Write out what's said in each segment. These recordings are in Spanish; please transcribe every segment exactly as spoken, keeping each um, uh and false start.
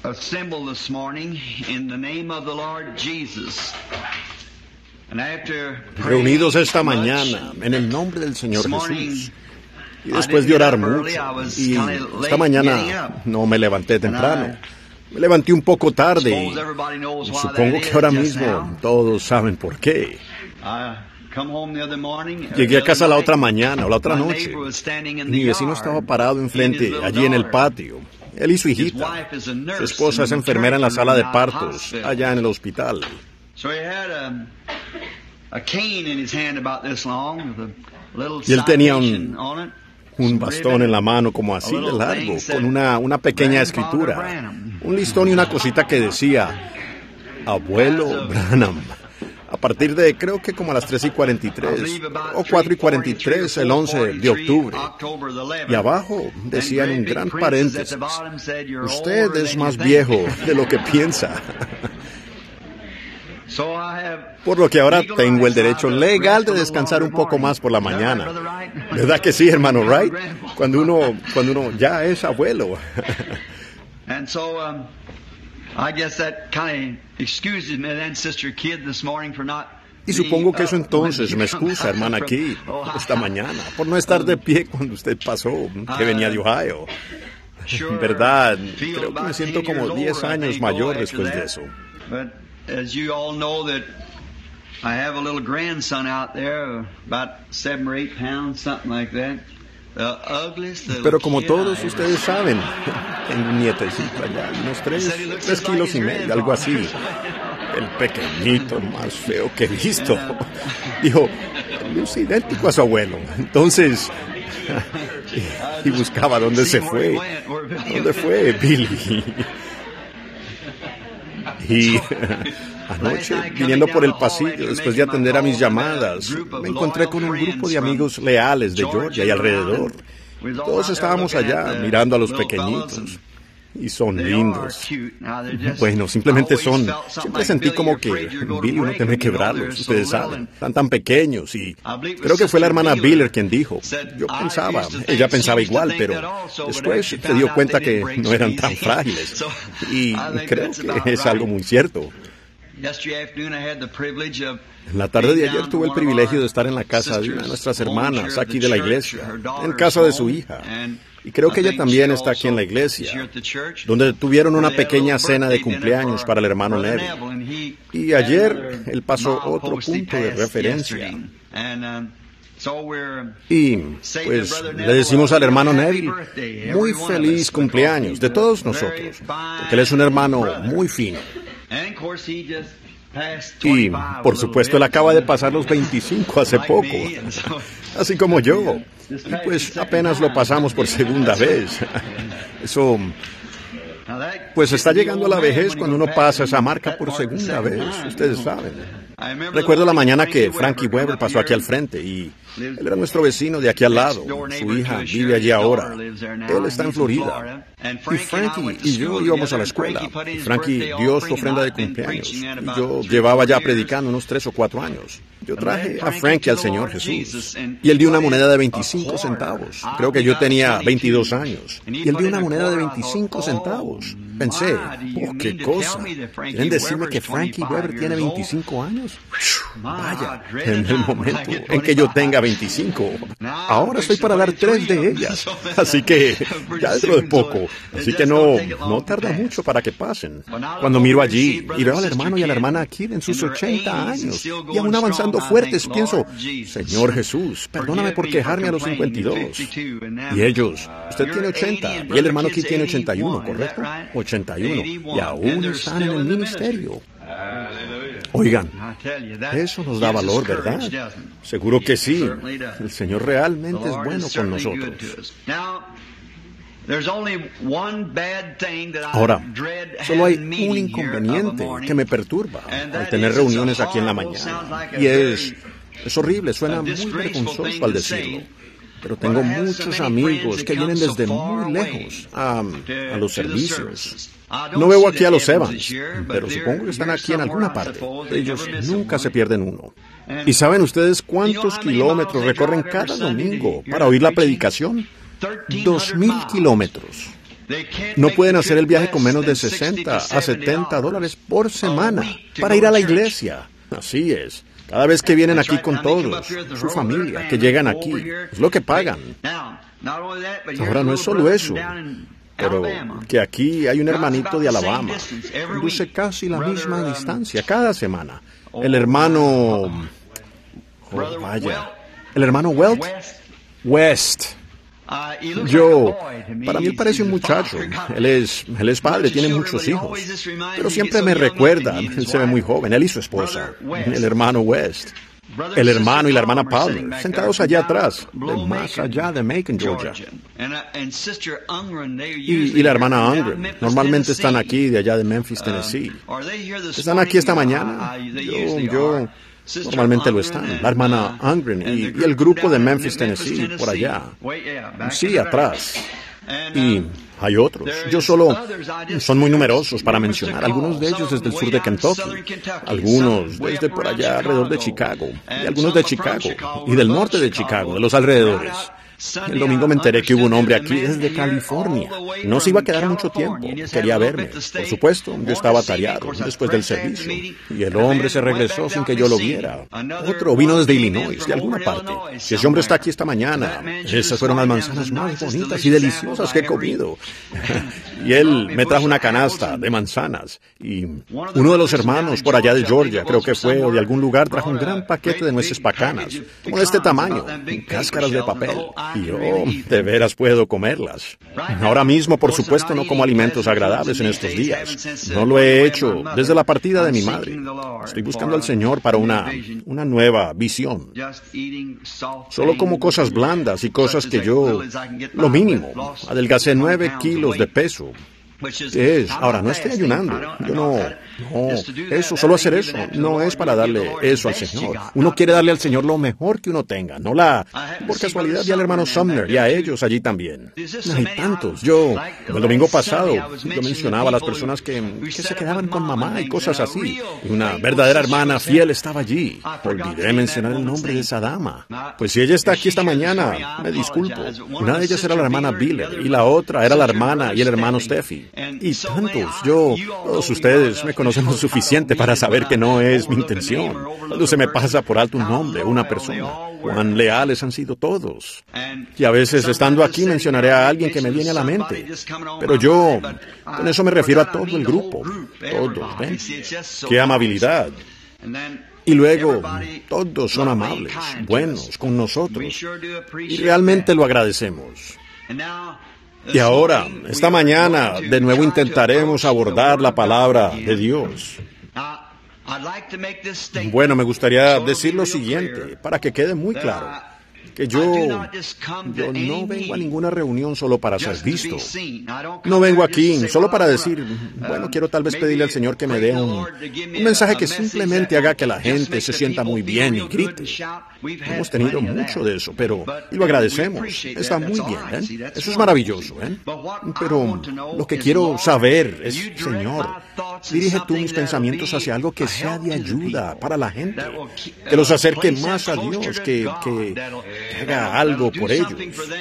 assembled this morning in the name of the Lord Jesus. And after Reunidos esta mañana en el nombre del Señor Jesús. Y después de orar mucho, y esta mañana no me levanté temprano. Me levanté un poco tarde y supongo que ahora mismo todos saben por qué. Llegué a casa la otra mañana o la otra noche. Mi vecino estaba parado enfrente, allí en el patio. Él y su hijita. Su esposa es enfermera en la sala de partos, allá en el hospital. Y él tenía un, un bastón en la mano como así de largo, con una, una pequeña escritura, un listón y una cosita que decía, Abuelo Branham. A partir de, creo que como a las tres y cuarenta y tres, o cuatro y cuarenta y tres, el once de octubre. Y abajo decía en un gran paréntesis, usted es más viejo de lo que piensa. Por lo que ahora tengo el derecho legal de descansar un poco más por la mañana. ¿Verdad que sí, hermano Wright? Cuando uno, cuando uno ya es abuelo. Y supongo que eso entonces me excusa, hermana Kidd, esta mañana, por no estar de pie cuando usted pasó, que venía de Ohio. En verdad, creo que me siento como diez años mayor después de eso. As you all know that I have a little grandson out there, about seven or eight pounds, something like that. The ugliest little Pero como kid todos I ustedes ever saben, tengo un nietecito allá, unos tres, tres kilos y medio, algo así. El pequeñito más feo que he visto. Dijo, luce idéntico a su abuelo. Entonces, y, y buscaba dónde se fue. ¿Dónde fue Billy? Y anoche, viniendo por el pasillo, después de atender a mis llamadas, me encontré con un grupo de amigos leales de Georgia y alrededor. Todos estábamos allá mirando a los pequeñitos. Y son lindos. Bueno, simplemente son... Siempre sentí como que Billy uno tiene que quebrarlos, ustedes saben. Están tan pequeños y... Creo que fue la hermana Biller quien dijo. Yo pensaba, ella pensaba igual, pero después se dio cuenta que no eran tan frágiles. Y creo que es algo muy cierto. En la tarde de ayer tuve el privilegio de estar en la casa de una de nuestras hermanas aquí de la iglesia, en casa de su hija. Y creo que ella también está aquí en la iglesia, donde tuvieron una pequeña cena de cumpleaños para el hermano Neville. Y ayer él pasó otro punto de referencia. Y pues le decimos al hermano Neville, muy feliz cumpleaños de todos nosotros, porque él es un hermano muy fino. Y, por supuesto, él acaba de pasar los veinticinco hace poco, así como yo. Y pues apenas lo pasamos por segunda vez. Eso, pues está llegando a la vejez cuando uno pasa esa marca por segunda vez, ustedes saben. Recuerdo la mañana que Frankie Weber pasó aquí al frente y él era nuestro vecino de aquí al lado. Su hija vive allí ahora. Él está en Florida. Y Frankie y yo íbamos a la escuela. Y Frankie dio su ofrenda de cumpleaños. Y yo llevaba ya predicando unos tres o cuatro años. Yo traje a Frankie al Señor Jesús. Y él dio una moneda de veinticinco centavos. Creo que yo tenía veintidós años. Y él dio una moneda de veinticinco centavos. Pensé, oh, qué cosa. ¿Quieren decirme que Frankie Weber tiene veinticinco años? Vaya, en el momento en que yo tenga veinticinco. Ahora estoy para dar tres de ellas. Así que, ya dentro de poco. Así que no, no tarda mucho para que pasen. Cuando miro allí y veo al hermano y a la hermana aquí en sus ochenta años y aún avanzando fuertes, pienso, Señor Jesús, perdóname por quejarme a los cincuenta y dos. Y ellos, usted tiene ochenta y el hermano aquí tiene ochenta y uno, ¿correcto? ochenta y uno. Y aún están en el ministerio. Oigan, eso nos da valor, ¿verdad? Seguro que sí. El Señor realmente es bueno con nosotros. Ahora, solo hay un inconveniente que me perturba al tener reuniones aquí en la mañana. Y es, es horrible, suena muy vergonzoso al decirlo. Pero tengo muchos amigos que vienen desde muy lejos a, a los servicios. No veo aquí a los Evans, pero supongo que están aquí en alguna parte. Ellos nunca se pierden uno. ¿Y saben ustedes cuántos kilómetros recorren cada domingo para oír la predicación? Dos mil kilómetros. No pueden hacer el viaje con menos de sesenta a setenta dólares por semana para ir a la iglesia. Así es. Cada vez que vienen aquí con todos, su familia, que llegan aquí, es lo que pagan. Ahora no es solo eso, pero que aquí hay un hermanito de Alabama, conduce casi la misma distancia cada semana. El hermano... Oh, vaya. El hermano Welt West. Yo, para mí él parece un muchacho. Él es, él es padre, tiene muchos hijos. Pero siempre me recuerda, él se ve muy joven, él y su esposa, el hermano West. El hermano y la hermana Palmer, sentados allá atrás, de más allá de Macon, Georgia. Y, y la hermana Ungren, normalmente están aquí, de allá de Memphis, Tennessee. ¿Están aquí esta mañana? Yo, yo, normalmente lo están. La hermana Ungren y, y el grupo de Memphis, Tennessee, por allá. Sí, atrás. Y hay otros. Yo solo... Son muy numerosos para mencionar. Algunos de ellos desde el sur de Kentucky. Algunos desde por allá alrededor de Chicago. Y algunos de Chicago. Y del norte de Chicago, de los alrededores. El domingo me enteré que hubo un hombre aquí desde California. No se iba a quedar mucho tiempo. Quería verme. Por supuesto, yo estaba atareado después del servicio. Y el hombre se regresó sin que yo lo viera. Otro vino desde Illinois, de alguna parte. Si ese hombre está aquí esta mañana, esas fueron las manzanas más bonitas y deliciosas que he comido. Y él me trajo una canasta de manzanas. Y uno de los hermanos por allá de Georgia, creo que fue, o de algún lugar, trajo un gran paquete de nueces pacanas, como de este tamaño, cáscaras de papel. Y yo, de veras, puedo comerlas. Ahora mismo, por supuesto, no como alimentos agradables en estos días. No lo he hecho desde la partida de mi madre. Estoy buscando al Señor para una, una nueva visión. Solo como cosas blandas y cosas que yo, lo mínimo, adelgacé nueve kilos de peso. ¿Qué es? Ahora, no estoy ayunando. Yo no... No, eso, solo hacer eso, no es para darle eso al Señor. Uno quiere darle al Señor lo mejor que uno tenga, no la... Por casualidad vi al hermano Sumner y a ellos allí también. Hay tantos. Yo, el domingo pasado, yo mencionaba a las personas que, que se quedaban con mamá y cosas así. Y una verdadera hermana fiel estaba allí. Olvidé mencionar el nombre de esa dama. Pues si ella está aquí esta mañana, me disculpo. Una de ellas era la hermana Biller y la otra era la hermana y el hermano Steffi. Y tantos. Yo, todos ustedes me conocen lo suficiente para saber que no es mi intención. Cuando se me pasa por alto un nombre, una persona, cuán leales han sido todos. Y a veces, estando aquí, mencionaré a alguien que me viene a la mente. Pero yo, con eso me refiero a todo el grupo. Todos, ¿ven? ¡Qué amabilidad! Y luego, todos son amables, buenos con nosotros. Y realmente lo agradecemos. Y ahora, esta mañana, de nuevo intentaremos abordar la palabra de Dios. Bueno, me gustaría decir lo siguiente, para que quede muy claro, que yo, yo no vengo a ninguna reunión solo para ser visto. No vengo aquí solo para decir, bueno, quiero tal vez pedirle al Señor que me dé un, un mensaje que simplemente haga que la gente se sienta muy bien y grite. Hemos tenido mucho de eso, pero y lo agradecemos. Está muy bien, ¿eh? Eso es maravilloso, ¿eh? Pero lo que quiero saber es, Señor, dirige tú mis pensamientos hacia algo que sea de ayuda para la gente, que los acerque más a Dios, que, que haga algo por ellos.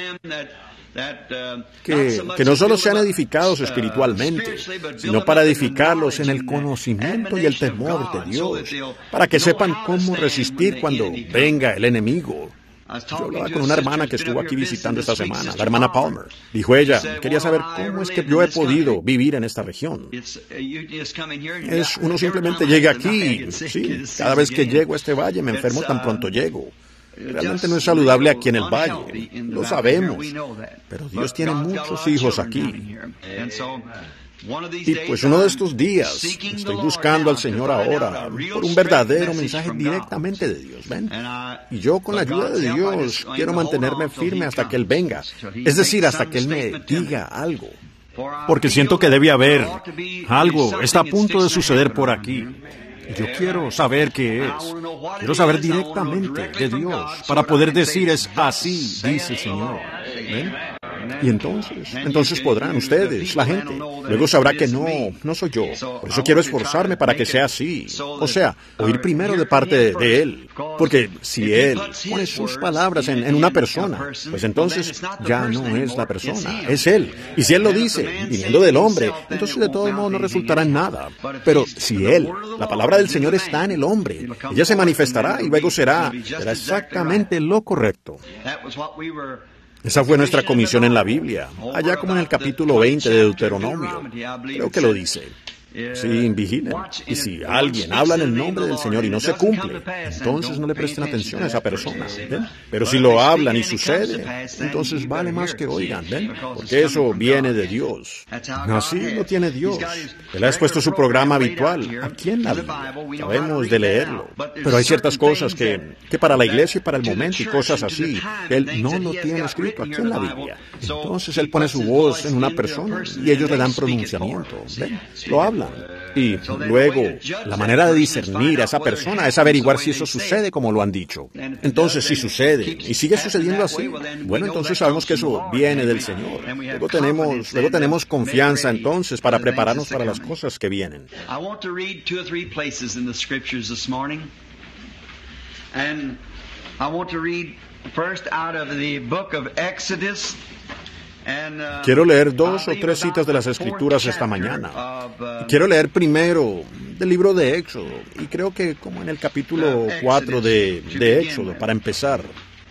Que, que no solo sean edificados espiritualmente, sino para edificarlos en el conocimiento y el temor de Dios, para que sepan cómo resistir cuando venga el enemigo. Yo hablaba con una hermana que estuvo aquí visitando esta semana, la hermana Palmer. Dijo ella, quería saber cómo es que yo he podido vivir en esta región. Es, uno simplemente llega aquí, sí, cada vez que llego a este valle me enfermo tan pronto llego. Realmente no es saludable aquí en el valle, lo sabemos, pero Dios tiene muchos hijos aquí. Y pues uno de estos días estoy buscando al Señor ahora por un verdadero mensaje directamente de Dios, ¿ven? Y yo con la ayuda de Dios quiero mantenerme firme hasta que Él venga, es decir, hasta que Él me diga algo. Porque siento que debe haber algo, está a punto de suceder por aquí. Yo quiero saber qué es. Quiero saber directamente de Dios para poder decir es así, dice el Señor. ¿Ven? Y entonces, entonces podrán ustedes, la gente, luego sabrá que no, no soy yo. Por eso quiero esforzarme para que sea así. O sea, oír primero de parte de, de Él. Porque si Él pone sus palabras en, en una persona, pues entonces ya no es la persona, es Él. Y si Él lo dice, viniendo del hombre, entonces de todo modo no resultará en nada. Pero si Él, la palabra del Señor está en el hombre, ella se manifestará y luego será, será exactamente lo correcto. Esa fue nuestra comisión en la Biblia, allá como en el capítulo veinte de Deuteronomio. Creo que lo dice. Sí, vigilen. Y si alguien habla en el nombre del Señor y no se cumple, entonces no le presten atención a esa persona. ¿Ven? Pero si lo hablan y sucede, entonces vale más que oigan. ¿Ven? Porque eso viene de Dios. Así lo tiene Dios. Él ha expuesto su programa habitual aquí en la Biblia. Sabemos de leerlo. Pero hay ciertas cosas que, que para la iglesia y para el momento y cosas así, Él no lo tiene escrito aquí en la Biblia. Entonces Él pone su voz en una persona y ellos le dan pronunciamiento. ¿Ven? Lo hablan. Y luego, la manera de discernir a esa persona es averiguar si eso sucede como lo han dicho. Entonces, si sucede y sigue sucediendo así, bueno, entonces sabemos que eso viene del Señor. Luego tenemos, luego tenemos confianza entonces para prepararnos para las cosas que vienen. Quiero leer dos o tres citas de las Escrituras esta mañana. Quiero leer primero del libro de Éxodo, y creo que como en el capítulo cuatro de, de Éxodo, para empezar.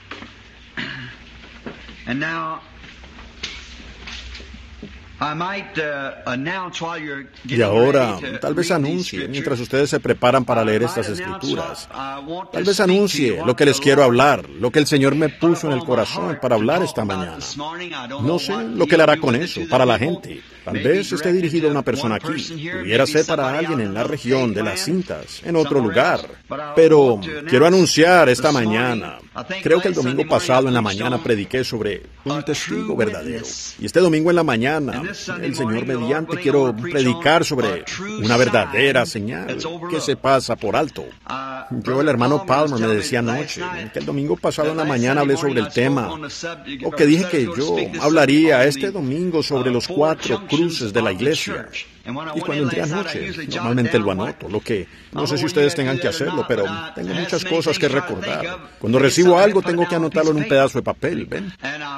Y ahora, tal vez anuncie, mientras ustedes se preparan para leer estas Escrituras, tal vez anuncie lo que les quiero hablar, lo que el Señor me puso en el corazón para hablar esta mañana. No sé lo que le hará con eso, para la gente. Tal vez esté dirigido a una persona aquí, pudiera ser para alguien en la región de las cintas, en otro lugar. Pero quiero anunciar esta mañana, creo que el domingo pasado en la mañana prediqué sobre un testigo verdadero. Y este domingo en la mañana, el Señor mediante, quiero predicar sobre una verdadera señal que se pasa por alto. Yo, el hermano Palmer, me decía anoche que el domingo pasado en la mañana hablé sobre el tema, o que dije que yo hablaría este domingo sobre los cuatro cruces de la iglesia. Y cuando entré anoche, normalmente lo anoto, lo que no sé si ustedes tengan que hacerlo, pero tengo muchas cosas que recordar. Cuando recibo algo, tengo que anotarlo en un pedazo de papel, ¿ven?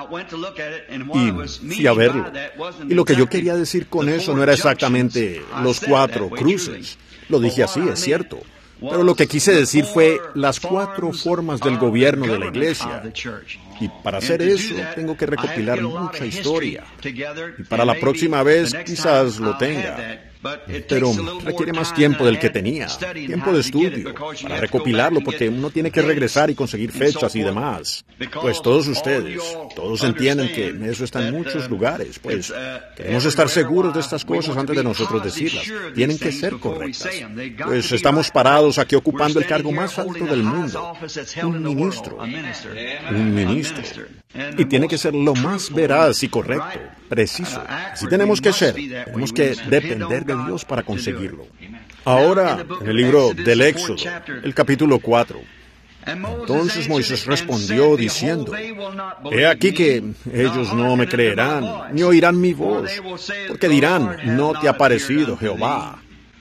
Y fui a verlo. Y lo que yo quería decir con eso no era exactamente los cuatro cruces. Lo dije así, es cierto. Pero lo que quise decir fue las cuatro formas del gobierno de la iglesia. Y para hacer eso tengo que recopilar mucha historia. Y para la próxima vez quizás lo tenga. Pero requiere más tiempo del que tenía, tiempo de estudio, para recopilarlo, porque uno tiene que regresar y conseguir fechas y demás. Pues todos ustedes, todos entienden que eso está en muchos lugares, pues queremos estar seguros de estas cosas antes de nosotros decirlas. Tienen que ser correctas. Pues estamos parados aquí ocupando el cargo más alto del mundo, un ministro, un ministro. Y tiene que ser lo más veraz y correcto, preciso. Así tenemos que ser, tenemos que depender de Dios para conseguirlo. Ahora, en el libro del Éxodo, el capítulo cuatro, entonces Moisés respondió diciendo, he aquí que ellos no me creerán, ni oirán mi voz, porque dirán, no te ha parecido Jehová.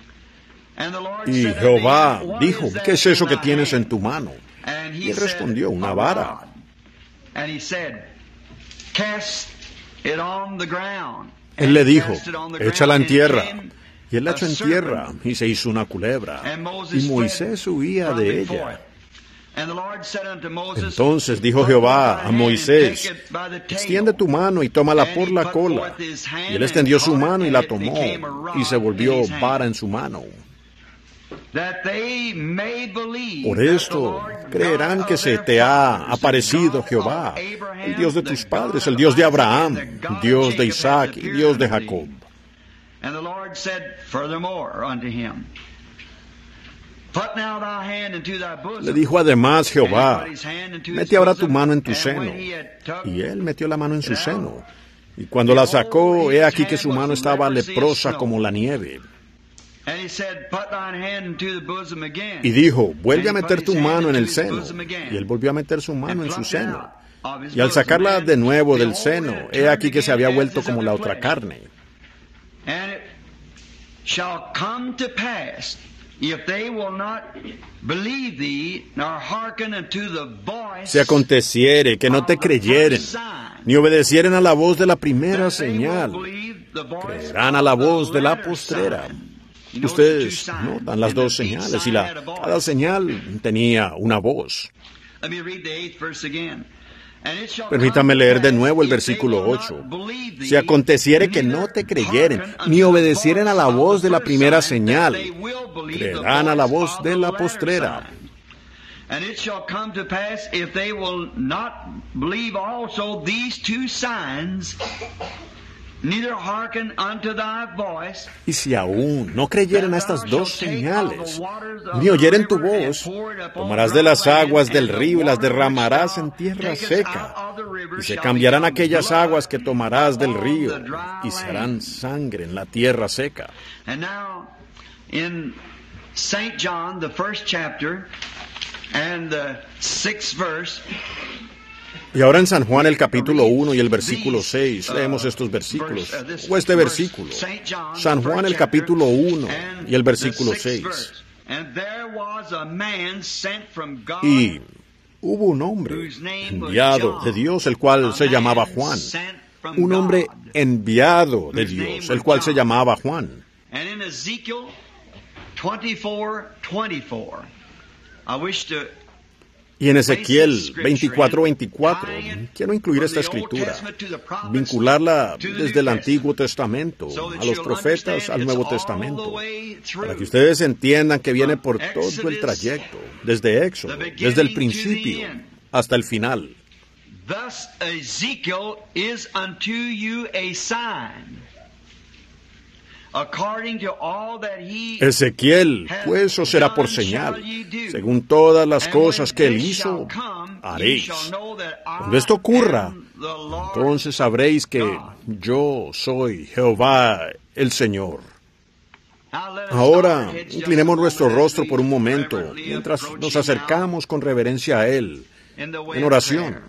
Y Jehová dijo, ¿qué es eso que tienes en tu mano? Y él respondió, una vara. Él le dijo, échala en tierra. Y él la echó en tierra, y se hizo una culebra. Y Moisés huía de ella. Entonces dijo Jehová a Moisés, extiende tu mano y tómala por la cola. Y él extendió su mano y la tomó, y se volvió vara en su mano. Por esto creerán que se te ha aparecido Jehová, el Dios de tus padres, el Dios de Abraham, Dios de Isaac y Dios de Jacob. Le dijo además Jehová, mete ahora tu mano en tu seno. Y él metió la mano en su seno. Y cuando la sacó, he aquí que su mano estaba leprosa como la nieve. Y dijo, vuelve a meter tu mano en el seno. Y él volvió a meter su mano en su seno. Y al sacarla de nuevo del seno, he aquí que se había vuelto como la otra carne. And it shall come to pass, if they will not believe thee, nor hearken unto the voice, Si aconteciere que no te creyeren, ni obedecieren a la voz de la primera that they will señal, believe the voice creerán a of la the voz de la latter postrera. sign. You notice Ustedes the two signs. notan las And the dos eighth señales, y sign la, had a voice. cada señal tenía una voz. Let me read the eighth verse again. And it shall Permítame come to leer de pass, nuevo el if they versículo will not ocho. believe thee, Si aconteciere que no neither te creyeren, hearken ni unto the obedecieren a la voice voz of de the la first primera sign, señal, that they will believe the creerán a la voice voz of de the la latter postrera. sign. And it shall come to pass, if they will not believe also these two signs, neither hearken unto thy voice, Y si aún no creyeren a estas dos señales, ni oyeren tu voz, tomarás de las aguas del río y las derramarás en tierra seca, y se cambiarán aquellas aguas que tomarás del río, y serán sangre en la tierra seca. And now, in Saint John, the first chapter, and the sixth verse, Y ahora en San Juan el capítulo uno y el versículo seis, leemos estos versículos, o este versículo. San Juan el capítulo uno y el versículo seis. And there was a man sent from God, Y hubo un hombre enviado de Dios, el cual se llamaba Juan. Un hombre enviado de Dios, el cual se llamaba Juan. And in Ezekiel twenty-four twenty-four, I wish to Y en Ezequiel veinticuatro veinticuatro, quiero incluir esta escritura, vincularla desde el Antiguo Testamento a los profetas al Nuevo Testamento, para que ustedes entiendan que viene por todo el trayecto, desde Éxodo, desde el principio hasta el final. Thus Ezekiel is unto you a sign, according to all that he Ezequiel, pues os será por señal, según todas las cosas que él hizo, haréis. Cuando esto ocurra, entonces sabréis que yo soy Jehová el Señor. Ahora, inclinemos nuestro rostro por un momento, mientras nos acercamos con reverencia a Él, en oración.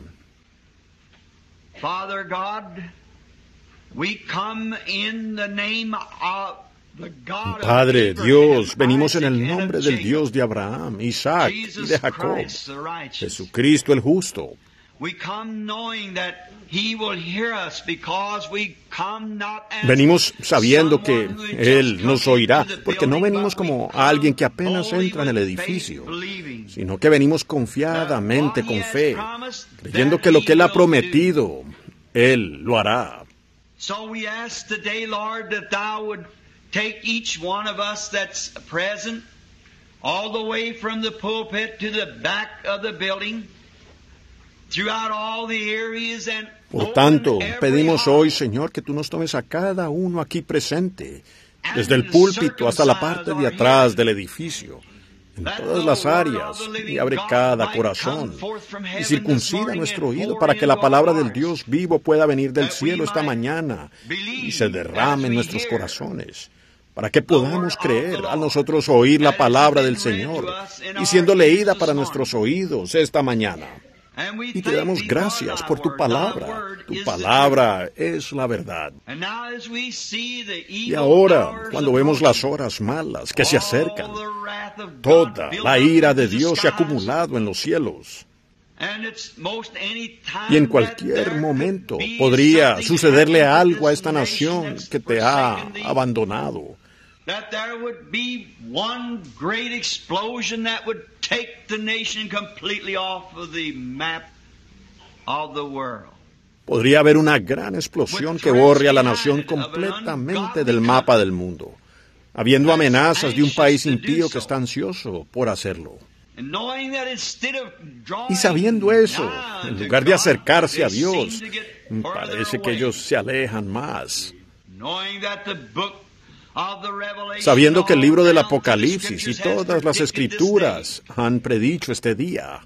Father God, we come in the name of the God of Padre, Abraham, Dios, venimos en el Isaac, and nombre of del Jacob, Dios de Abraham, Isaac y Jesus de Jacob, Christ, the righteous. Jesucristo el justo. We come knowing that He will hear us because we come not as Venimos sabiendo que someone who just Él nos comes oirá, into the porque no building, venimos but we como come alguien que apenas boldly entra en el with edificio, faith, believing sino que venimos confiadamente con fe, creyendo que lo que Él ha prometido, Él lo hará. So we ask today, Lord, that Thou would take each one of us that's present, all the way from the pulpit to the back of the building, throughout all the areas, and Por tanto, open every pedimos heart. hoy, Señor, que tú nos tomes a cada uno aquí presente, desde el púlpito hasta la parte de atrás del edificio, en todas las áreas, y abre cada corazón, y circuncida nuestro oído para que la palabra del Dios vivo pueda venir del cielo esta mañana y se derrame en nuestros corazones, para que podamos creer a nosotros oír la palabra del Señor y siendo leída para nuestros oídos esta mañana. Y te damos gracias por tu palabra. Tu palabra es la verdad. Y ahora, cuando vemos las horas malas que se acercan, toda la ira de Dios se ha acumulado en los cielos. Y en cualquier momento podría sucederle algo a esta nación que te ha abandonado. That there would be one great explosion that would take the nation completely off of the map of the world. Podría haber una gran explosión que borre a la nación completamente del mapa del mundo, habiendo amenazas de un país impío que está ansioso por hacerlo. Y sabiendo eso, en lugar de acercarse a Dios, parece que ellos se alejan más. Sabiendo que el libro del Apocalipsis y todas las Escrituras han predicho este día,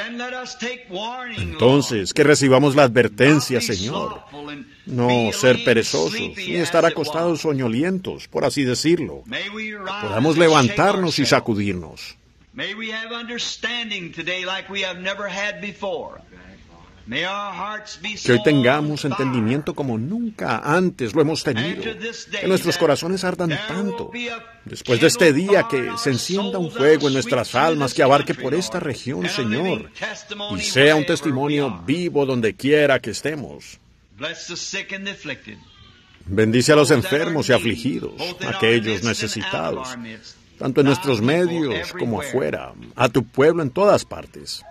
entonces que recibamos la advertencia, Señor, no ser perezosos, ni estar acostados soñolientos, por así decirlo. Podamos levantarnos y sacudirnos. Que hoy tengamos entendimiento como nunca antes lo hemos tenido. Que nuestros corazones ardan tanto. Después de este día, que se encienda un fuego en nuestras almas que abarque por esta región, Señor, y sea un testimonio vivo donde quiera que estemos. Bendice a los enfermos y afligidos, aquellos necesitados, tanto en nuestros medios como afuera, a tu pueblo en todas partes.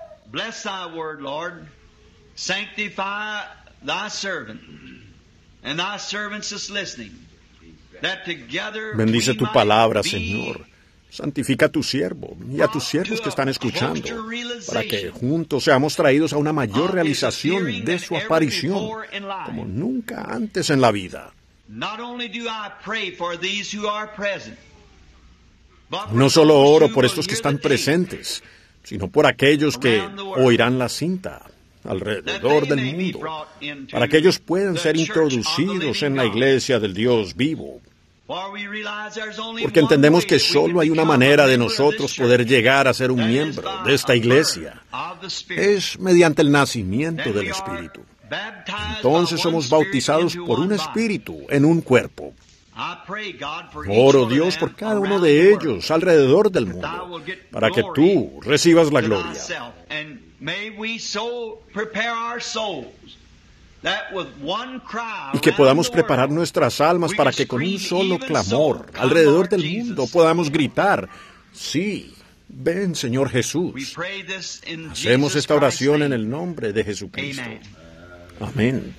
Sanctify thy servant and thy servants that's listening, that together bendice tu palabra, Señor. Santifica a tu siervo y a tus siervos que están escuchando, para que juntos seamos traídos a una mayor realización de su aparición, como nunca antes en la vida. No solo oro por estos que están presentes, sino por aquellos que oirán la cinta alrededor del mundo, para que ellos puedan ser introducidos en la iglesia del Dios vivo. Porque entendemos que solo hay una manera de nosotros poder llegar a ser un miembro de esta iglesia. Es mediante el nacimiento del Espíritu. Entonces somos bautizados por un Espíritu en un cuerpo. Oro, Dios, por cada uno de ellos alrededor del mundo, para que tú recibas la gloria. Y que podamos preparar nuestras almas para que con un solo clamor alrededor del mundo podamos gritar: sí, ven, Señor Jesús. Hacemos esta oración en el nombre de Jesucristo. Amén.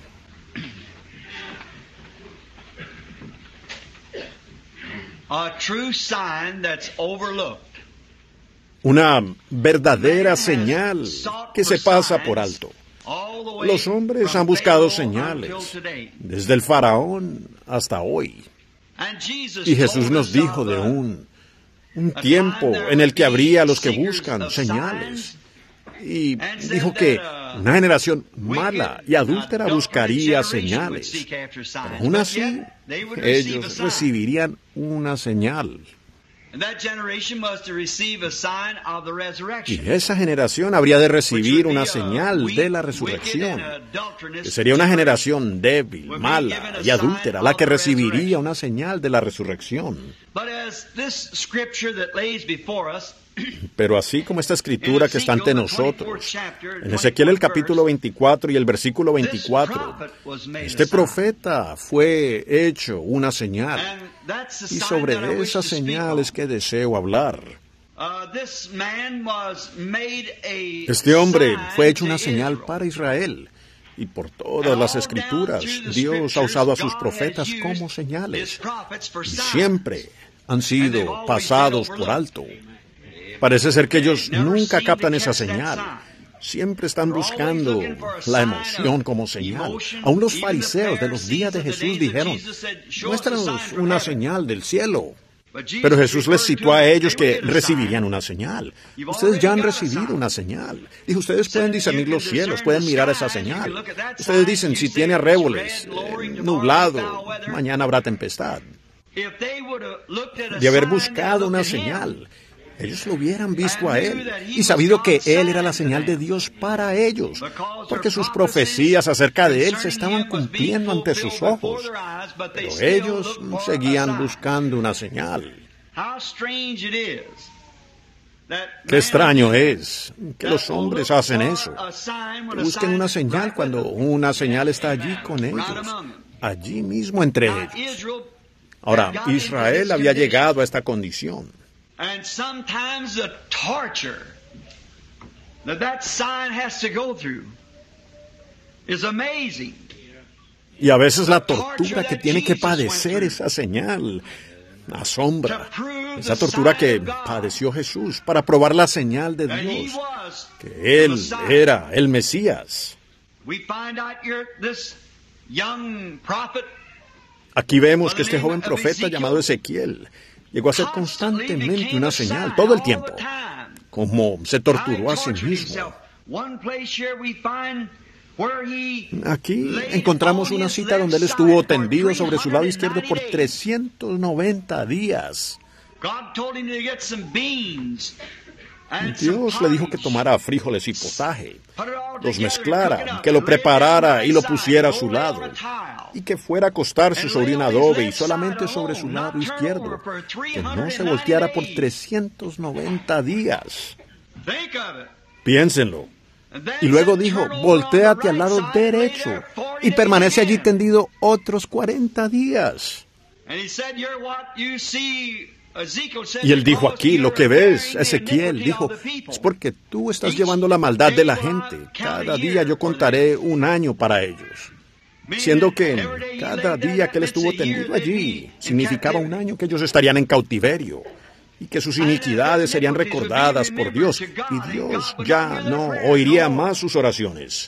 A true sign that's overlooked. Una verdadera señal que se pasa por alto. Los hombres han buscado señales, desde el faraón hasta hoy. Y Jesús nos dijo de un, un tiempo en el que habría los que buscan señales. Y dijo que una generación mala y adúltera buscaría señales. Pero aún así, ellos recibirían una señal. Y esa generación habría de recibir una señal de la resurrección, que sería una generación débil, mala y adúltera, la que recibiría una señal de la resurrección. Pero así como esta escritura que está ante nosotros, en Ezequiel el capítulo veinticuatro y el versículo veinticuatro, este profeta fue hecho una señal, y sobre esa señal es que deseo hablar. Este hombre fue hecho una señal para Israel, y por todas las escrituras Dios ha usado a sus profetas como señales, y siempre han sido pasados por alto. Parece ser que ellos nunca captan esa señal. Siempre están buscando la emoción como señal. Aún los fariseos de los días de Jesús dijeron: muéstranos una señal del cielo. Pero Jesús les citó a ellos que recibirían una señal. Ustedes ya han recibido una señal. Y ustedes pueden discernir los cielos, pueden mirar esa señal. Ustedes dicen: si tiene arréboles, eh, nublado, mañana habrá tempestad. De haber buscado una señal, ellos lo hubieran visto a Él y sabido que Él era la señal de Dios para ellos, porque sus profecías acerca de Él se estaban cumpliendo ante sus ojos, pero ellos seguían buscando una señal. Qué extraño es que los hombres hacen eso, que busquen una señal cuando una señal está allí con ellos, allí mismo entre ellos. Ahora, Israel había llegado a esta condición. And sometimes the torture that that sign has to go through is amazing. Y a veces la tortura que tiene que padecer esa señal asombra. Esa tortura que padeció Jesús para probar la señal de Dios, que Él era el Mesías. Aquí vemos que este joven profeta llamado Ezequiel llegó a ser constantemente una señal, todo el tiempo, como se torturó a sí mismo. Aquí encontramos una cita donde él estuvo tendido sobre su lado izquierdo por trescientos noventa días. Dios le dijo que tomara frijoles y potaje, los mezclara, que lo preparara y lo pusiera a su lado, y que fuera a acostarse sobre un adobe y solamente sobre su lado izquierdo, que no se volteara por trescientos noventa días. Piénsenlo. Y luego dijo, voltéate al lado derecho y permanece allí tendido otros cuarenta días. Y él dijo aquí, lo que ves, Ezequiel, dijo, es porque tú estás llevando la maldad de la gente. Cada día yo contaré un año para ellos. Siendo que cada día que él estuvo tendido allí significaba un año que ellos estarían en cautiverio y que sus iniquidades serían recordadas por Dios y Dios ya no oiría más sus oraciones.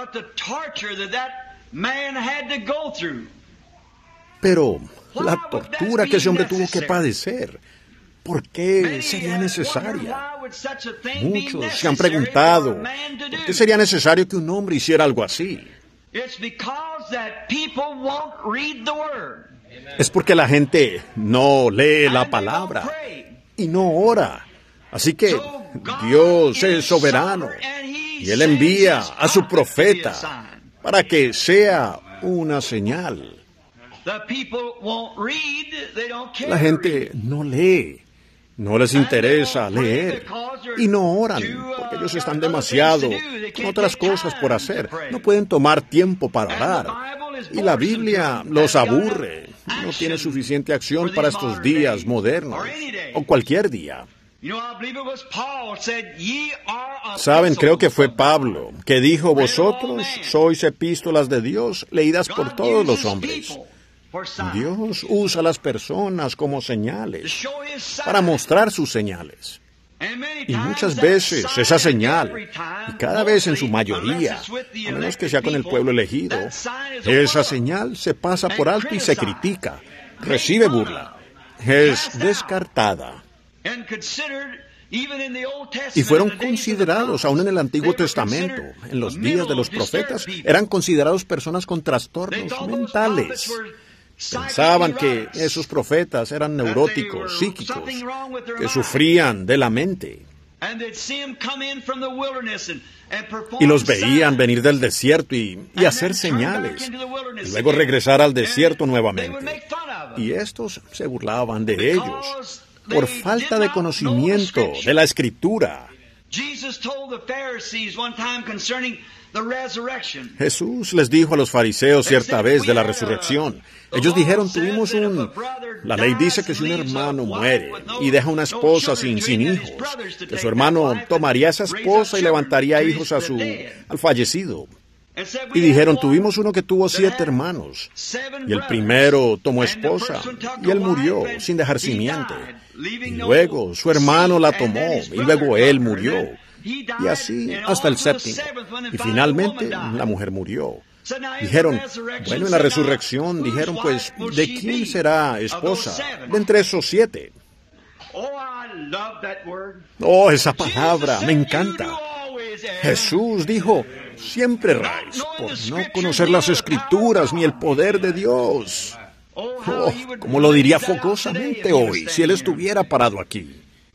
Pero la tortura que ese hombre tuvo que padecer, ¿por qué sería necesaria? Muchos se han preguntado, ¿por qué sería necesario que un hombre hiciera algo así? Es porque la gente no lee la palabra y no ora. Así que Dios es soberano y Él envía a su profeta para que sea una señal. La gente no lee, no les interesa leer y no oran porque ellos están demasiado con otras cosas por hacer. No pueden tomar tiempo para orar. Y la Biblia los aburre. No tiene suficiente acción para estos días modernos o cualquier día. Saben, creo que fue Pablo que dijo, vosotros sois epístolas de Dios leídas por todos los hombres. Dios usa a las personas como señales para mostrar sus señales. Y muchas veces esa señal, y cada vez en su mayoría, a menos que sea con el pueblo elegido, esa señal se pasa por alto y se critica, recibe burla, es descartada. Y fueron considerados, aún en el Antiguo Testamento, en los días de los profetas, eran considerados personas con trastornos mentales. Pensaban que esos profetas eran neuróticos, psíquicos, que sufrían de la mente. Y los veían venir del desierto y, y hacer señales, y luego regresar al desierto nuevamente. Y estos se burlaban de ellos por falta de conocimiento de la Escritura. Jesús les dijo a los fariseos cierta vez de la resurrección. Ellos dijeron, tuvimos un... La ley dice que si un hermano muere y deja una esposa sin, sin hijos, que su hermano tomaría a esa esposa y levantaría hijos a su, al fallecido. Y dijeron, tuvimos uno que tuvo siete hermanos, y el primero tomó esposa, y él murió sin dejar simiente. Y luego su hermano la tomó, y luego él murió. Y así hasta el séptimo. Y finalmente la mujer murió. Dijeron, bueno, en la resurrección, dijeron, pues, ¿de quién será esposa? De entre esos siete. Oh, esa palabra, me encanta. Jesús dijo, siempre erráis por no conocer las Escrituras ni el poder de Dios. Oh, como lo diría fogosamente hoy, si Él estuviera parado aquí.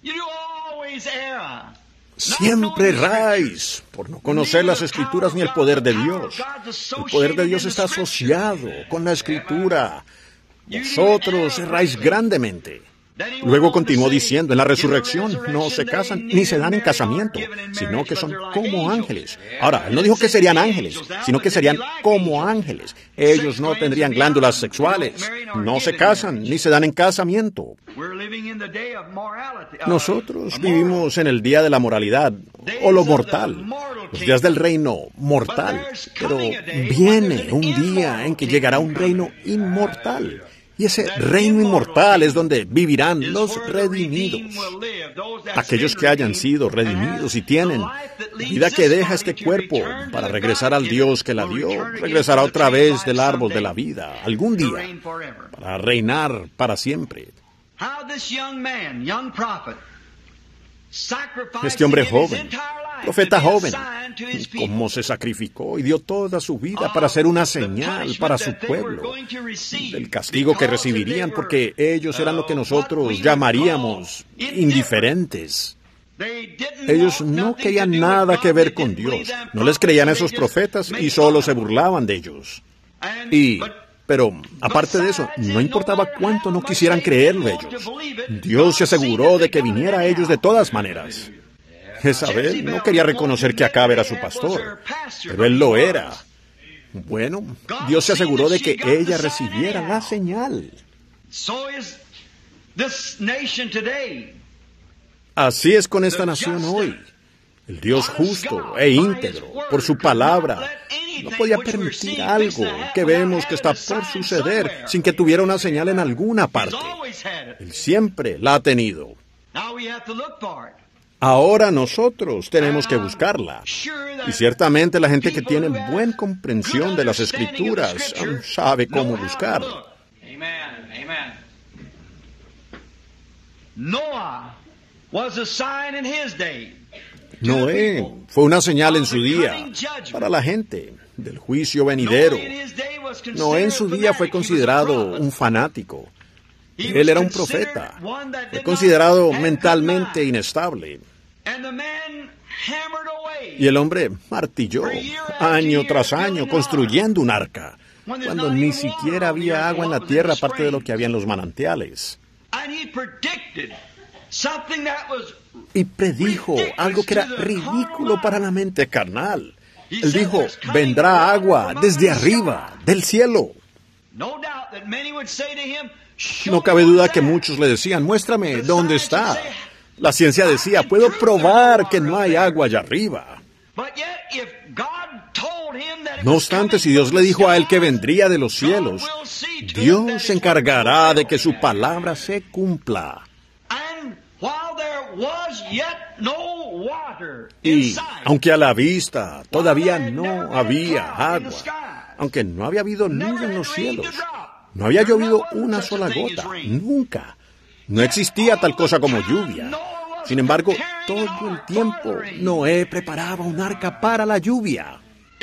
Siempre erráis por no conocer las Escrituras ni el poder de Dios. El poder de Dios está asociado con la Escritura. Vosotros erráis grandemente. Luego continuó diciendo, en la resurrección no se casan ni se dan en casamiento, sino que son como ángeles. Ahora, él no dijo que serían ángeles, sino que serían como ángeles. Ellos no tendrían glándulas sexuales, no se casan ni se dan en casamiento. Nosotros vivimos en el día de la moralidad, o lo mortal, los días del reino mortal, pero viene un día en que llegará un reino inmortal. Y ese reino inmortal es donde vivirán los redimidos. Aquellos que hayan sido redimidos y tienen la vida que deja este cuerpo para regresar al Dios que la dio, regresará otra vez del árbol de la vida, algún día, para reinar para siempre. Este hombre joven, profeta joven, cómo se sacrificó y dio toda su vida para ser una señal para su pueblo, del castigo que recibirían porque ellos eran lo que nosotros llamaríamos indiferentes. Ellos no querían nada que ver con Dios. No les creían a esos profetas y solo se burlaban de ellos. Y, pero, aparte de eso, no importaba cuánto no quisieran creerlo ellos. Dios se aseguró de que viniera a ellos de todas maneras. Jezabel no quería reconocer que Acabe era su pastor, pero él lo era. Bueno, Dios se aseguró de que ella recibiera la señal. Así es con esta nación hoy. El Dios justo e íntegro, por su palabra, no podía permitir algo que vemos que está por suceder sin que tuviera una señal en alguna parte. Él siempre la ha tenido. Ahora nosotros tenemos que buscarla. Y ciertamente la gente que tiene buena comprensión de las Escrituras sabe cómo buscar. Noé fue una señal en su día para la gente del juicio venidero. Noé en su día fue considerado un fanático. Él era un profeta. Fue considerado mentalmente inestable. Y el hombre martilló año tras año construyendo un arca, cuando ni siquiera había agua en la tierra aparte de lo que había en los manantiales. Y predijo algo que era ridículo para la mente carnal. Él dijo, vendrá agua desde arriba, del cielo. No cabe duda que muchos le decían, muéstrame dónde está. La ciencia decía, puedo probar que no hay agua allá arriba. No obstante, si Dios le dijo a él que vendría de los cielos, Dios se encargará de que su palabra se cumpla. Y aunque a la vista todavía no había agua, aunque no había habido nube en los cielos, no había llovido una sola gota, nunca. No existía tal cosa como lluvia. Sin embargo, todo el tiempo Noé preparaba un arca para la lluvia.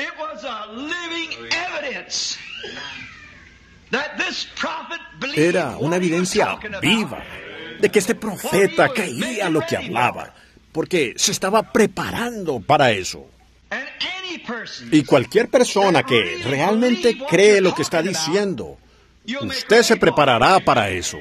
Era una evidencia viva de que este profeta creía lo que hablaba, porque se estaba preparando para eso. Y cualquier persona que realmente cree lo que está diciendo, usted se preparará para eso.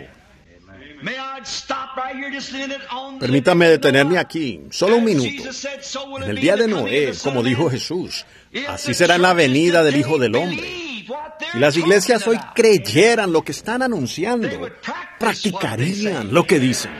Permítame detenerme aquí, solo un minuto. En el día de Noé, como dijo Jesús, así será en la venida del Hijo del Hombre. Si las iglesias hoy creyeran lo que están anunciando, practicarían lo que dicen.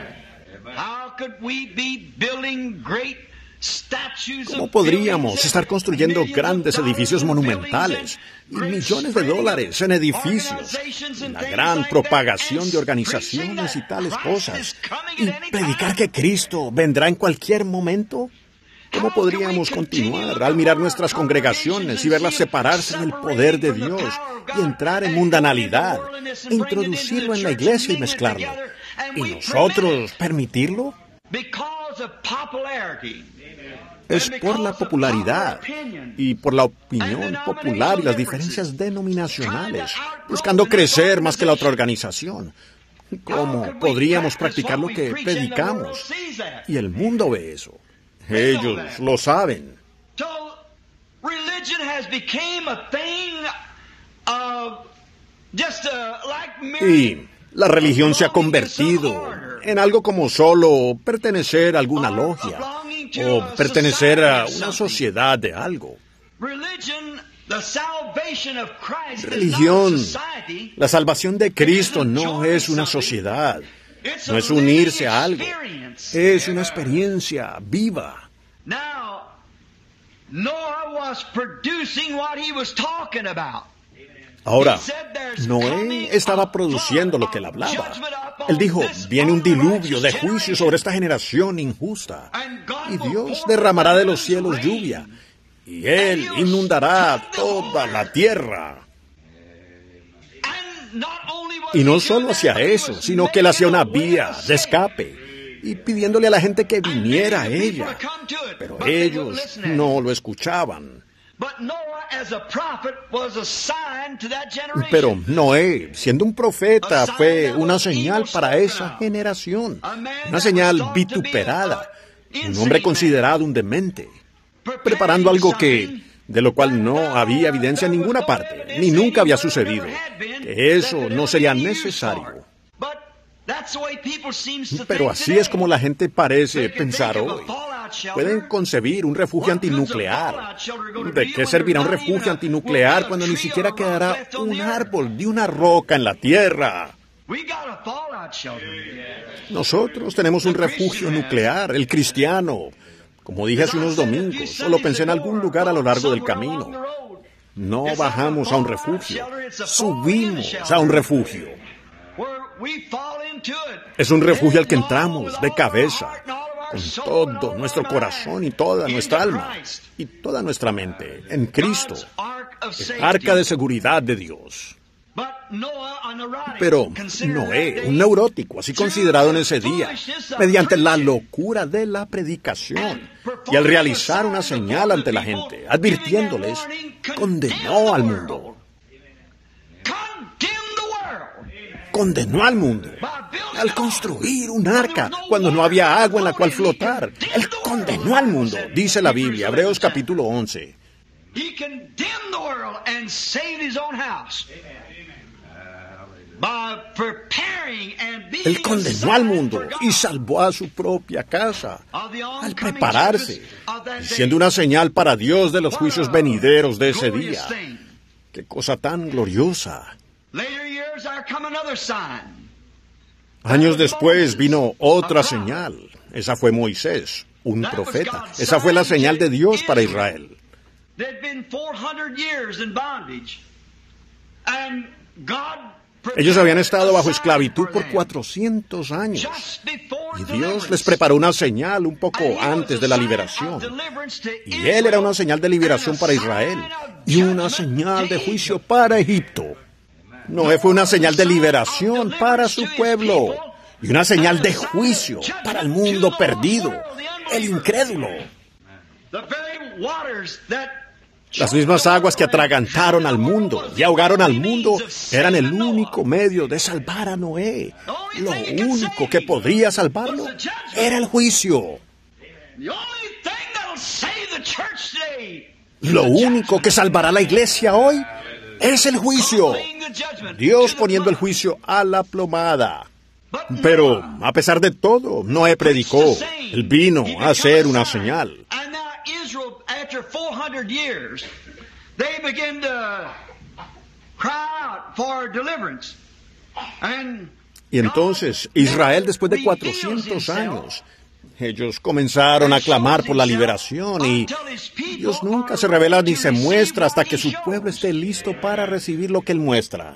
¿Cómo podríamos estar construyendo grandes edificios monumentales y millones de dólares en edificios, y la gran propagación de organizaciones y tales cosas, y predicar que Cristo vendrá en cualquier momento? ¿Cómo podríamos continuar al mirar nuestras congregaciones y verlas separarse del poder de Dios y entrar en mundanalidad, e introducirlo en la iglesia y mezclarlo? ¿Y nosotros permitirlo? Es por la popularidad y por la opinión popular y las diferencias denominacionales, buscando crecer más que la otra organización. ¿Cómo podríamos practicar lo que predicamos? Y el mundo ve eso. Ellos lo saben. Y la religión se ha convertido en algo como solo pertenecer a alguna logia o pertenecer a una sociedad de algo. Religión, la salvación de Cristo no es una sociedad, no es unirse a algo, es una experiencia viva. Ahora, Noé estaba produciendo lo que él hablaba. Él dijo, viene un diluvio de juicio sobre esta generación injusta, y Dios derramará de los cielos lluvia, y Él inundará toda la tierra. Y no solo hacía eso, sino que Él hacía una vía de escape, y pidiéndole a la gente que viniera a ella. Pero ellos no lo escuchaban. Pero Noé, siendo un profeta, fue una señal para esa generación, una señal vituperada, un hombre considerado un demente, preparando algo que, de lo cual no había evidencia en ninguna parte, ni nunca había sucedido, que eso no sería necesario. Pero así es como la gente parece pensar hoy. Pueden concebir un refugio antinuclear. ¿De qué servirá un refugio antinuclear cuando ni siquiera quedará un árbol ni una roca en la tierra? Nosotros tenemos un refugio nuclear, el cristiano. Como dije hace unos domingos, solo pensé en algún lugar a lo largo del camino. No bajamos a un refugio, subimos a un refugio. Es un refugio al que entramos de cabeza, con todo nuestro corazón y toda nuestra alma y toda nuestra mente, en Cristo, el arca de seguridad de Dios. Pero Noé, un neurótico, así considerado en ese día, mediante la locura de la predicación y al realizar una señal ante la gente, advirtiéndoles, condenó al mundo. Condenó al mundo al construir un arca cuando no había agua en la cual flotar. Él condenó al mundo, dice la Biblia, Hebreos capítulo once. Él condenó al mundo y salvó a su propia casa al prepararse, siendo una señal para Dios de los juicios venideros de ese día. ¡Qué cosa tan gloriosa! Años después vino otra señal. Esa fue Moisés, un profeta. Esa fue la señal de Dios para Israel. Ellos habían estado bajo esclavitud por cuatrocientos años. Y Dios les preparó una señal un poco antes de la liberación. Y Él era una señal de liberación para Israel y una señal de juicio para Egipto. Noé fue una señal de liberación para su pueblo y una señal de juicio para el mundo perdido, el incrédulo. Las mismas aguas que atragantaron al mundo y ahogaron al mundo eran el único medio de salvar a Noé. Lo único que podría salvarlo era el juicio. Lo único que salvará a la iglesia hoy es el juicio. Dios poniendo el juicio a la plomada. Pero, a pesar de todo, Noé predicó. Él vino a hacer una señal. Y entonces, Israel, después de cuatrocientos años, ellos comenzaron a clamar por la liberación y Dios nunca se revela ni se muestra hasta que su pueblo esté listo para recibir lo que Él muestra.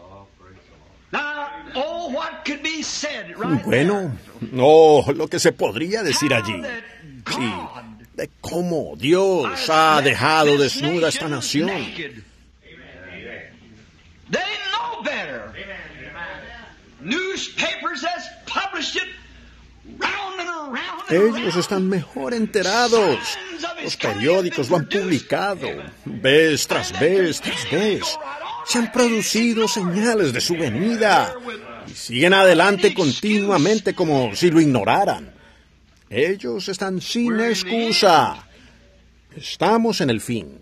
Bueno, no, lo que se podría decir allí, sí, de cómo Dios ha dejado desnuda esta nación. Ellos están mejor enterados. Los periódicos lo han publicado, vez tras vez tras vez. Se han producido señales de su venida y siguen adelante continuamente como si lo ignoraran. Ellos están sin excusa. Estamos en el fin.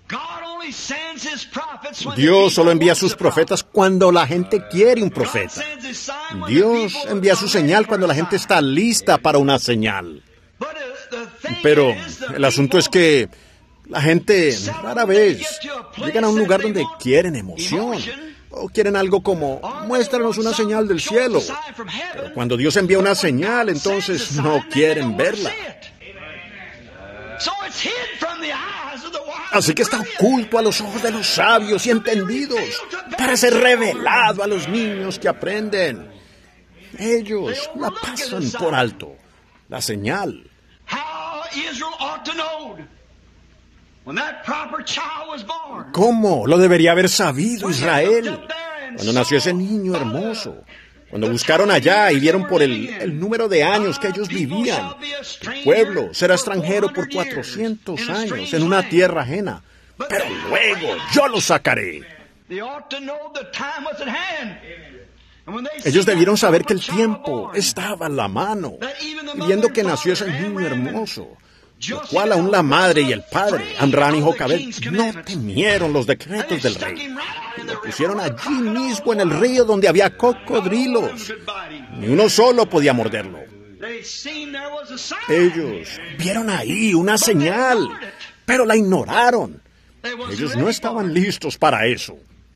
Dios solo envía a sus profetas cuando la gente quiere un profeta. Dios envía su señal cuando la gente está lista para una señal. Pero el asunto es que la gente rara vez llegan a un lugar donde quieren emoción o quieren algo como, muéstranos una señal del cielo. Pero cuando Dios envía una señal, entonces no quieren verla. Así que está oculto a los ojos de los sabios y entendidos para ser revelado a los niños que aprenden. Ellos la pasan por alto, la señal. ¿Cómo lo debería haber sabido Israel cuando nació ese niño hermoso? Cuando buscaron allá y vieron por el, el número de años que ellos vivían. El pueblo será extranjero por cuatrocientos años en una tierra ajena. Pero luego yo los sacaré. Ellos debieron saber que el tiempo estaba a la mano, viendo que nació ese niño hermoso, lo cual aún la madre y el padre, Amram y Jocabed, no temieron los decretos del rey. Y lo pusieron allí mismo en el río donde había cocodrilos. Ni uno solo podía morderlo. Ellos vieron ahí una señal, pero la ignoraron. Ellos no estaban listos para eso.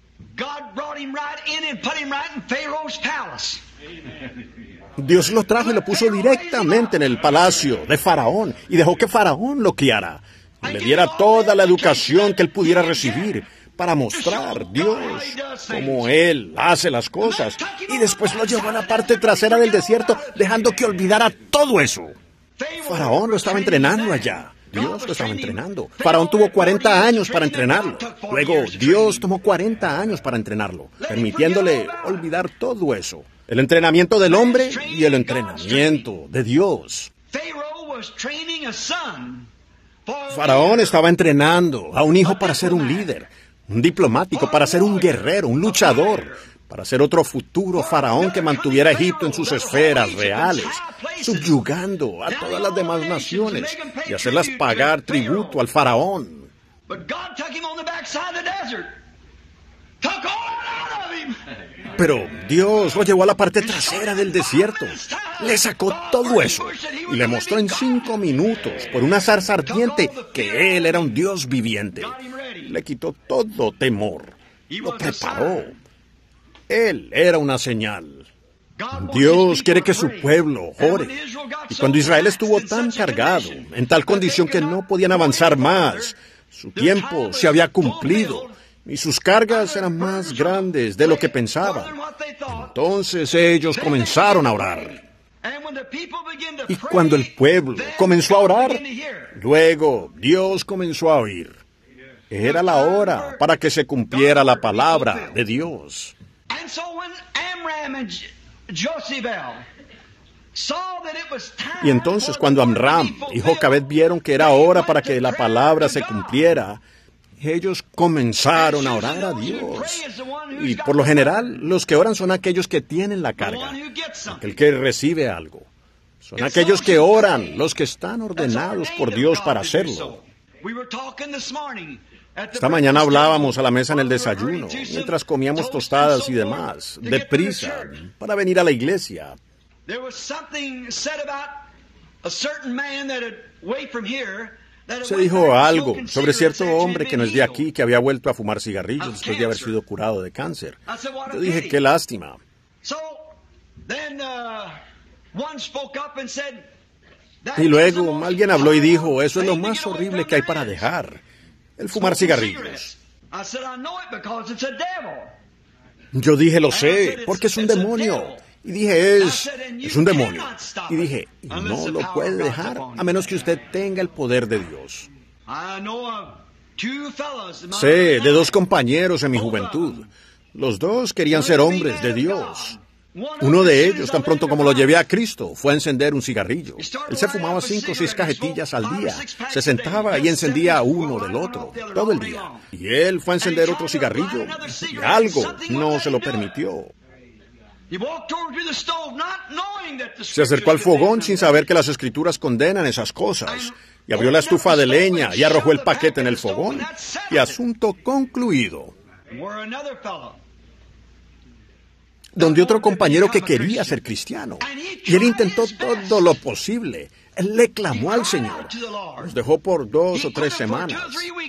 Dios lo trajo y lo puso directamente en el palacio de Faraón y dejó que Faraón lo criara y le diera toda la educación que él pudiera recibir para mostrar Dios cómo Él hace las cosas. Y después lo llevó a la parte trasera del desierto, dejando que olvidara todo eso. Faraón lo estaba entrenando allá. Dios lo estaba entrenando. Faraón tuvo cuarenta años para entrenarlo. Luego, Dios tomó cuarenta años para entrenarlo, permitiéndole olvidar todo eso. El entrenamiento del hombre y el entrenamiento de Dios. Faraón estaba entrenando a un hijo para ser un líder, un diplomático, para ser un guerrero, un luchador, para ser otro futuro faraón que mantuviera a Egipto en sus esferas reales, subyugando a todas las demás naciones y hacerlas pagar tributo al faraón. Pero Dios lo llevó a la parte trasera del desierto, le sacó todo eso y le mostró en cinco minutos por una zarza ardiente que Él era un Dios viviente. Le quitó todo temor, lo preparó. Él era una señal. Dios quiere que su pueblo ore. Y cuando Israel estuvo tan cargado, en tal condición que no podían avanzar más, su tiempo se había cumplido y sus cargas eran más grandes de lo que pensaban. Entonces ellos comenzaron a orar. Y cuando el pueblo comenzó a orar, luego Dios comenzó a oír. Era la hora para que se cumpliera la palabra de Dios. Y entonces cuando Amram y Jocabed vieron que era hora para que la palabra se cumpliera, ellos comenzaron a orar a Dios. Y por lo general, los que oran son aquellos que tienen la carga, aquel que recibe algo. Son aquellos que oran, los que están ordenados por Dios para hacerlo. Esta mañana hablábamos a la mesa en el desayuno, mientras comíamos tostadas y demás, deprisa, para venir a la iglesia. Se dijo algo sobre cierto hombre que no es de aquí, que había vuelto a fumar cigarrillos después de haber sido curado de cáncer. Yo dije, qué lástima. Y luego alguien habló y dijo, eso es lo más horrible que hay para dejar, el fumar cigarrillos. Yo dije, lo sé, porque es un demonio. Y dije, es, es un demonio. Y dije, no lo puede dejar a menos que usted tenga el poder de Dios. Sé de dos compañeros en mi juventud. Los dos querían ser hombres de Dios. Uno de ellos, tan pronto como lo llevé a Cristo, fue a encender un cigarrillo. Él se fumaba cinco o seis cajetillas al día. Se sentaba y encendía uno del otro, todo el día. Y él fue a encender otro cigarrillo y algo no se lo permitió. Se acercó al fogón sin saber que las Escrituras condenan esas cosas. Y abrió la estufa de leña y arrojó el paquete en el fogón. Y asunto concluido. Donde otro compañero que quería ser cristiano. Y él intentó todo lo posible. Él le clamó al Señor. Nos dejó por dos o tres semanas.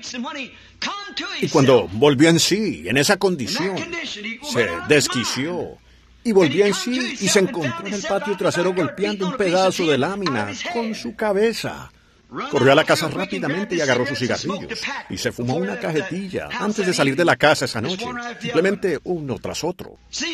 Y cuando volvió en sí, en esa condición, se desquició. Y volvió en sí y se encontró en el patio trasero golpeando un pedazo de lámina con su cabeza. Corrió a la casa rápidamente y agarró sus cigarrillos. Y se fumó una cajetilla antes de salir de la casa esa noche. Simplemente uno tras otro.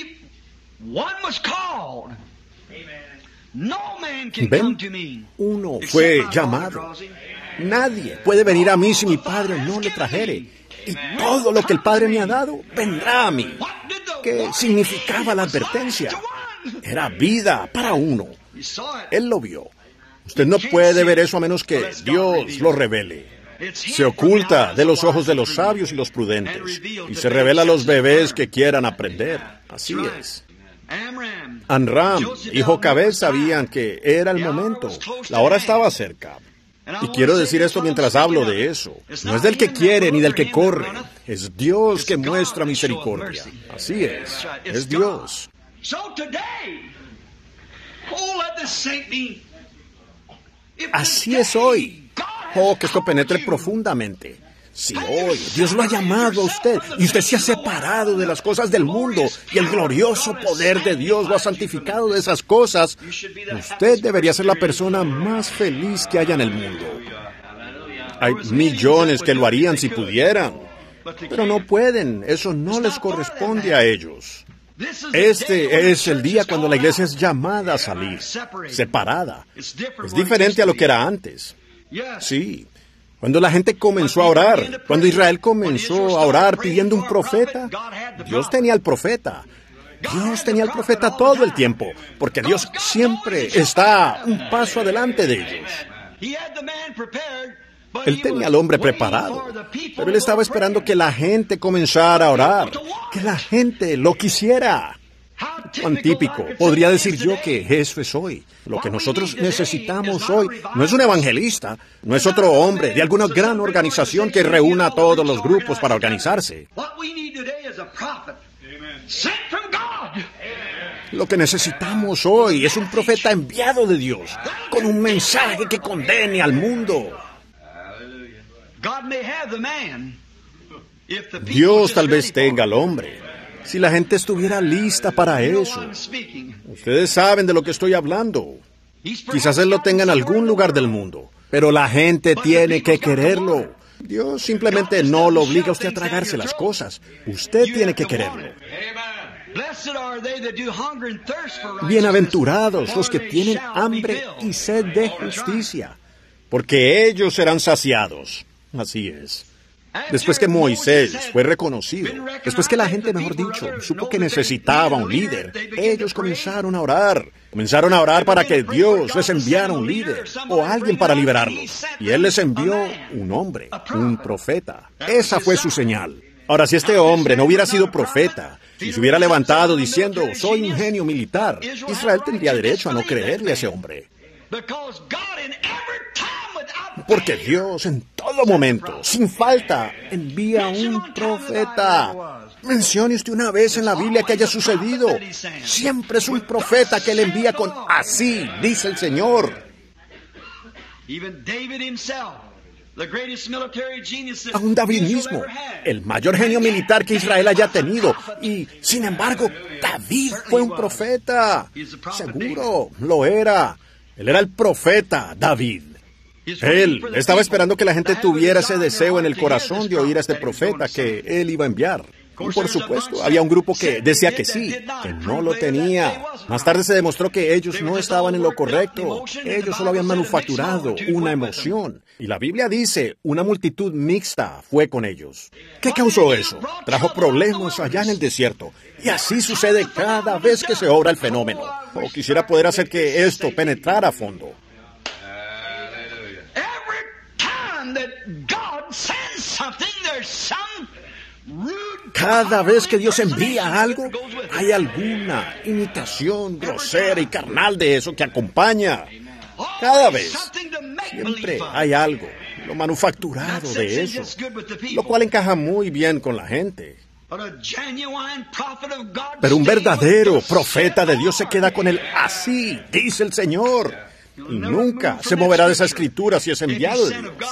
¿Ven? Uno fue llamado. Nadie puede venir a mí si mi Padre no le trajere. Y todo lo que el Padre me ha dado vendrá a mí. ¿Qué significaba la advertencia? Era vida para uno. Él lo vio. Usted no puede ver eso a menos que Dios lo revele. Se oculta de los ojos de los sabios y los prudentes. Y se revela a los bebés que quieran aprender. Así es. Amram y Jocabed sabían que era el momento. La hora estaba cerca. Y quiero decir esto mientras hablo de eso. No es del que quiere ni del que corre. Es Dios que muestra misericordia. Así es. Es Dios. Así es hoy. Oh, que esto penetre profundamente. Si hoy Dios lo ha llamado a usted y usted se ha separado de las cosas del mundo y el glorioso poder de Dios lo ha santificado de esas cosas, usted debería ser la persona más feliz que haya en el mundo. Hay millones que lo harían si pudieran, pero no pueden. Eso no les corresponde a ellos. Este es el día cuando la iglesia es llamada a salir, separada. Es diferente a lo que era antes. Sí. Cuando la gente comenzó a orar, cuando Israel comenzó a orar pidiendo un profeta, Dios tenía al profeta. Dios tenía al profeta todo el tiempo, porque Dios siempre está un paso adelante de ellos. Él tenía al hombre preparado, pero él estaba esperando que la gente comenzara a orar, que la gente lo quisiera. Cuán típico, podría decir yo que eso es hoy. Lo que nosotros necesitamos hoy no es un evangelista, no es otro hombre de alguna gran organización que reúna a todos los grupos para organizarse. Lo que necesitamos hoy es un profeta enviado de Dios, con un mensaje que condene al mundo. Dios tal vez tenga al hombre, si la gente estuviera lista para eso. Ustedes saben de lo que estoy hablando. Quizás Él lo tenga en algún lugar del mundo, pero la gente tiene que quererlo. Dios simplemente no lo obliga a usted a tragarse las cosas. Usted tiene que quererlo. Bienaventurados los que tienen hambre y sed de justicia, porque ellos serán saciados. Así es. Después que Moisés fue reconocido, después que la gente, mejor dicho, supo que necesitaba un líder, ellos comenzaron a orar. Comenzaron a orar para que Dios les enviara un líder o alguien para liberarlos. Y Él les envió un hombre, un profeta. Esa fue su señal. Ahora, si este hombre no hubiera sido profeta, si se hubiera levantado diciendo, soy un genio militar, Israel tendría derecho a no creerle a ese hombre. Porque Dios en todo momento, sin falta, envía un profeta. Mencione usted una vez en la Biblia que haya sucedido. Siempre es un profeta que le envía con así, dice el Señor. Aún David mismo, el mayor genio militar que Israel haya tenido. Y, sin embargo, David fue un profeta. Seguro, lo era. Él era el profeta David. Él estaba esperando que la gente tuviera ese deseo en el corazón de oír a este profeta que él iba a enviar. Y por supuesto, había un grupo que decía que sí, que no lo tenía. Más tarde se demostró que ellos no estaban en lo correcto. Ellos solo habían manufacturado una emoción. Y la Biblia dice, una multitud mixta fue con ellos. ¿Qué causó eso? Trajo problemas allá en el desierto. Y así sucede cada vez que se obra el fenómeno. O quisiera poder hacer que esto penetrara a fondo. Cada vez que Dios envía algo, hay alguna imitación grosera y carnal de eso que acompaña. Cada vez, siempre hay algo, lo manufacturado de eso, lo cual encaja muy bien con la gente. Pero un verdadero profeta de Dios se queda con él así, dice el Señor. Y nunca se moverá de esa escritura si es enviado de Dios.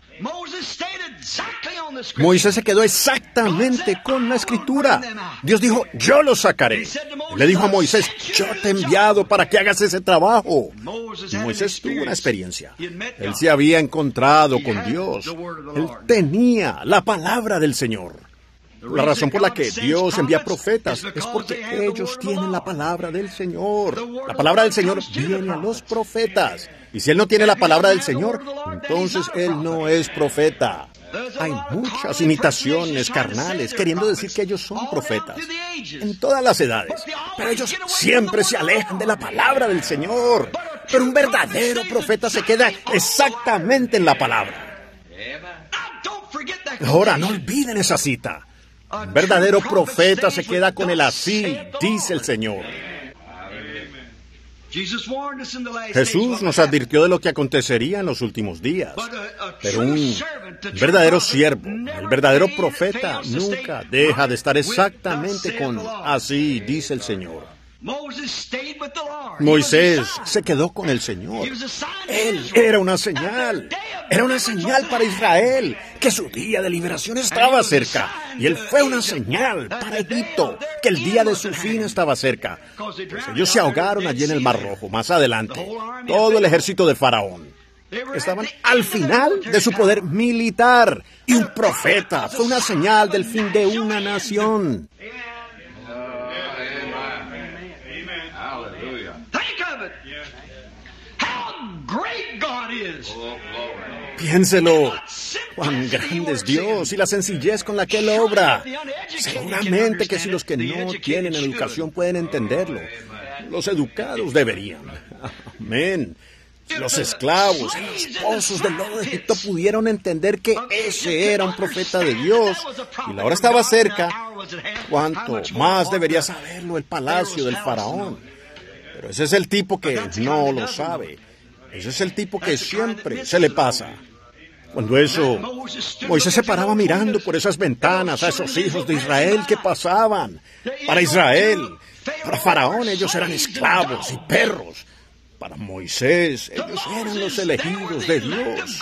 Moisés se quedó exactamente con la escritura. Dios dijo, yo lo sacaré. Y le dijo a Moisés, yo te he enviado para que hagas ese trabajo. Y Moisés tuvo una experiencia. Él se había encontrado con Dios. Él tenía la palabra del Señor. La razón por la que Dios envía profetas es porque ellos tienen la palabra del Señor. La palabra del Señor viene a los profetas. Y si Él no tiene la palabra del Señor, entonces Él no es profeta. Hay muchas imitaciones carnales queriendo decir que ellos son profetas en todas las edades. Pero ellos siempre se alejan de la palabra del Señor. Pero un verdadero profeta se queda exactamente en la palabra. Ahora, no olviden esa cita. Un verdadero profeta se queda con el así, dice el Señor. Jesús nos advirtió de lo que acontecería en los últimos días, pero un verdadero siervo, el verdadero profeta, nunca deja de estar exactamente con así, dice el Señor. Moisés se quedó con el Señor. Él era una señal, era una señal para Israel, que su día de liberación estaba cerca. Y él fue una señal para Egipto, que el día de su fin estaba cerca. Pues ellos se ahogaron allí en el Mar Rojo, más adelante. Todo el ejército de Faraón. Estaban al final de su poder militar. Y un profeta fue una señal del fin de una nación. Piénselo, cuán grande es Dios y la sencillez con la que Él obra. Seguramente que si los que no tienen educación pueden entenderlo, los educados deberían. Amén. Los esclavos en los pozos del lodo de Egipto pudieron entender que ese era un profeta de Dios y la hora estaba cerca. Cuánto más debería saberlo el palacio del faraón. Pero ese es el tipo que no lo sabe. Ese es el tipo que siempre se le pasa. Cuando eso, Moisés se paraba mirando por esas ventanas a esos hijos de Israel que pasaban. Para Israel, para Faraón, ellos eran esclavos y perros. Para Moisés, ellos eran los elegidos de Dios.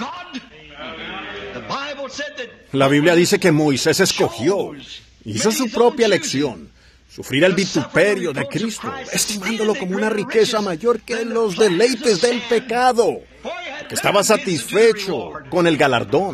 La Biblia dice que Moisés escogió, hizo su propia elección, sufrir el vituperio de Cristo, estimándolo como una riqueza mayor que los deleites del pecado, porque estaba satisfecho con el galardón.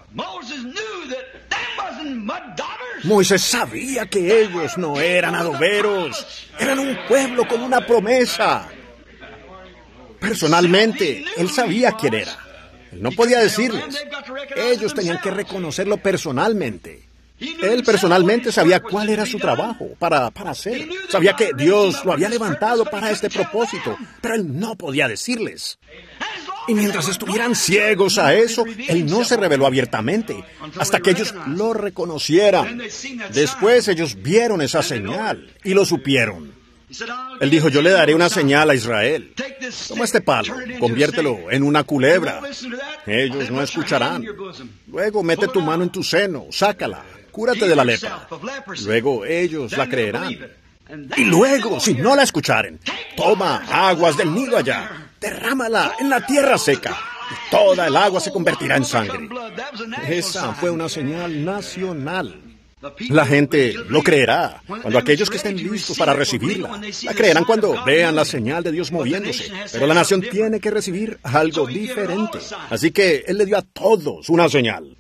Moisés sabía que ellos no eran adoberos, eran un pueblo con una promesa. Personalmente, él sabía quién era. Él no podía decirles. Ellos tenían que reconocerlo personalmente. Él personalmente sabía cuál era su trabajo para, para hacer. Sabía que Dios lo había levantado para este propósito, pero él no podía decirles. Y mientras estuvieran ciegos a eso, él no se reveló abiertamente, hasta que ellos lo reconocieran. Después ellos vieron esa señal y lo supieron. Él dijo, yo le daré una señal a Israel. Toma este palo, conviértelo en una culebra. Ellos no escucharán. Luego mete tu mano en tu seno, sácala, cúrate de la lepra. Luego ellos la creerán. Y luego, si no la escucharen, toma aguas del Nilo allá, derrámala en la tierra seca, y toda el agua se convertirá en sangre. Esa fue una señal nacional. La gente lo creerá cuando aquellos que estén listos para recibirla. La creerán cuando vean la señal de Dios moviéndose. Pero la nación tiene que recibir algo diferente. Así que Él le dio a todos una señal.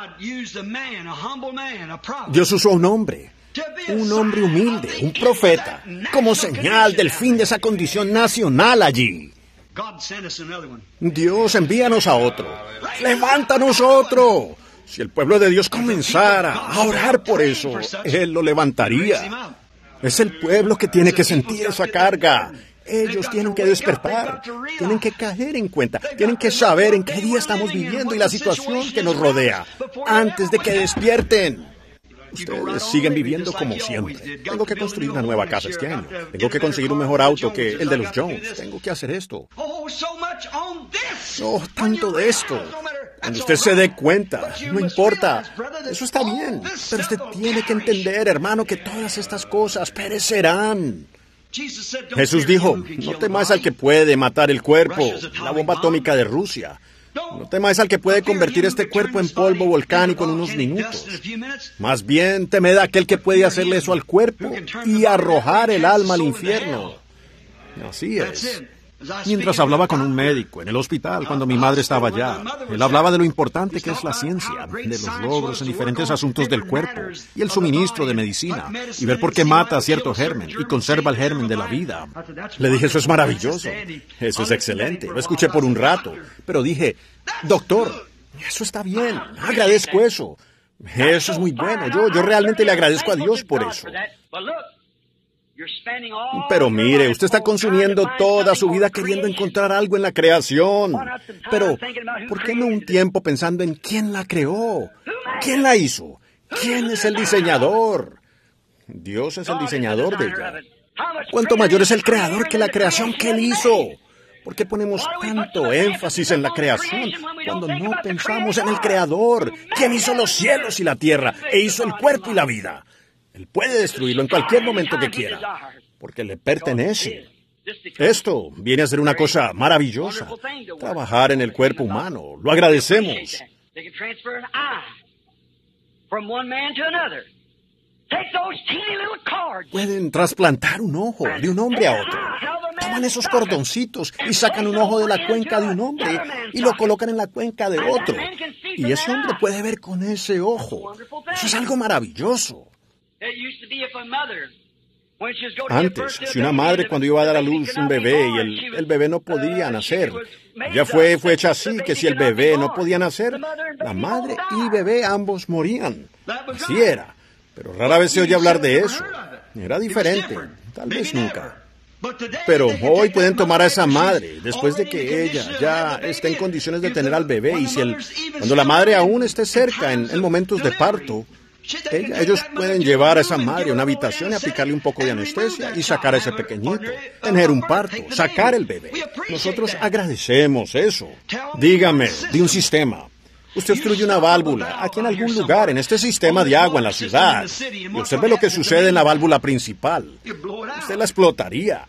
Dios usó un hombre, un hombre humilde, un profeta, como señal del fin de esa condición nacional allí. Dios, envíanos a otro. ¡Levántanos otro! Si el pueblo de Dios comenzara a orar por eso, Él lo levantaría. Es el pueblo que tiene que sentir esa carga. Ellos tienen que despertar, tienen que caer en cuenta, tienen que saber en qué día estamos viviendo y la situación que nos rodea, antes de que despierten. Ustedes siguen viviendo como siempre. Tengo que construir una nueva casa este año. Tengo que conseguir un mejor auto que el de los Jones. Tengo que hacer esto. Oh, tanto de esto. Cuando usted se dé cuenta, no importa. Eso está bien. Pero usted tiene que entender, hermano, que todas estas cosas perecerán. Jesús dijo, no temáis al que puede matar el cuerpo, la bomba atómica de Rusia. No temáis al que puede convertir este cuerpo en polvo volcánico en unos minutos. Más bien, temed a aquel que puede hacerle eso al cuerpo y arrojar el alma al infierno. Así es. Mientras hablaba con un médico en el hospital cuando mi madre estaba allá, él hablaba de lo importante que es la ciencia, de los logros en diferentes asuntos del cuerpo y el suministro de medicina, y ver por qué mata a cierto germen y conserva el germen de la vida. Le dije, eso es maravilloso, eso es excelente. Lo escuché por un rato, pero dije, doctor, eso está bien, agradezco eso. Eso es muy bueno, yo, yo realmente le agradezco a Dios por eso. Pero mire, usted está consumiendo toda su vida queriendo encontrar algo en la creación. Pero, ¿por qué no un tiempo pensando en quién la creó? ¿Quién la hizo? ¿Quién es el diseñador? Dios es el diseñador de ella. ¿Cuánto mayor es el creador que la creación que él hizo? ¿Por qué ponemos tanto énfasis en la creación cuando no pensamos en el creador? ¿Quién hizo los cielos y la tierra e hizo el cuerpo y la vida? Él puede destruirlo en cualquier momento que quiera, porque le pertenece. Esto viene a ser una cosa maravillosa. Trabajar en el cuerpo humano. Lo agradecemos. Pueden trasplantar un ojo de un hombre a otro. Toman esos cordoncitos y sacan un ojo de la cuenca de un hombre y lo colocan en la cuenca de otro. Y ese hombre puede ver con ese ojo. Eso es algo maravilloso. Antes, si una madre cuando iba a dar a luz un bebé y el, el bebé no podía nacer, ya fue, fue hecho así que si el bebé no podía nacer, la madre y bebé ambos morían. Así era. Pero rara vez se oye hablar de eso. Era diferente. Tal vez nunca. Pero hoy pueden tomar a esa madre, después de que ella ya esté en condiciones de tener al bebé, y si el, cuando la madre aún esté cerca en, en momentos de parto, ella, ellos pueden llevar a esa madre a una habitación y aplicarle un poco de anestesia y sacar a ese pequeñito, tener un parto, sacar el bebé. Nosotros agradecemos eso. Dígame, de un sistema. Usted obstruye una válvula aquí en algún lugar, en este sistema de agua en la ciudad, y observe lo que sucede en la válvula principal. Usted la explotaría.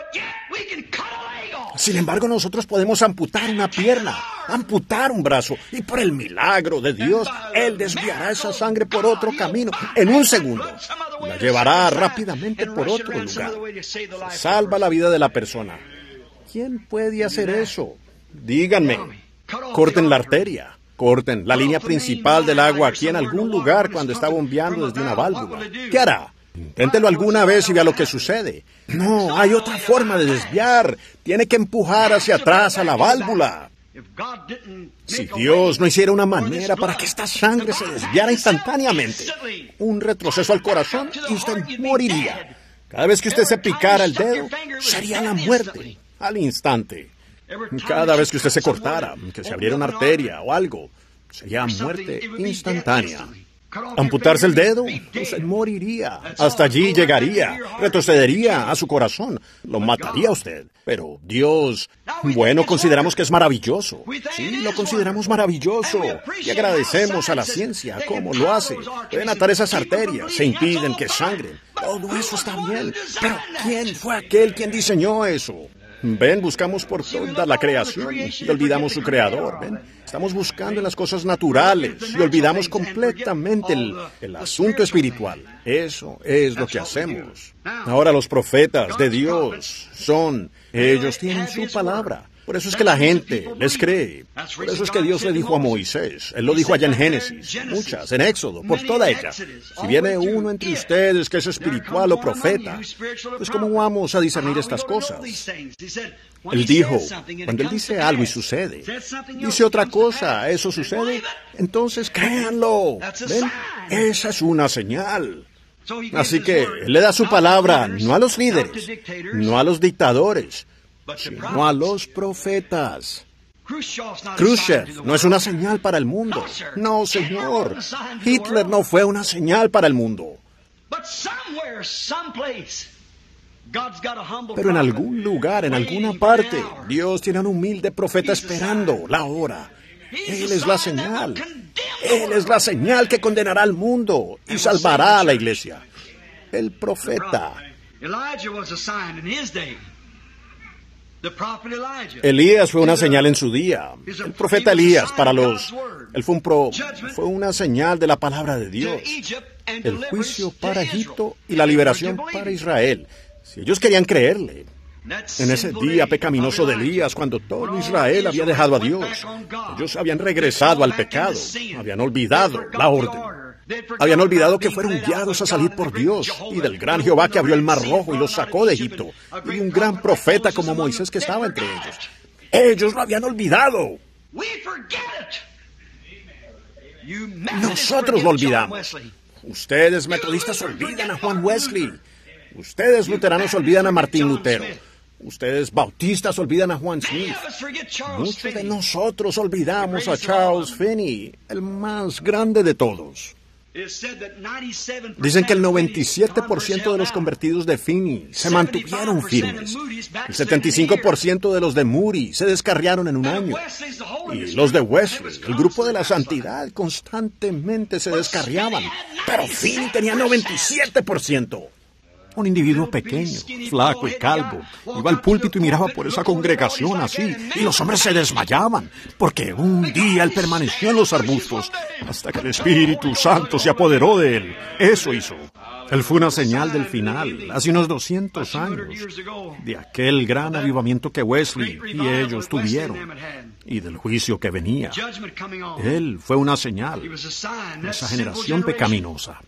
Sin embargo, nosotros podemos amputar una pierna, amputar un brazo, y por el milagro de Dios, Él desviará esa sangre por otro camino en un segundo. La llevará rápidamente por otro lugar. Salva la vida de la persona. ¿Quién puede hacer eso? Díganme. Corten la arteria. Corten la línea principal del agua aquí en algún lugar cuando está bombeando desde una válvula. ¿Qué hará? Inténtelo alguna vez y vea lo que sucede. No, hay otra forma de desviar. Tiene que empujar hacia atrás a la válvula. Si Dios no hiciera una manera para que esta sangre se desviara instantáneamente, un retroceso al corazón y usted moriría. Cada vez que usted se picara el dedo, sería la muerte al instante. Cada vez que usted se cortara, que se abriera una arteria o algo, sería muerte instantánea. Amputarse el dedo, usted moriría. Hasta allí llegaría, retrocedería a su corazón, lo mataría a usted. Pero Dios, bueno, consideramos que es maravilloso. Sí, lo consideramos maravilloso. Y agradecemos a la ciencia cómo lo hace. Pueden atar esas arterias, se impiden que sangren. Todo eso está bien. Pero ¿quién fue aquel quien diseñó eso? Ven, buscamos por toda la creación y olvidamos su creador. Ven, estamos buscando en las cosas naturales y olvidamos completamente el, el asunto espiritual. Eso es lo que hacemos. Ahora los profetas de Dios son, ellos tienen su palabra. Por eso es que la gente les cree. Por eso es que Dios le dijo a Moisés, Él lo dijo allá en Génesis, muchas, en Éxodo, por toda ella. Si viene uno entre ustedes que es espiritual o profeta, pues ¿cómo vamos a discernir estas cosas? Él dijo, cuando Él dice algo y sucede, dice otra cosa, eso sucede, entonces créanlo. ¿Ven? Esa es una señal. Así que Él le da su palabra, no a los líderes, no a los dictadores, sino a los profetas. Khrushchev no es una señal para el mundo. No, señor. Hitler no fue una señal para el mundo. Pero en algún lugar, en alguna parte, Dios tiene un humilde profeta esperando la hora. Él es la señal. Él es la señal que condenará al mundo y salvará a la iglesia. El profeta. Elías fue una señal en su día. El profeta Elías para los... Él fue, un pro, fue una señal de la palabra de Dios. El juicio para Egipto y la liberación para Israel. Si ellos querían creerle. En ese día pecaminoso de Elías, cuando todo Israel había dejado a Dios, ellos habían regresado al pecado, habían olvidado la orden. Habían olvidado que fueron guiados a salir por Dios y del gran Jehová que abrió el mar rojo y los sacó de Egipto, y de un gran profeta como Moisés que estaba entre ellos. Ellos lo habían olvidado. Nosotros lo olvidamos. Ustedes metodistas olvidan a Juan Wesley. Ustedes luteranos olvidan a Martín Lutero. Ustedes bautistas olvidan a Juan Smith. Muchos de nosotros olvidamos a Charles Finney, el más grande de todos. Dicen que el noventa y siete por ciento de los convertidos de Finney se mantuvieron firmes. El setenta y cinco por ciento de los de Moody se descarriaron en un año. Y los de Wesley, el grupo de la santidad, constantemente se descarriaban. Pero Finney tenía noventa y siete por ciento. Un individuo pequeño, flaco y calvo, iba al púlpito y miraba por esa congregación así, y los hombres se desmayaban, porque un día él permaneció en los arbustos, hasta que el Espíritu Santo se apoderó de él. Eso hizo. Él fue una señal del final, hace unos doscientos años, de aquel gran avivamiento que Wesley y ellos tuvieron, y del juicio que venía. Él fue una señal de esa generación pecaminosa.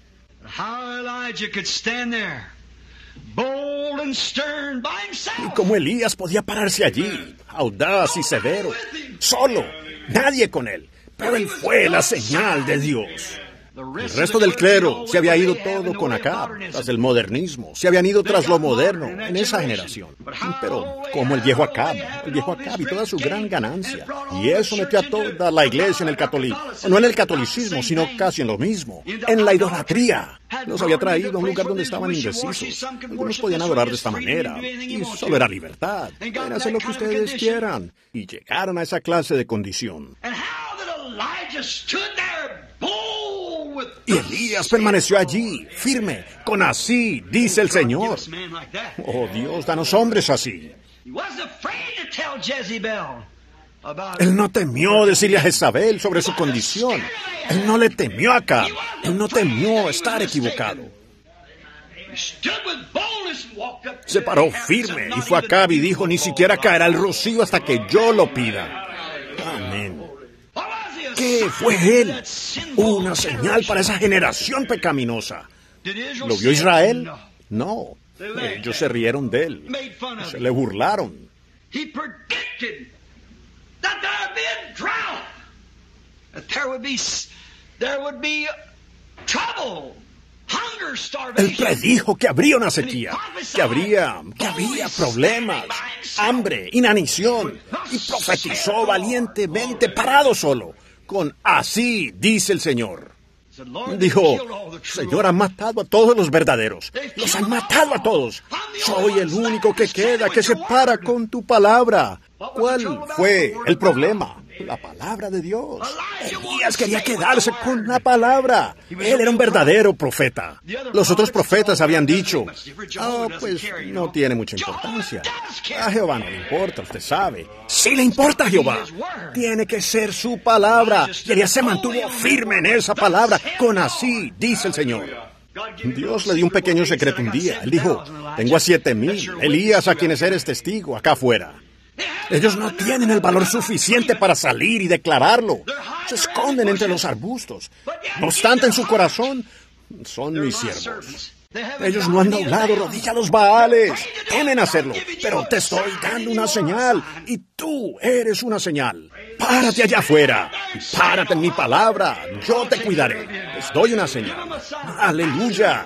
Y como Elías podía pararse allí, audaz y severo, solo, nadie con él, pero él fue la señal de Dios. El resto del clero se había ido todo con Acab, tras el modernismo, se habían ido tras lo moderno en esa generación. Pero como el viejo Acab, el viejo Acab y toda su gran ganancia, y eso metió a toda la iglesia en el catolicismo, no en el catolicismo, sino casi en lo mismo, en la idolatría. Los había traído a un lugar donde estaban indecisos. Algunos podían adorar de esta manera, y solo era libertad. Pueden hacer lo que ustedes quieran. Y llegaron a esa clase de condición. Y Elías permaneció allí, firme, con así, dice el Señor. Oh Dios, danos hombres así. Él no temió decirle a Jezabel sobre su condición. Él no le temió a Acab. Él no temió estar equivocado. Se paró firme y fue a Acab y dijo, ni siquiera caerá el rocío hasta que yo lo pida. Amén. ¿Qué fue él? Una señal para esa generación pecaminosa. ¿Lo vio Israel? No. Ellos se rieron de él. Se le burlaron. Él predijo que habría una sequía, que habría, que habría problemas, hambre, inanición, y profetizó valientemente parado solo. Con así dice el Señor. Dijo, Señor, han matado a todos los verdaderos. Los han matado a todos. Soy el único que queda, que se para con tu palabra. ¿Cuál fue el problema? La palabra de Dios. Elías quería quedarse con la palabra. Él era un verdadero profeta. Los otros profetas habían dicho, ah, pues no tiene mucha importancia. A Jehová no le importa, usted sabe. Sí le importa a Jehová. Tiene que ser su palabra. Y Elías se mantuvo firme en esa palabra. Con así, dice el Señor. Dios le dio un pequeño secreto un día. Él dijo, tengo a siete mil, Elías a quienes eres testigo, acá afuera. Ellos no tienen el valor suficiente para salir y declararlo. Se esconden entre los arbustos. No obstante, en su corazón, son mis siervos. Ellos no han doblado rodilla a los Baales. Temen hacerlo, pero te estoy dando una señal. Y tú eres una señal. Párate allá afuera. Y párate en mi palabra. Yo te cuidaré. Les doy una señal. Aleluya.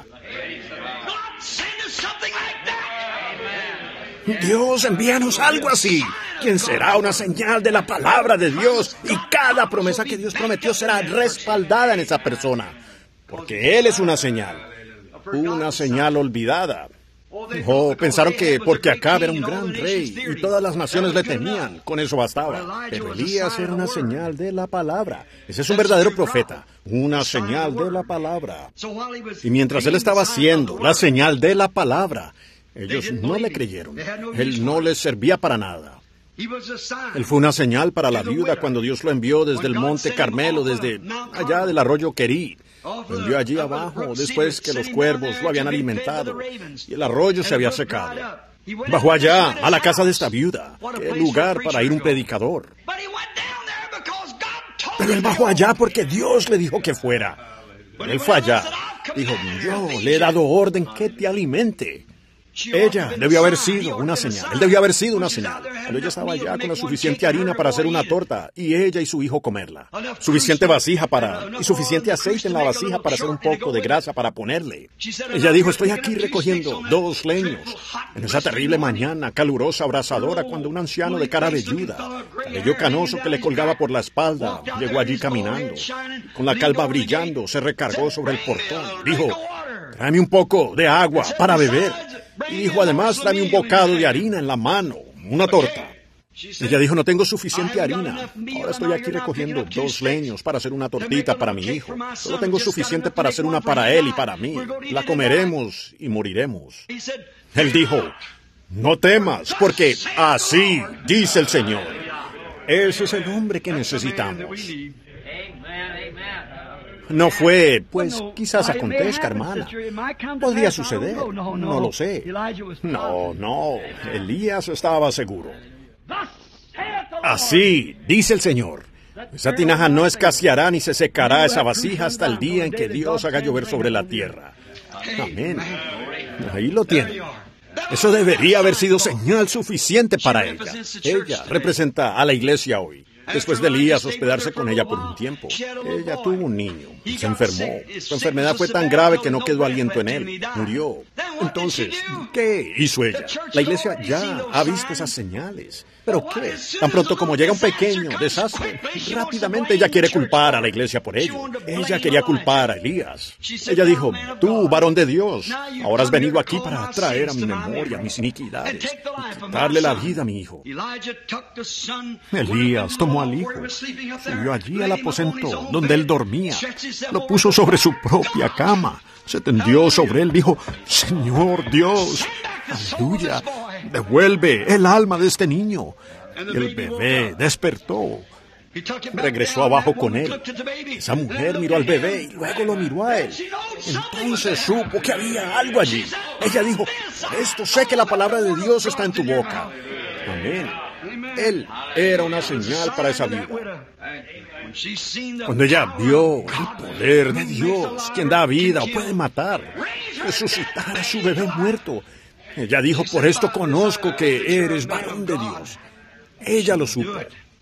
Dios, envíanos algo así, quien será una señal de la palabra de Dios, y cada promesa que Dios prometió será respaldada en esa persona, porque Él es una señal, una señal olvidada. Oh, pensaron que porque Acab era un gran rey y todas las naciones le temían, con eso bastaba. Pero Elías era una señal de la palabra. Ese es un verdadero profeta, una señal de la palabra. Y mientras él estaba haciendo la señal de la palabra, ellos no le creyeron. Él no les servía para nada. Él fue una señal para la viuda cuando Dios lo envió desde el monte Carmelo, desde allá del arroyo Querí. Lo envió allí abajo después que los cuervos lo habían alimentado y el arroyo se había secado. Bajó allá, a la casa de esta viuda. Qué lugar para ir un predicador. Pero él bajó allá porque Dios le dijo que fuera. Él fue allá. Dijo, yo le he dado orden que te alimente. Ella debió haber sido una señal, él debió haber sido una señal, pero ella estaba ya con la suficiente harina para hacer una torta y ella y su hijo comerla. Suficiente vasija para, y suficiente aceite en la vasija para hacer un poco de grasa para ponerle. Ella dijo, estoy aquí recogiendo dos leños en esa terrible mañana calurosa, abrasadora, cuando un anciano de cara velluda, cabello canoso que le colgaba por la espalda, llegó allí caminando, con la calva brillando, se recargó sobre el portón. Dijo, tráeme un poco de agua para beber. Y dijo, además, tráeme un bocado de harina en la mano, una torta. Ella dijo, no tengo suficiente harina. Ahora estoy aquí recogiendo dos leños para hacer una tortita para mi hijo. Solo tengo suficiente para hacer una para él y para mí. La comeremos y moriremos. Él dijo, no temas, porque así dice el Señor. Ese es el hombre que necesitamos. No fue, pues quizás acontezca, hermana. Podría suceder, no lo sé. No, no, Elías estaba seguro. Así dice el Señor. Esa tinaja no escaseará ni se secará esa vasija hasta el día en que Dios haga llover sobre la tierra. Amén. Ahí lo tiene. Eso debería haber sido señal suficiente para ella. Ella representa a la iglesia hoy. Después de Elías hospedarse con ella por un tiempo, ella tuvo un niño, se enfermó. Su enfermedad fue tan grave que no quedó aliento en él, murió. Entonces, ¿qué hizo ella? La iglesia ya ha visto esas señales. ¿Pero qué? Tan pronto como llega un pequeño desastre, rápidamente ella quiere culpar a la iglesia por ello. Ella quería culpar a Elías. Ella dijo, tú, varón de Dios, ahora has venido aquí para traer a mi memoria mis iniquidades y darle la vida a mi hijo. Elías tomó al hijo, subió allí al aposento donde él dormía, lo puso sobre su propia cama, se tendió sobre él, dijo, Señor Dios, aleluya, devuelve el alma de este niño. El bebé despertó, regresó abajo con él. Esa mujer miró al bebé y luego lo miró a él. Entonces supo que había algo allí. Ella dijo, esto sé que la palabra de Dios está en tu boca. Amén. Él era una señal para esa vida. Cuando ella vio el poder de Dios, quien da vida o puede matar, resucitar a su bebé muerto, ella dijo, por esto conozco que eres varón de Dios. Ella lo supo.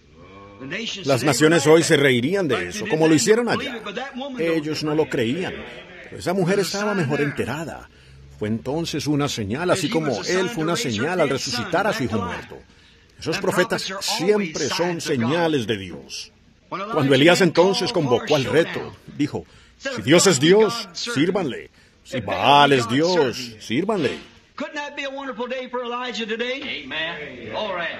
Las naciones hoy se reirían de eso, como lo hicieron allá. Ellos no lo creían. Pero esa mujer estaba mejor enterada. Fue entonces una señal, así como él fue una señal al resucitar a su hijo muerto. Esos profetas siempre son señales de Dios. Cuando Elías entonces convocó al reto, dijo, si Dios es Dios, sírvanle. Si Baal es Dios, sírvanle. Couldn't that be a wonderful day for Elijah today? Amen. All right.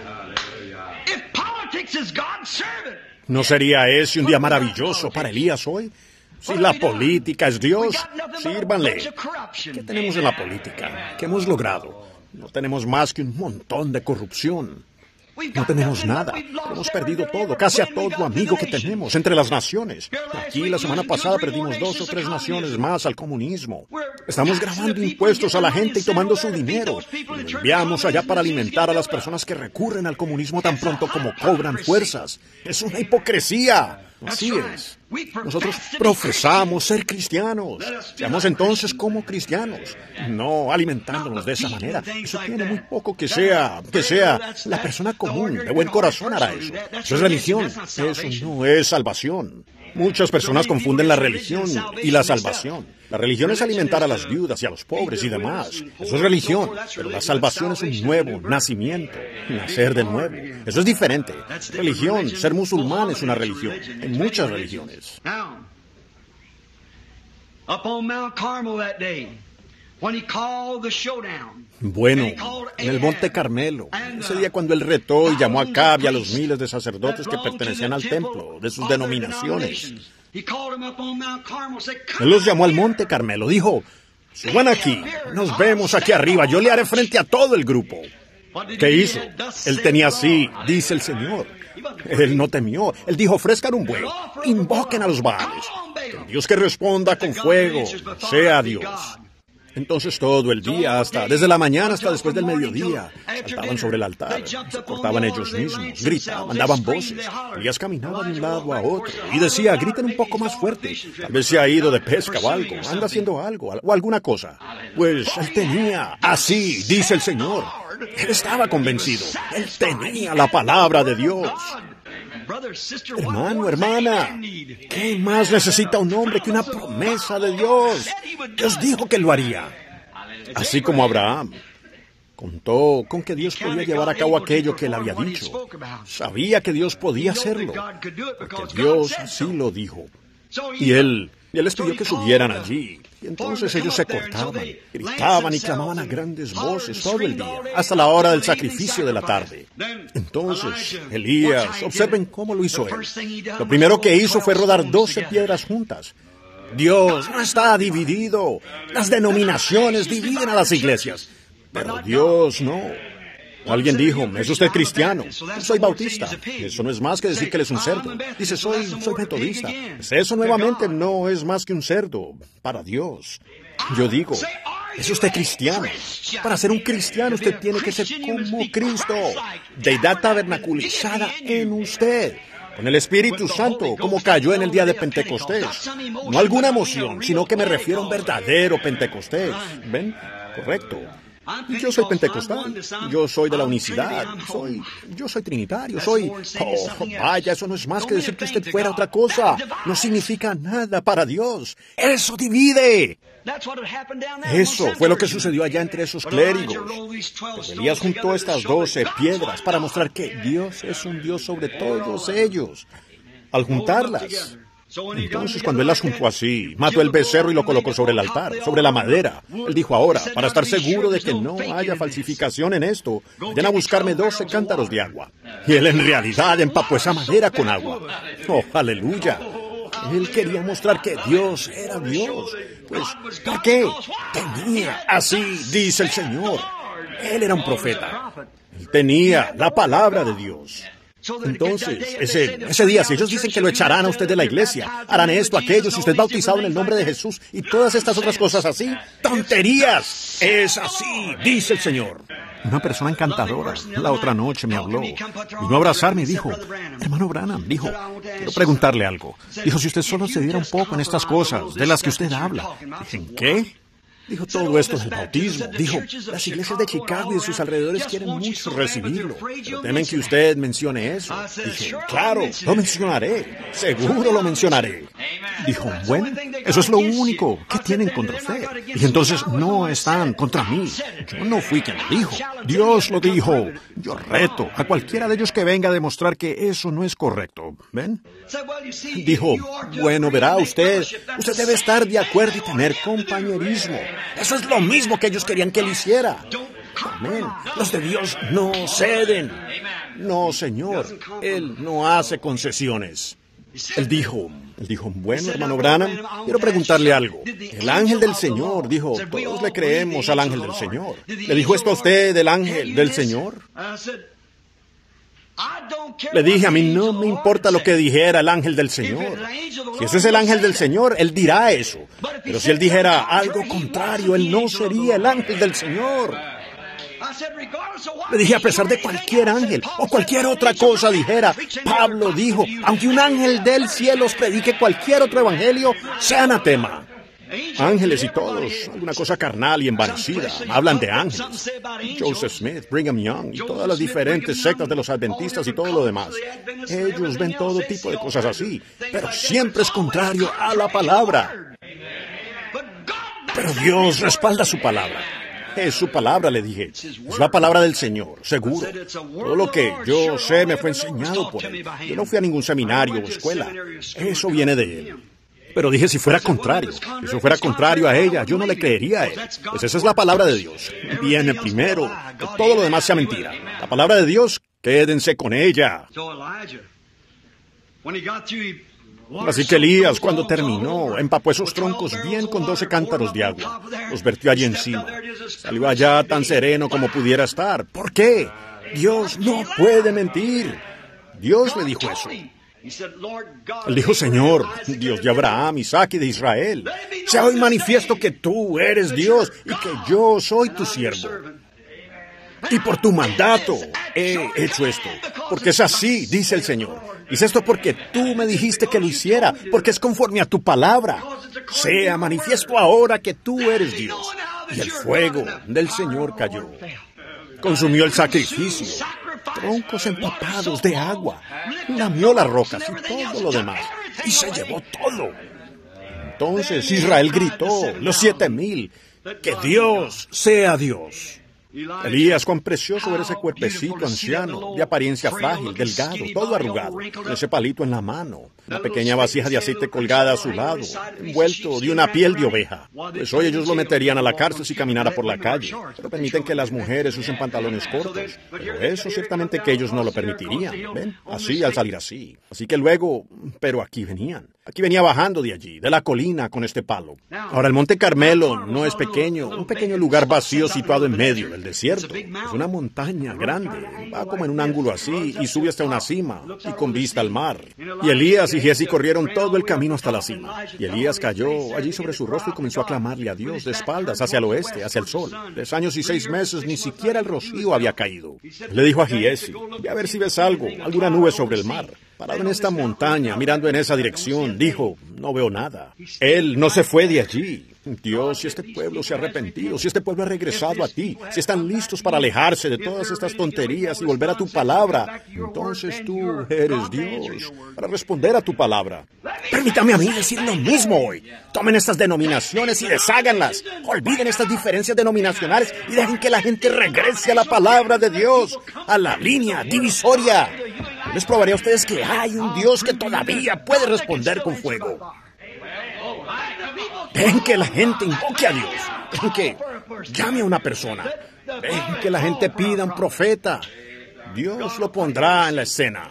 If politics is God's servant. ¿No sería ese un día maravilloso para Elías hoy? Si la política es Dios, sírvanle. ¿Qué tenemos en la política? ¿Qué hemos logrado? No tenemos más que un montón de corrupción. No tenemos nada. Hemos perdido todo, casi a todo amigo que tenemos entre las naciones. Aquí la semana pasada perdimos dos o tres naciones más al comunismo. Estamos grabando impuestos a la gente y tomando su dinero. Y lo enviamos allá para alimentar a las personas que recurren al comunismo tan pronto como cobran fuerzas. Es una hipocresía. Así es. Nosotros profesamos ser cristianos. Seamos entonces como cristianos, no alimentándonos de esa manera. Eso tiene muy poco que sea, que sea la persona común, de buen corazón hará eso. Eso es religión. Eso no es salvación. Muchas personas confunden la religión y la salvación. La religión es alimentar a las viudas y a los pobres y demás. Eso es religión. Pero la salvación es un nuevo nacimiento, nacer de nuevo. Eso es diferente. Religión, ser musulmán es una religión. Hay muchas religiones. Bueno, en el Monte Carmelo, ese día cuando él retó y llamó a Acab y a los miles de sacerdotes que pertenecían al templo, de sus denominaciones. Él los llamó al Monte Carmelo, dijo, suban aquí, nos vemos aquí arriba, yo le haré frente a todo el grupo. ¿Qué hizo? Él tenía así, dice el Señor. Él no temió, él dijo, ofrezcan un buey, invoquen a los Baales. Que Dios que responda con fuego sea Dios. Entonces todo el día, hasta desde la mañana hasta después del mediodía, saltaban sobre el altar, se cortaban ellos mismos, gritaban, daban voces. Elías caminaba de un lado a otro y decía, griten un poco más fuerte. Tal vez se ha ido de pesca o algo, anda haciendo algo o alguna cosa. Pues él tenía, así dice el Señor. Él estaba convencido. Él tenía la palabra de Dios. Hermano, hermana, ¿qué más necesita un hombre que una promesa de Dios? Dios dijo que lo haría. Así como Abraham contó con que Dios podía llevar a cabo aquello que él había dicho. Sabía que Dios podía hacerlo, porque Dios así lo dijo. Y él, y él les pidió que subieran allí. Y entonces ellos se cortaban, gritaban y clamaban a grandes voces todo el día, hasta la hora del sacrificio de la tarde. Entonces, Elías, observen cómo lo hizo él. Lo primero que hizo fue rodar doce piedras juntas. Dios no está dividido. Las denominaciones dividen a las iglesias, pero Dios no. Alguien dijo, ¿es usted cristiano? Soy bautista. Eso no es más que decir que él es un cerdo. Dice, soy, soy metodista. Pues eso nuevamente no es más que un cerdo para Dios. Yo digo, ¿es usted cristiano? Para ser un cristiano usted tiene que ser como Cristo. Deidad tabernaculizada en usted. Con el Espíritu Santo, como cayó en el día de Pentecostés. No alguna emoción, sino que me refiero a un verdadero Pentecostés. ¿Ven? Correcto. Yo soy pentecostal, yo soy de la unicidad, soy, yo soy trinitario, soy... Oh, vaya, eso no es más que decir que usted fuera otra cosa. No significa nada para Dios. ¡Eso divide! Eso fue lo que sucedió allá entre esos clérigos. Elías juntó estas doce piedras para mostrar que Dios es un Dios sobre todos ellos. Al juntarlas... Entonces, cuando él las juntó así, mató el becerro y lo colocó sobre el altar, sobre la madera. Él dijo ahora, para estar seguro de que no haya falsificación en esto, vayan a buscarme doce cántaros de agua. Y él en realidad empapó esa madera con agua. ¡Oh, aleluya! Él quería mostrar que Dios era Dios. Pues, ¿por qué? Tenía, así dice el Señor. Él era un profeta. Él tenía la palabra de Dios. Entonces, ese, ese día, si ellos dicen que lo echarán a usted de la iglesia, harán esto, aquello, si usted es bautizado en el nombre de Jesús y todas estas otras cosas así, ¡tonterías! Es así, dice el Señor. Una persona encantadora, la otra noche me habló, vino a abrazarme y dijo, hermano Branham, dijo, quiero preguntarle algo. Dijo, si usted solo se diera un poco en estas cosas de las que usted habla. Dije, ¿en qué? Dijo todo esto del bautismo. Dijo, las iglesias de Chicago y de sus alrededores quieren mucho recibirlo, pero temen que usted mencione eso. Dije, claro, lo mencionaré. Seguro lo mencionaré. Dijo, bueno, eso es lo único que tienen contra usted. Y entonces no están contra mí. Yo no fui quien lo dijo. Dios lo dijo. Yo reto a cualquiera de ellos que venga a demostrar que eso no es correcto. ¿Ven? Dijo, bueno, verá usted, usted debe estar de acuerdo y tener compañerismo. Eso es lo mismo que ellos querían que él hiciera. Amén. Los de Dios no ceden. No, Señor. Él no hace concesiones. Él dijo, él dijo, bueno, hermano Branham, quiero preguntarle algo. El ángel del Señor, dijo, todos le creemos al ángel del Señor. ¿Le dijo esto a usted del ángel del Señor? Le dije, a mí no me importa lo que dijera el ángel del Señor. Si ese es el ángel del Señor, él dirá eso. Pero si él dijera algo contrario, él no sería el ángel del Señor. Le dije, a pesar de cualquier ángel o cualquier otra cosa dijera, Pablo dijo, aunque un ángel del cielo os predique cualquier otro evangelio, sea anatema. Ángeles y todos, alguna cosa carnal y envanecida, hablan de ángeles. Joseph Smith, Brigham Young y todas las diferentes sectas de los adventistas y todo lo demás. Ellos ven todo tipo de cosas así, pero siempre es contrario a la palabra. Pero Dios respalda su palabra. Es su palabra, le dije. Es la palabra del Señor, seguro. Todo lo que yo sé me fue enseñado por él. Yo no fui a ningún seminario o escuela. Eso viene de él. Pero dije, si fuera contrario, si eso fuera contrario a ella, yo no le creería a él. Pues esa es la palabra de Dios. Viene primero, que todo lo demás sea mentira. La palabra de Dios, quédense con ella. Así que Elías, cuando terminó, empapó esos troncos bien con doce cántaros de agua. Los vertió allí encima. Salió allá tan sereno como pudiera estar. ¿Por qué? Dios no puede mentir. Dios le dijo eso. Él dijo, Señor, Dios de Abraham, Isaac y de Israel, sea hoy manifiesto que tú eres Dios y que yo soy tu siervo. Y por tu mandato he hecho esto, porque es así, dice el Señor. Hice esto porque tú me dijiste que lo hiciera, porque es conforme a tu palabra. Sea manifiesto ahora que tú eres Dios. Y el fuego del Señor cayó. Consumió el sacrificio, troncos empapados de agua, lamió las rocas y todo lo demás, y se llevó todo. Entonces Israel gritó, los siete mil, que Dios sea Dios. Elías, cuán precioso era ese cuerpecito anciano, de apariencia frágil, delgado, todo arrugado, con ese palito en la mano, una pequeña vasija de aceite colgada a su lado, envuelto de una piel de oveja. Pues hoy ellos lo meterían a la cárcel si caminara por la calle, pero permiten que las mujeres usen pantalones cortos. Pero eso ciertamente que ellos no lo permitirían, ¿ven? Así, al salir así. Así que luego, pero aquí venían. Aquí venía bajando de allí, de la colina, con este palo. Ahora, el Monte Carmelo no es pequeño, un pequeño lugar vacío situado en medio del desierto. Es una montaña grande, va como en un ángulo así y sube hasta una cima y con vista al mar. Y Elías y Giezi corrieron todo el camino hasta la cima. Y Elías cayó allí sobre su rostro y comenzó a clamarle a Dios de espaldas hacia el oeste, hacia el sol. Tres años y seis meses ni siquiera el rocío había caído. Le dijo a Giezi, ve a ver si ves algo, alguna nube sobre el mar. Parado en esta montaña, mirando en esa dirección, dijo, no veo nada. Él no se fue de allí. Dios, si este pueblo se ha arrepentido, si este pueblo ha regresado a ti, si están listos para alejarse de todas estas tonterías y volver a tu palabra, entonces tú eres Dios para responder a tu palabra. Permítame a mí decir lo mismo hoy. Tomen estas denominaciones y desháganlas. Olviden estas diferencias denominacionales y dejen que la gente regrese a la palabra de Dios, a la línea divisoria. Yo les probaré a ustedes que hay un Dios que todavía puede responder con fuego. Ven que la gente invoque a Dios. Ven que llame a una persona. Ven que la gente pida un profeta. Dios lo pondrá en la escena.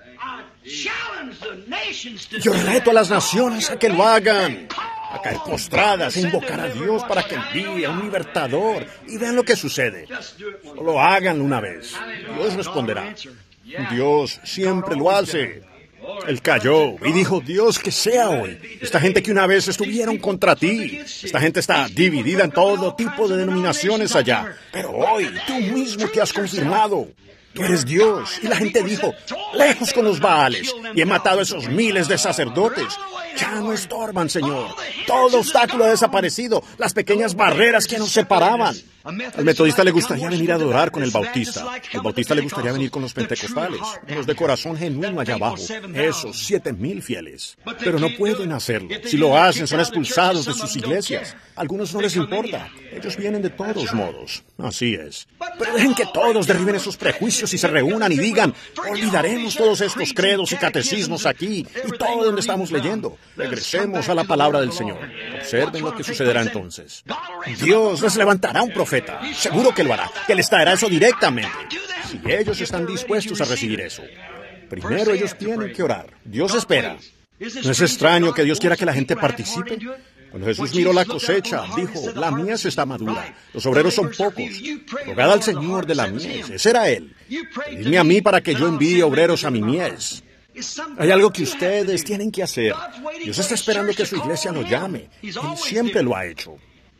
Yo reto a las naciones a que lo hagan, a caer postradas e invocar a Dios para que envíe a un libertador. Y vean lo que sucede. Solo háganlo una vez. Dios responderá. Dios siempre lo hace. Él cayó y dijo, Dios, que sea hoy. Esta gente que una vez estuvieron contra ti, esta gente está dividida en todo tipo de denominaciones allá, pero hoy tú mismo te has confirmado. Tú eres Dios. Y la gente dijo, lejos con los Baales. Y he matado a esos miles de sacerdotes. Ya no estorban, Señor. Todo obstáculo ha desaparecido. Las pequeñas barreras que nos separaban. Al metodista le gustaría venir a adorar con el bautista. Al bautista le gustaría venir con los pentecostales. Los de corazón genuino allá abajo. Esos siete mil fieles. Pero no pueden hacerlo. Si lo hacen, son expulsados de sus iglesias. A algunos no les importa. Ellos vienen de todos modos. Así es. Pero dejen que todos derriben esos prejuicios y se reúnan y digan, olvidaremos todos estos credos y catecismos aquí y todo donde estamos leyendo. Regresemos a la palabra del Señor. Observen lo que sucederá entonces. Dios les levantará un profeta. Seguro que lo hará, que les traerá eso directamente. Si ellos están dispuestos a recibir eso. Primero ellos tienen que orar. Dios espera. ¿No es extraño que Dios quiera que la gente participe? Cuando Jesús miró la cosecha, dijo, la mies está madura, los obreros son pocos. Rogad al Señor de la mies, ese era Él. Pedidme a mí para que yo envíe obreros a mi mies. Hay algo que ustedes tienen que hacer. Dios está esperando que su iglesia nos llame. Él siempre lo ha hecho.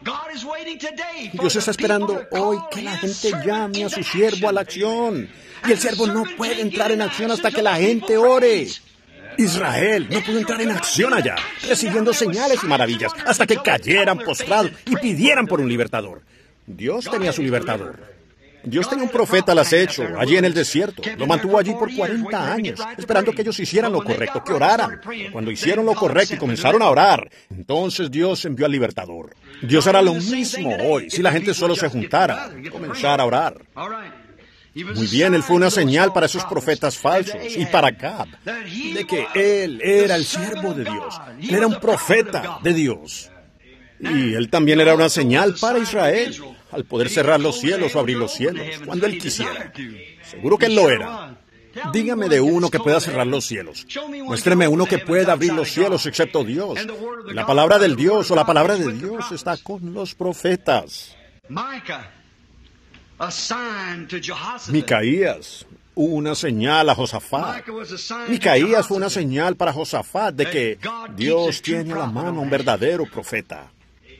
Dios está esperando hoy que la gente llame a su siervo a la acción. Y el siervo no puede entrar en acción hasta que la gente ore. Israel no pudo entrar en acción allá, recibiendo señales y maravillas, hasta que cayeran postrados y pidieran por un libertador. Dios tenía su libertador. Dios tenía un profeta al acecho, allí en el desierto. Lo mantuvo allí por cuarenta años, esperando que ellos hicieran lo correcto, que oraran. Cuando hicieron lo correcto y comenzaron a orar, entonces Dios envió al libertador. Dios hará lo mismo hoy, si la gente solo se juntara, comenzara a orar. Muy bien, él fue una señal para esos profetas falsos y para Acab, de que él era el siervo de Dios. Él era un profeta de Dios. Y él también era una señal para Israel, al poder cerrar los cielos o abrir los cielos, cuando él quisiera. Seguro que él lo era. Dígame de uno que pueda cerrar los cielos. Muéstreme uno que pueda abrir los cielos excepto Dios. Y la palabra del Dios o la palabra de Dios está con los profetas. Micaías, una señal a Josafat. Micaías fue una señal para Josafat de que Dios tiene a la mano un verdadero profeta.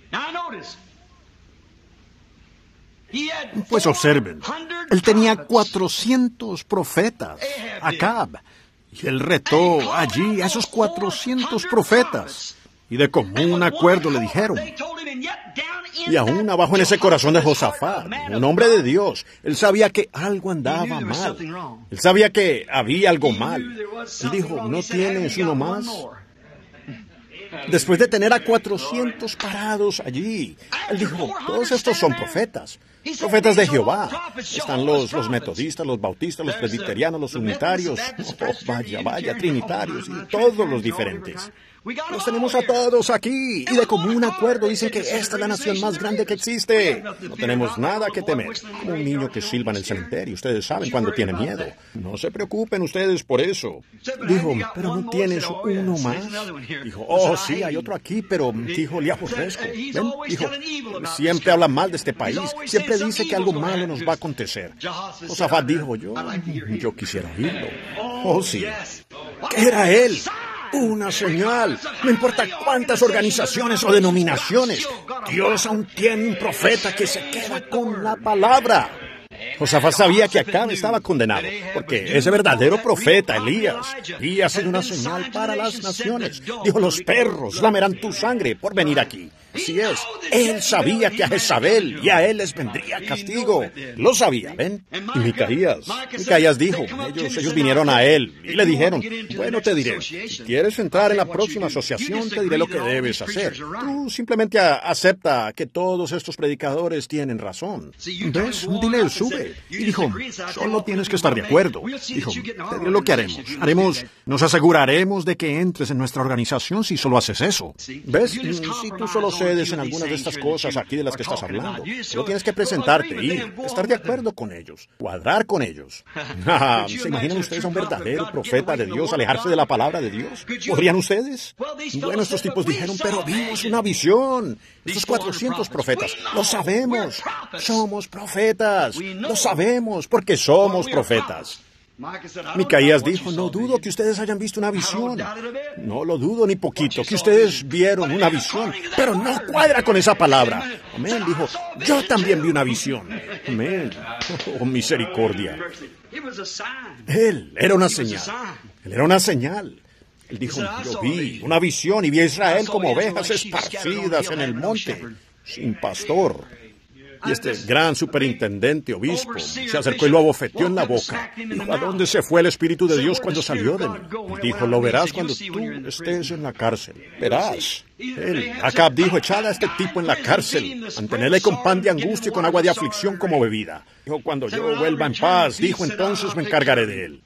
Pues observen, él tenía cuatrocientos profetas, Acab, y él retó allí a esos cuatrocientos profetas, y de común acuerdo le dijeron. Y aún abajo en ese corazón de Josafat, un hombre de Dios, él sabía que algo andaba mal. Él sabía que había algo mal. Él dijo, ¿no tienes uno más? Después de tener a cuatrocientos parados allí, él dijo, todos estos son profetas, profetas de Jehová. Están los, los metodistas, los bautistas, los presbiterianos, los unitarios, oh, vaya, vaya, trinitarios y todos los diferentes. Los tenemos a todos aquí, y de común acuerdo dicen que esta es la nación más grande que existe. No tenemos nada que temer. Como un niño que silba en el cementerio, ustedes saben cuando tiene miedo. No se preocupen ustedes por eso. Dijo, ¿pero no tienes uno más? Dijo, oh, sí, hay otro aquí, pero, dijo, le aborrezco. ¿Ven? Dijo, siempre habla mal de este país, siempre dice que algo malo nos va a acontecer. Josafat dijo, yo, yo quisiera oírlo. Oh, sí. ¿Qué era él? Una señal. No importa cuántas organizaciones o denominaciones, Dios aún tiene un profeta que se queda con la palabra. Josafat sabía que Acab estaba condenado, porque ese verdadero profeta, Elías, había sido una señal para las naciones. Dijo, los perros lamerán tu sangre por venir aquí. Así es, él sabía que a Jezabel y a él les vendría castigo. Lo sabía, ¿ven? Y Micaías, Micaías dijo, ellos, ellos vinieron a él y le dijeron, bueno, te diré, si quieres entrar en la próxima asociación, te diré lo que debes hacer. Tú simplemente a, acepta que todos estos predicadores tienen razón. ¿Ves? Dile, sube. Y dijo, solo tienes que estar de acuerdo. Dijo, te diré lo que haremos. Haremos, nos aseguraremos de que entres en nuestra organización si solo haces eso. ¿Ves? Si tú solo cedes en algunas de estas cosas aquí de las que estás hablando, pero tienes que presentarte, ir, estar de acuerdo con ellos, cuadrar con ellos. Ah, ¿se imaginan ustedes a un verdadero profeta de Dios alejarse de la palabra de Dios? ¿Podrían ustedes? Bueno, estos tipos dijeron, pero vimos una visión. Estos cuatrocientos profetas, lo sabemos, somos profetas, lo sabemos porque somos profetas. Micaías dijo, no dudo que ustedes hayan visto una visión. No lo dudo ni poquito, que ustedes vieron una visión, pero no cuadra con esa palabra. Amén, dijo, yo también vi una visión. Amén. Oh, misericordia. Él era una señal. Él era una señal. Él dijo, yo vi una visión y vi a Israel como ovejas esparcidas en el monte, sin pastor. Y este gran superintendente, obispo, se acercó y lo abofeteó en la boca. Dijo, ¿a dónde se fue el Espíritu de Dios cuando salió de mí? Él dijo, lo verás cuando tú estés en la cárcel. Verás. Él, Acab dijo, echad a este tipo en la cárcel, mantenerle con pan de angustia y con agua de aflicción como bebida. Dijo, cuando yo vuelva en paz, dijo, entonces me encargaré de él.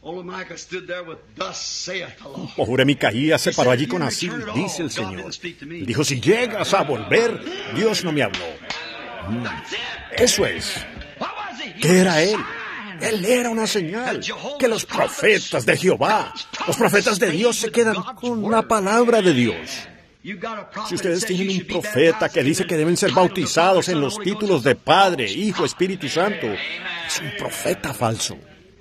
Pobre Micaías se paró allí con así, dice el Señor. Él dijo, si llegas a volver, Dios no me habló. Eso es. ¿Qué era él? Él era una señal. Que los profetas de Jehová, los profetas de Dios se quedan con la palabra de Dios. Si ustedes tienen un profeta que dice que deben ser bautizados en los títulos de Padre, Hijo, Espíritu Santo, es un profeta falso.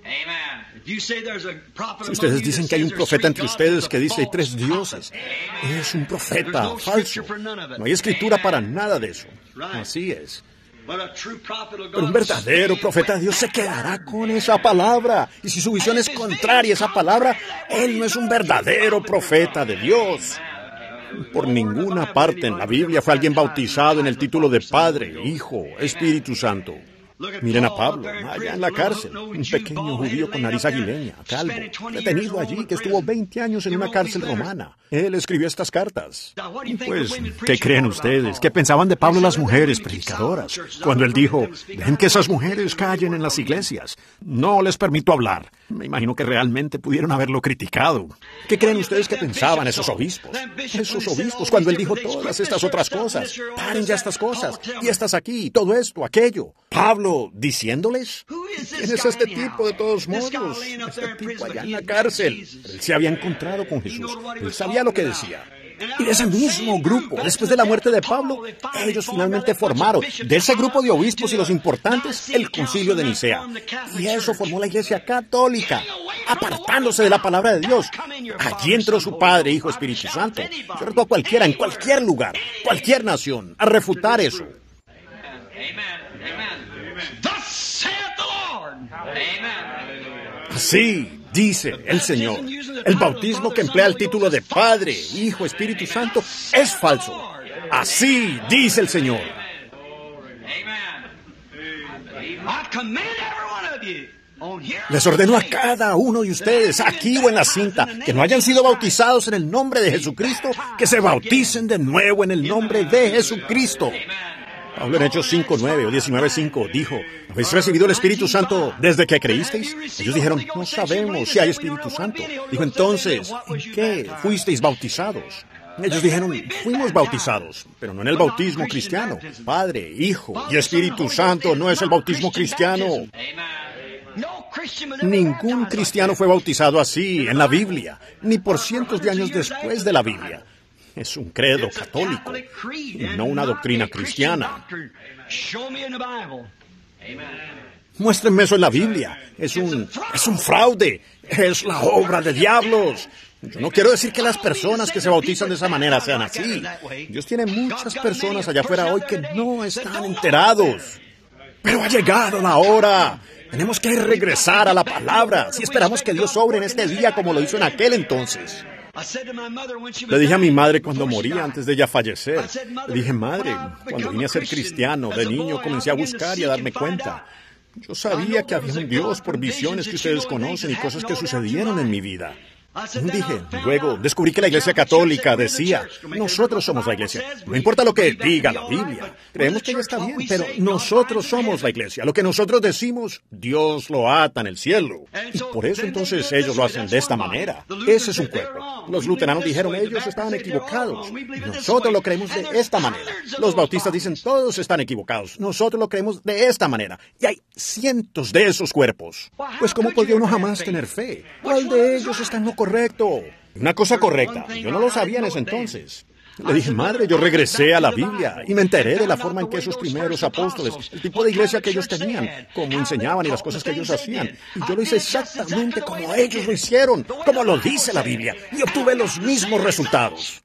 Si ustedes dicen que hay un profeta entre ustedes que dice hay tres dioses, es un profeta falso. No hay escritura para nada de eso. Así es. Pero un verdadero profeta de Dios se quedará con esa palabra. Y si su visión es contraria a esa palabra, él no es un verdadero profeta de Dios. Por ninguna parte en la Biblia fue alguien bautizado en el título de Padre, Hijo, Espíritu Santo. Miren a Pablo, allá en la cárcel, un pequeño judío con nariz aguileña, calvo, detenido allí, que estuvo veinte años en una cárcel romana. Él escribió estas cartas. Pues, ¿qué creen ustedes? ¿Qué pensaban de Pablo las mujeres predicadoras? Cuando él dijo, dejen que esas mujeres callen en las iglesias. No les permito hablar. Me imagino que realmente pudieron haberlo criticado. ¿Qué creen ustedes que pensaban esos obispos? Esos obispos, cuando él dijo todas estas otras cosas. Paren ya estas cosas, y estas aquí, todo esto, aquello. Pablo, diciéndoles, ¿quién es este tipo de todos modos? Este tipo allá en la cárcel. Él se había encontrado con Jesús. Él sabía lo que decía. Y de ese mismo grupo, después de la muerte de Pablo, ellos finalmente formaron, de ese grupo de obispos y los importantes, el Concilio de Nicea. Y eso formó la Iglesia Católica, apartándose de la palabra de Dios. Allí entró su Padre, Hijo, Espíritu Santo. Yo reto a cualquiera, en cualquier lugar, cualquier nación, a refutar eso. Así dice el Señor. El bautismo que emplea el título de Padre, Hijo, Espíritu Santo es falso. Así dice el Señor. Les ordeno a cada uno de ustedes, aquí o en la cinta, que no hayan sido bautizados en el nombre de Jesucristo, que se bauticen de nuevo en el nombre de Jesucristo. Pablo en Hechos cinco nueve o diecinueve cinco dijo, ¿habéis recibido el Espíritu Santo desde que creísteis? Ellos dijeron, no sabemos si hay Espíritu Santo. Dijo, entonces, ¿en qué fuisteis bautizados? Ellos dijeron, fuimos bautizados, pero no en el bautismo cristiano. Padre, Hijo y Espíritu Santo no es el bautismo cristiano. Ningún cristiano fue bautizado así en la Biblia, ni por cientos de años después de la Biblia. Es un credo católico, y no una doctrina cristiana. Muéstrenme eso en la Biblia. Es un, es un fraude. Es la obra de diablos. Yo no quiero decir que las personas que se bautizan de esa manera sean así. Dios tiene muchas personas allá afuera hoy que no están enterados. Pero ha llegado la hora. Tenemos que regresar a la palabra si esperamos que Dios obre en este día como lo hizo en aquel entonces. Le dije a mi madre cuando moría antes de ella fallecer. Le dije, madre, cuando vine a ser cristiano, de niño comencé a buscar y a darme cuenta. Yo sabía que había un Dios por visiones que ustedes conocen y cosas que sucedieron en mi vida. Dije, luego descubrí que la Iglesia Católica decía, nosotros somos la Iglesia. No importa lo que diga la Biblia. Creemos que ella está bien, pero nosotros somos la Iglesia. Lo que nosotros decimos, Dios lo ata en el cielo. Y por eso entonces ellos lo hacen de esta manera. Ese es un cuerpo. Los luteranos dijeron, ellos estaban equivocados. Nosotros lo creemos de esta manera. Los bautistas dicen, todos están equivocados. Nosotros lo creemos de esta manera. Y hay cientos de esos cuerpos. Pues ¿cómo podría uno jamás tener fe? ¿Cuál de ellos está en lo correcto? Una cosa correcta. Yo no lo sabía en ese entonces. Le dije, madre, yo regresé a la Biblia y me enteré de la forma en que esos primeros apóstoles, el tipo de iglesia que ellos tenían, cómo enseñaban y las cosas que ellos hacían. Y yo lo hice exactamente como ellos lo hicieron, como lo dice la Biblia, y obtuve los mismos resultados.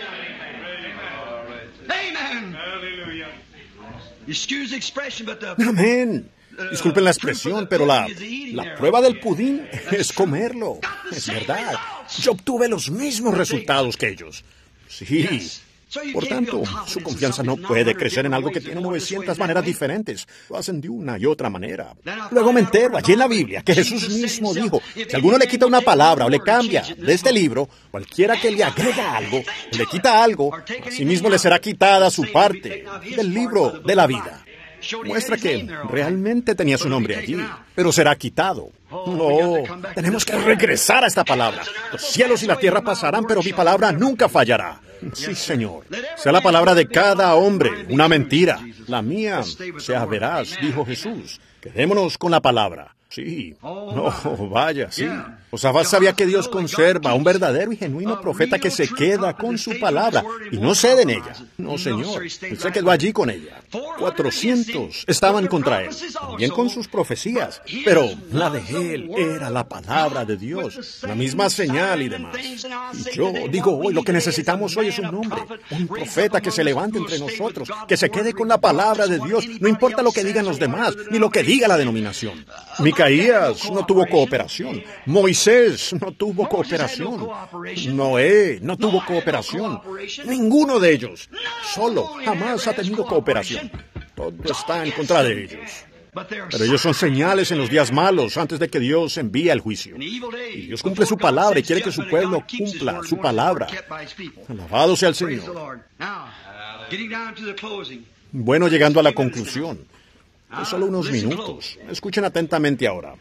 Amén. Disculpen la expresión, pero la, la prueba del pudín es comerlo. Es verdad. Yo obtuve los mismos resultados que ellos. Sí. Por tanto, su confianza no puede crecer en algo que tiene novecientas maneras diferentes. Lo hacen de una y otra manera. Luego me entero allí en la Biblia que Jesús mismo dijo, si alguno le quita una palabra o le cambia de este libro, cualquiera que le agrega algo o le quita algo, así mismo le será quitada su parte del libro de la vida. Muestra que realmente tenía su nombre allí, pero será quitado. No, tenemos que regresar a esta palabra. Los cielos y la tierra pasarán, pero mi palabra nunca fallará. Sí, Señor. Sea la palabra de cada hombre una mentira. La mía sea veraz, dijo Jesús. Quedémonos con la palabra. Sí. No, vaya, sí. Josafat sabía que Dios conserva a un verdadero y genuino profeta que se queda con su palabra y no cede en ella. No, Señor. Él se quedó allí con ella. Cuatrocientos estaban contra él, también con sus profecías, pero la de él era la palabra de Dios, la misma señal y demás. Y yo digo hoy, lo que necesitamos hoy es un hombre, un profeta que se levante entre nosotros, que se quede con la palabra de Dios, no importa lo que digan los demás, ni lo que diga la denominación. Micaías no tuvo cooperación. Moisés no tuvo cooperación. Noé no tuvo cooperación. Ninguno de ellos. Solo jamás ha tenido cooperación. Todo está en contra de ellos. Pero ellos son señales en los días malos antes de que Dios envíe el juicio. Y Dios cumple su palabra y quiere que su pueblo cumpla su palabra. Alabado sea el Señor. Bueno, llegando a la conclusión. Es solo unos minutos. Escuchen atentamente ahora.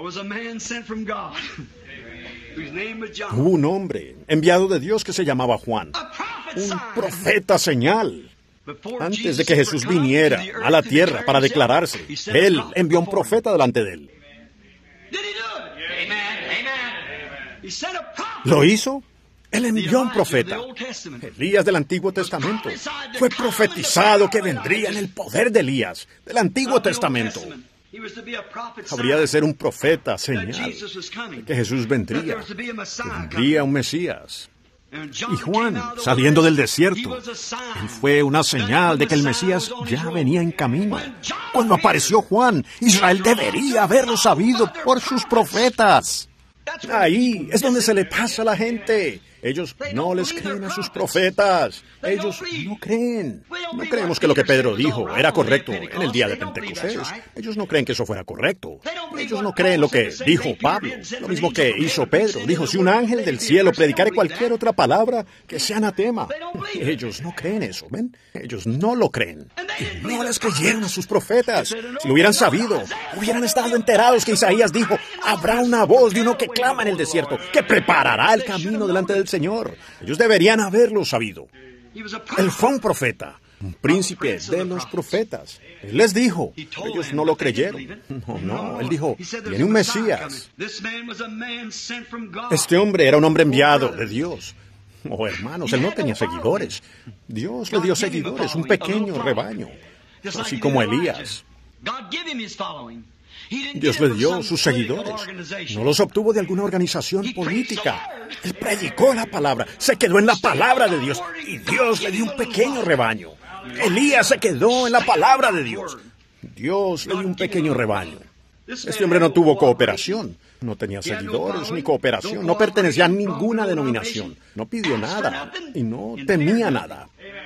Hubo un hombre enviado de Dios que se llamaba Juan, un profeta señal. Antes de que Jesús viniera a la tierra para declararse, Él envió un profeta delante de Él. ¿Lo hizo? Él envió un profeta, Elías del Antiguo Testamento. Fue profetizado que vendría en el poder de Elías, del Antiguo Testamento. Habría de ser un profeta, señal de que Jesús vendría, que vendría un Mesías. Y Juan, saliendo del desierto, él fue una señal de que el Mesías ya venía en camino. Cuando apareció Juan, Israel debería haberlo sabido por sus profetas. Ahí es donde se le pasa a la gente. Ellos no les creen a sus profetas. Ellos no creen. No creemos que lo que Pedro dijo era correcto en el día de Pentecostés. Ellos no creen que eso fuera correcto. Ellos no creen lo que dijo Pablo. Lo mismo que hizo Pedro. Dijo, si un ángel del cielo predicare cualquier otra palabra, que sea anatema. Ellos no creen eso, ¿ven? Ellos no lo creen. Y no les creyeron a sus profetas. Si lo hubieran sabido, hubieran estado enterados que Isaías dijo, habrá una voz de uno que clama en el desierto, que preparará el camino delante del Señor. Ellos deberían haberlo sabido. Él fue un profeta, un príncipe de los profetas. Él les dijo, ellos no lo creyeron. No, no, él dijo, viene un Mesías. Este hombre era un hombre enviado de Dios. Oh, hermanos, él no tenía seguidores. Dios le dio seguidores, un pequeño rebaño, así como Elías. Dios le dio sus seguidores. No los obtuvo de alguna organización política. Él predicó la palabra, se quedó en la palabra de Dios, y Dios le dio un pequeño rebaño. Elías se quedó en la palabra de Dios. Dios le dio un pequeño rebaño. Este hombre no tuvo cooperación, no tenía seguidores ni cooperación, no pertenecía a ninguna denominación, no pidió nada y no temía nada.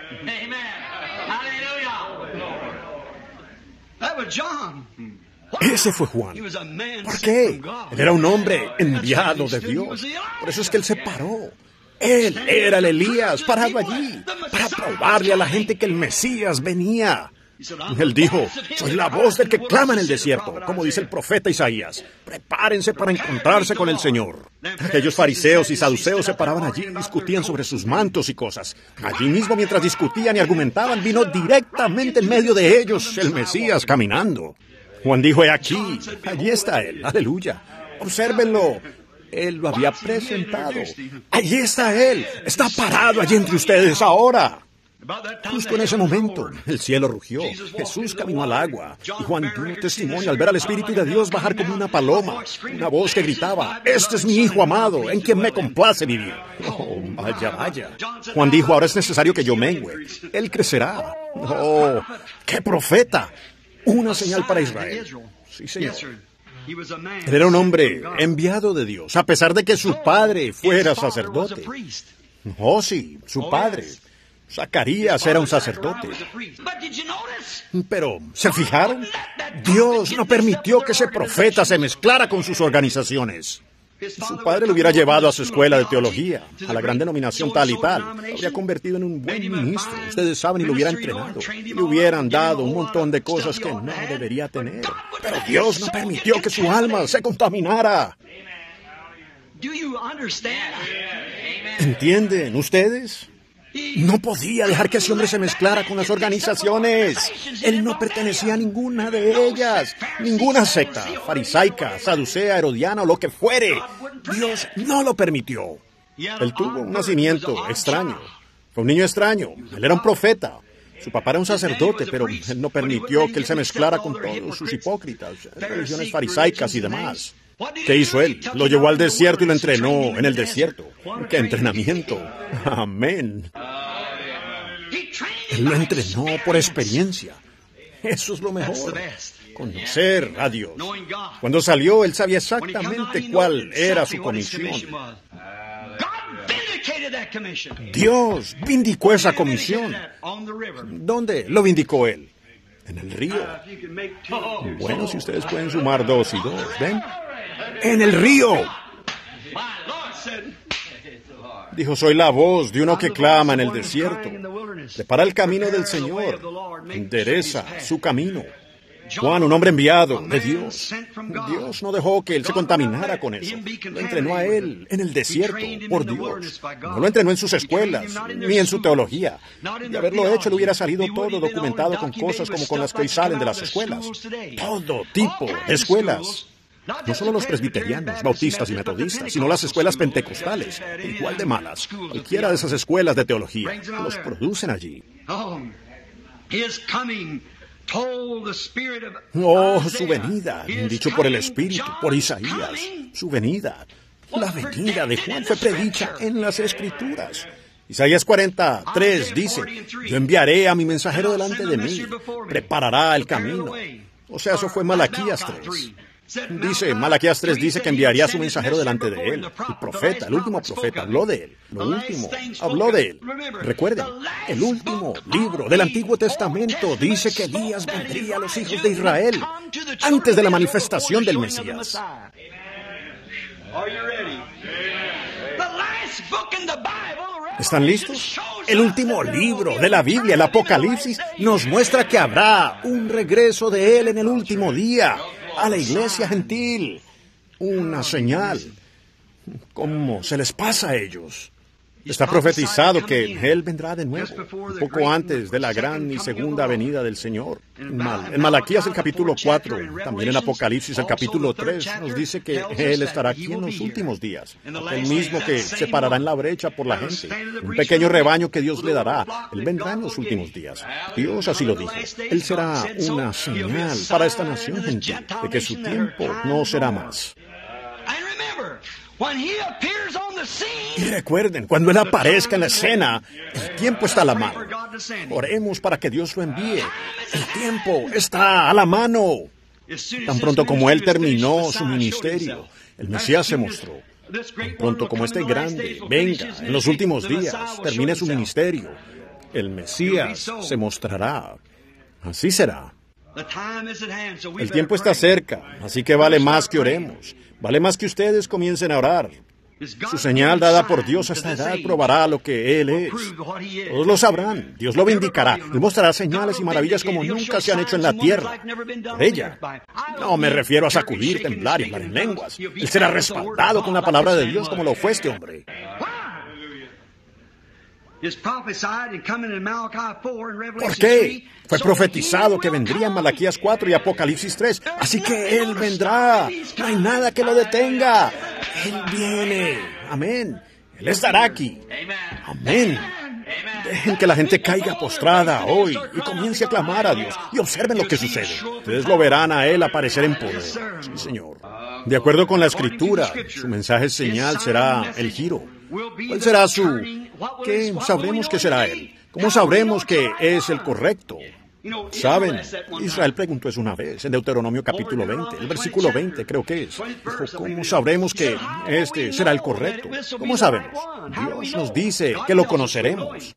Ese fue Juan. ¿Por qué? Él era un hombre enviado de Dios. Por eso es que él se paró. Él era el Elías parado allí para probarle a la gente que el Mesías venía. Él dijo, soy la voz del que clama en el desierto, como dice el profeta Isaías. Prepárense para encontrarse con el Señor. Aquellos fariseos y saduceos se paraban allí y discutían sobre sus mantos y cosas. Allí mismo, mientras discutían y argumentaban, vino directamente en medio de ellos el Mesías caminando. Juan dijo, he aquí, allí está él, aleluya. Obsérvenlo, él lo había presentado. Allí está él, está parado allí entre ustedes ahora. Justo en ese momento, el cielo rugió, Jesús caminó al agua, y Juan dio testimonio al ver al Espíritu de Dios bajar como una paloma, una voz que gritaba, este es mi Hijo amado, en quien me complace vivir. Oh, vaya, vaya. Juan dijo, ahora es necesario que yo mengüe, él crecerá. Oh, qué profeta. Una señal para Israel. Sí, Señor. Él era un hombre enviado de Dios, a pesar de que su padre fuera sacerdote. Oh, sí, su padre. Zacarías era un sacerdote. Pero, ¿se fijaron? Dios no permitió que ese profeta se mezclara con sus organizaciones. Su padre lo hubiera llevado a su escuela de teología, a la gran denominación tal y tal. Lo habría convertido en un buen ministro, ustedes saben, y lo hubiera entrenado. Y le hubieran dado un montón de cosas que no debería tener. Pero Dios no permitió que su alma se contaminara. ¿Entienden ustedes? No podía dejar que ese hombre se mezclara con las organizaciones. Él no pertenecía a ninguna de ellas, ninguna secta, farisaica, saducea, herodiana o lo que fuere. Dios no lo permitió. Él tuvo un nacimiento extraño. Fue un niño extraño. Él era un profeta. Su papá era un sacerdote, pero él no permitió que él se mezclara con todos sus hipócritas, religiones farisaicas y demás. ¿Qué hizo él? Lo llevó al desierto y lo entrenó en el desierto. ¡Qué entrenamiento! Amén. Él lo entrenó por experiencia. Eso es lo mejor. Conocer a Dios. Cuando salió, él sabía exactamente cuál era su comisión. Dios vindicó esa comisión. ¿Dónde lo vindicó él? En el río. Bueno, si ustedes pueden sumar dos y dos, ¿ven? En el río. Dijo, soy la voz de uno que clama en el desierto. Prepara el camino del Señor. Endereza su camino. Juan, un hombre enviado de Dios. Dios no dejó que él se contaminara con eso. Lo entrenó a él en el desierto, por Dios. No lo entrenó en sus escuelas, ni en su teología. De haberlo hecho, le hubiera salido todo documentado con cosas como con las que hoy salen de las escuelas. Todo tipo de escuelas. No solo los presbiterianos, bautistas y metodistas, sino las escuelas pentecostales, igual de malas. Cualquiera de esas escuelas de teología los producen allí. Oh, su venida, dicho por el Espíritu, por Isaías, su venida. La venida de Juan fue predicha en las Escrituras. Isaías cuarenta, tres dice, yo enviaré a mi mensajero delante de mí, preparará el camino. O sea, eso fue Malaquías tres. Dice, Malaquías tres dice que enviaría a su mensajero delante de él. El profeta, el último profeta, habló de él. Lo último, habló de él. Recuerden, el último libro del Antiguo Testamento dice que Elías vendría a los hijos de Israel antes de la manifestación del Mesías. ¿Están listos? El último libro de la Biblia, el Apocalipsis, nos muestra que habrá un regreso de Él en el último día a la iglesia gentil. Una señal. ¿Cómo se les pasa a ellos? Está profetizado que Él vendrá de nuevo, un poco antes de la gran y segunda venida del Señor. En, Mal, en Malaquías el capítulo cuatro, también en Apocalipsis el capítulo tres, nos dice que Él estará aquí en los últimos días. El mismo que se parará en la brecha por la gente. Un pequeño rebaño que Dios le dará. Él vendrá en los últimos días. Dios así lo dijo. Él será una señal para esta nación gentil de que su tiempo no será más. Y recuerden, cuando Él aparezca en la escena, el tiempo está a la mano. Oremos para que Dios lo envíe. El tiempo está a la mano. Tan pronto como Él terminó su ministerio, el Mesías se mostró. Tan pronto como este grande venga en los últimos días, termine su ministerio, el Mesías se mostrará. Así será. El tiempo está cerca, así que vale más que oremos. Vale más que ustedes comiencen a orar. Su señal dada por Dios a esta edad probará lo que Él es. Todos lo sabrán. Dios lo vindicará. Él mostrará señales y maravillas como nunca se han hecho en la tierra. Por ella. No me refiero a sacudir, temblar y hablar en lenguas. Él será respaldado con la palabra de Dios como lo fue este hombre. ¿Por qué? Fue profetizado que vendría en Malaquías cuatro y Apocalipsis tres. Así que Él vendrá. No hay nada que lo detenga. Él viene. Amén. Él estará aquí. Amén. Dejen que la gente caiga postrada hoy y comience a clamar a Dios. Y observen lo que sucede. Ustedes lo verán a Él aparecer en poder. Sí, Señor. De acuerdo con la Escritura, su mensaje señal será el giro. ¿Cuál será su...? ¿Qué sabremos que será Él? ¿Cómo sabremos que es el correcto? ¿Saben? Israel preguntó eso una vez, en Deuteronomio capítulo veinte, el versículo veinte creo que es. Dijo, ¿cómo sabremos que este será el correcto? ¿Cómo sabemos? Dios nos dice que lo conoceremos.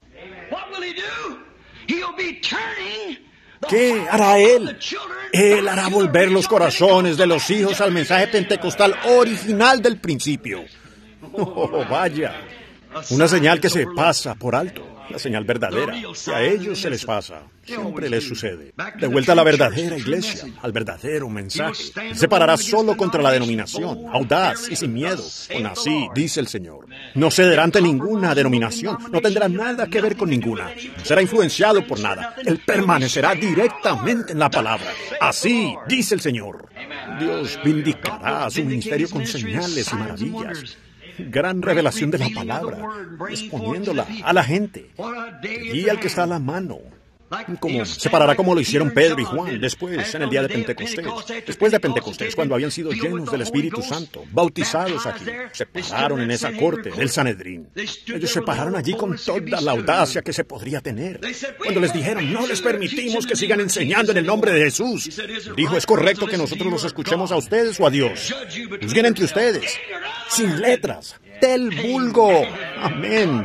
¿Qué hará Él? Él hará volver los corazones de los hijos al mensaje pentecostal original del principio. Oh, vaya. Una señal que se pasa por alto. La señal verdadera, que a ellos se les pasa. Siempre les sucede. De vuelta a la verdadera iglesia, al verdadero mensaje. Se parará solo contra la denominación, audaz y sin miedo. Con así, dice el Señor. No cederá ante ninguna denominación. No tendrá nada que ver con ninguna. No será influenciado por nada. Él permanecerá directamente en la palabra. Así, dice el Señor. Dios vindicará su ministerio con señales y maravillas. Gran revelación de la palabra, exponiéndola a la gente y al que está a la mano. Como, se parará como lo hicieron Pedro y Juan después, en el día de Pentecostés. Después de Pentecostés, cuando habían sido llenos del Espíritu Santo, bautizados aquí, se pararon en esa corte del Sanedrín. Ellos se pararon allí con toda la audacia que se podría tener. Cuando les dijeron, no les permitimos que sigan enseñando en el nombre de Jesús, dijo, es correcto que nosotros los escuchemos a ustedes o a Dios. Juzguen entre ustedes, sin letras, del vulgo. Amén.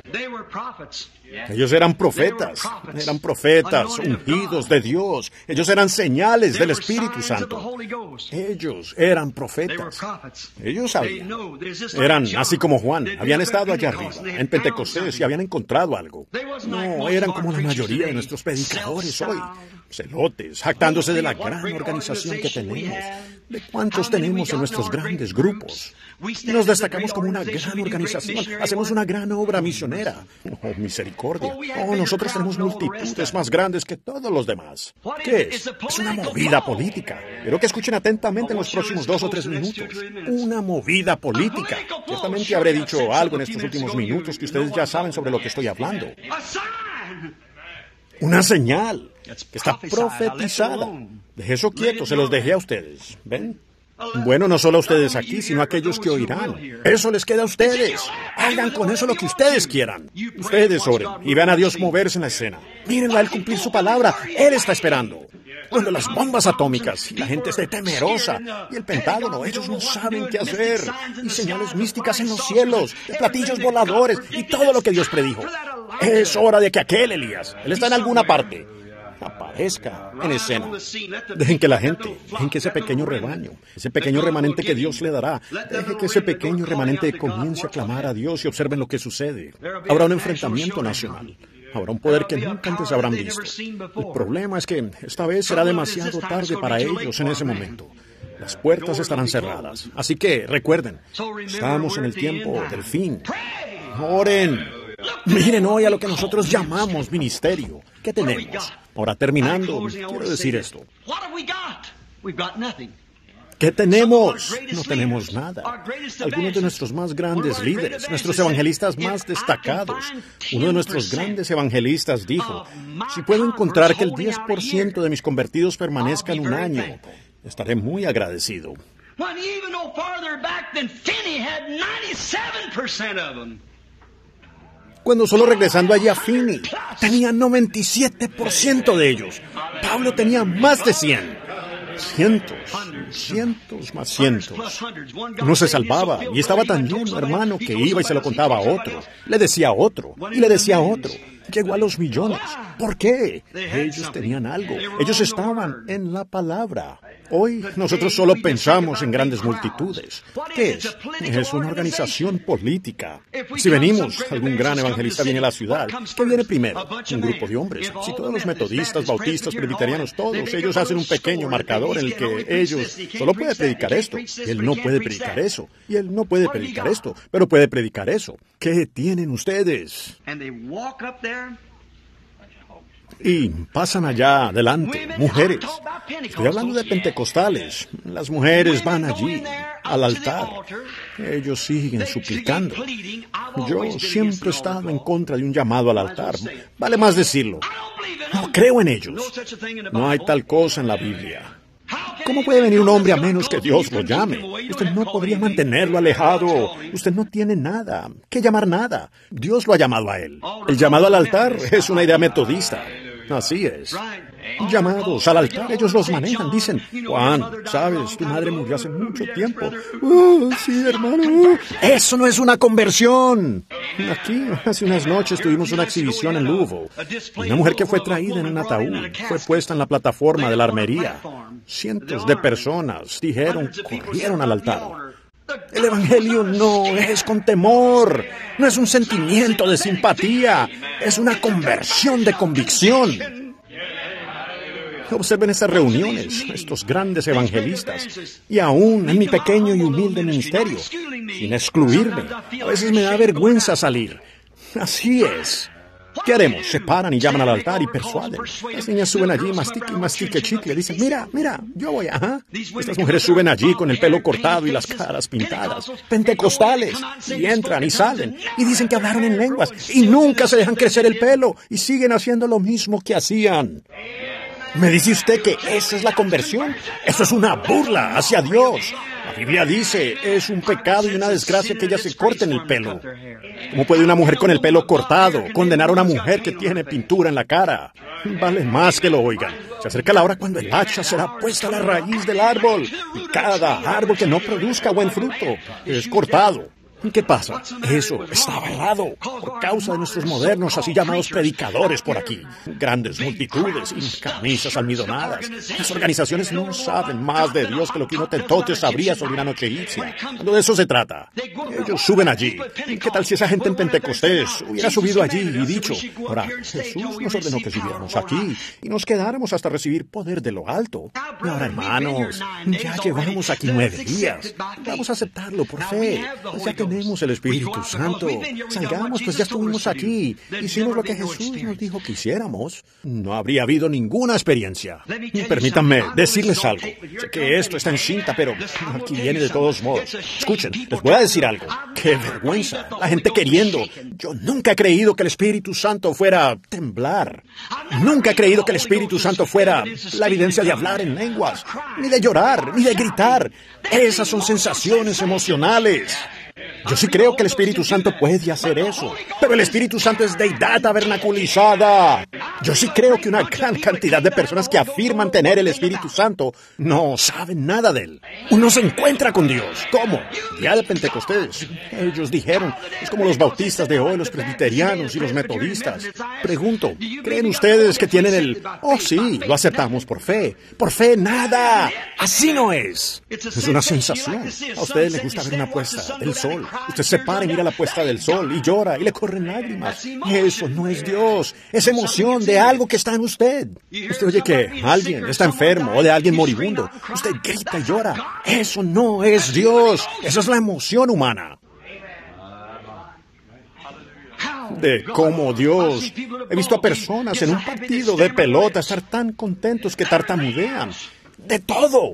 Ellos eran profetas, eran profetas ungidos de Dios. Ellos eran señales del Espíritu Santo. Ellos eran profetas. Ellos sabían. Eran así como Juan. Habían estado allá arriba, en Pentecostés, y habían encontrado algo. No, eran como la mayoría de nuestros predicadores hoy. Celotes, jactándose de la gran organización que tenemos, de cuántos tenemos en nuestros grandes grupos. Y nos destacamos como una gran organización, hacemos una gran obra misionera. Oh, misericordia. Oh, nosotros tenemos multitudes más grandes que todos los demás. ¿Qué es? Es una movida política. Quiero que escuchen atentamente en los próximos dos o tres minutos. Una movida política. Ciertamente habré dicho algo en estos últimos minutos que ustedes ya saben sobre lo que estoy hablando. Una señal que está profetizada. Deje eso quieto, se los dejé a ustedes. ¿Ven? Bueno, no solo a ustedes aquí, sino a aquellos que oirán. Eso les queda a ustedes. Hagan con eso lo que ustedes quieran. Ustedes oren y vean a Dios moverse en la escena. Mírenlo a Él cumplir su palabra. Él está esperando. Cuando las bombas atómicas y la gente esté temerosa y el Pentágono, ellos no saben qué hacer. Y señales místicas en los cielos, y platillos voladores y todo lo que Dios predijo. Es hora de que aquel Elías, él está en alguna parte, aparezca en escena. Dejen que la gente, dejen que ese pequeño rebaño, ese pequeño remanente que Dios le dará, dejen que ese pequeño remanente comience a clamar a Dios y observen lo que sucede. Habrá un enfrentamiento nacional. Habrá un poder que nunca antes habrán visto. El problema es que esta vez será demasiado tarde para ellos en ese momento. Las puertas estarán cerradas. Así que, recuerden, estamos en el tiempo del fin. Oren. Miren hoy a lo que nosotros llamamos ministerio. ¿Qué tenemos? Ahora, terminando, quiero decir esto. ¿Qué tenemos? No tenemos nada. Algunos de nuestros más grandes líderes, nuestros evangelistas más destacados, uno de nuestros grandes evangelistas dijo, si puedo encontrar que el diez por ciento de mis convertidos permanezcan un año, estaré muy agradecido. Cuando solo regresando allí a Finney, tenía noventa y siete por ciento de ellos. Pablo tenía más de cien. Cientos, cientos más cientos. Uno se salvaba y estaba tan lleno, hermano, que iba y se lo contaba a otro. Le decía a otro y le decía a otro. Llegó a los millones. ¿Por qué? Ellos tenían algo. Ellos estaban en la palabra. Hoy nosotros solo pensamos en grandes multitudes. ¿Qué es? Es una organización política. Si venimos, algún gran evangelista viene a la ciudad, ¿qué viene primero? Un grupo de hombres. Si todos los metodistas, bautistas, presbiterianos, todos, ellos hacen un pequeño marcador en el que ellos solo puede predicar esto. Él no puede predicar eso. Y él no puede predicar esto, pero puede predicar eso. ¿Qué tienen ustedes? Y pasan allá adelante, mujeres. Estoy hablando de pentecostales. Las mujeres van allí, al altar. Ellos siguen suplicando. Yo siempre he estado en contra de un llamado al altar. Vale más decirlo. No creo en ellos. No hay tal cosa en la Biblia. ¿Cómo puede venir un hombre a menos que Dios lo llame? Usted no podría mantenerlo alejado. Usted no tiene nada. ¿Qué llamar nada? Dios lo ha llamado a él. El llamado al altar es una idea metodista. Así es. Llamados al altar, ellos los manejan. Dicen, Juan, sabes, tu madre murió hace mucho tiempo. Oh, sí, hermano. Eso no es una conversión. Aquí, hace unas noches, tuvimos una exhibición en Louisville. Una mujer que fue traída en un ataúd, fue puesta en la plataforma de la armería. Cientos de personas dijeron, corrieron al altar. El Evangelio no es con temor, no es un sentimiento de simpatía, es una conversión de convicción. Observen estas reuniones, estos grandes evangelistas, y aún en mi pequeño y humilde ministerio, sin excluirme. A veces me da vergüenza salir. Así es. ¿Qué haremos? Se paran y llaman al altar y persuaden. Las niñas suben allí, mastique y mastique chicle. Dicen, mira, mira, yo voy, ajá. Estas mujeres suben allí con el pelo cortado y las caras pintadas. Pentecostales. Y entran y salen. Y dicen que hablaron en lenguas. Y nunca se dejan crecer el pelo. Y siguen haciendo lo mismo que hacían. ¿Me dice usted que esa es la conversión? Eso es una burla hacia Dios. La Biblia dice, es un pecado y una desgracia que ellas se corten el pelo. ¿Cómo puede una mujer con el pelo cortado condenar a una mujer que tiene pintura en la cara? Vale más que lo oigan. Se acerca la hora cuando el hacha será puesta a la raíz del árbol. Y cada árbol que no produzca buen fruto es cortado. ¿Qué pasa? Eso está avalado por causa de nuestros modernos, así llamados predicadores por aquí. Grandes multitudes y camisas almidonadas. Las organizaciones no saben más de Dios que lo que un hotentote sabría sobre una noche egipcia. Cuando de eso se trata. Ellos suben allí. ¿Qué tal si esa gente en Pentecostés hubiera subido allí y dicho, ahora, Jesús nos ordenó que subiéramos aquí y nos quedáramos hasta recibir poder de lo alto? Y ahora, hermanos, ya llevamos aquí nueve días. Vamos a aceptarlo por fe. Pues ya tenemos el Espíritu Santo. Salgamos, pues ya estuvimos aquí. Hicimos lo que Jesús nos dijo que hiciéramos. No habría habido ninguna experiencia. Permítanme decirles algo. Sé que esto está en cinta, pero aquí viene de todos modos. Escuchen, les voy a decir algo. ¡Qué vergüenza! La gente queriendo. Yo nunca he creído que el Espíritu Santo fuera a temblar. Nunca he creído que el Espíritu Santo fuera la evidencia de hablar en lenguas, ni de llorar, ni de gritar. Esas son sensaciones emocionales. Yo sí creo que el Espíritu Santo puede hacer eso, pero el Espíritu Santo es deidad tabernaculizada. Yo sí creo que una gran cantidad de personas que afirman tener el Espíritu Santo no saben nada de él. Uno se encuentra con Dios. ¿Cómo? Día de Pentecostés. Ellos dijeron, es como los bautistas de hoy, los presbiterianos y los metodistas. Pregunto, ¿creen ustedes que tienen el... Oh, sí, lo aceptamos por fe. Por fe, nada. Así no es. Es una sensación. A ustedes les gusta ver una puesta del sol. Usted se para y mira la puesta del sol y llora y le corren lágrimas. Eso no es Dios. Es emoción de algo que está en usted. Usted oye que alguien está enfermo o de alguien moribundo. Usted grita y llora. Eso no es Dios. Eso es la emoción humana. De cómo Dios... He visto a personas en un partido de pelota estar tan contentos que tartamudean. De todo.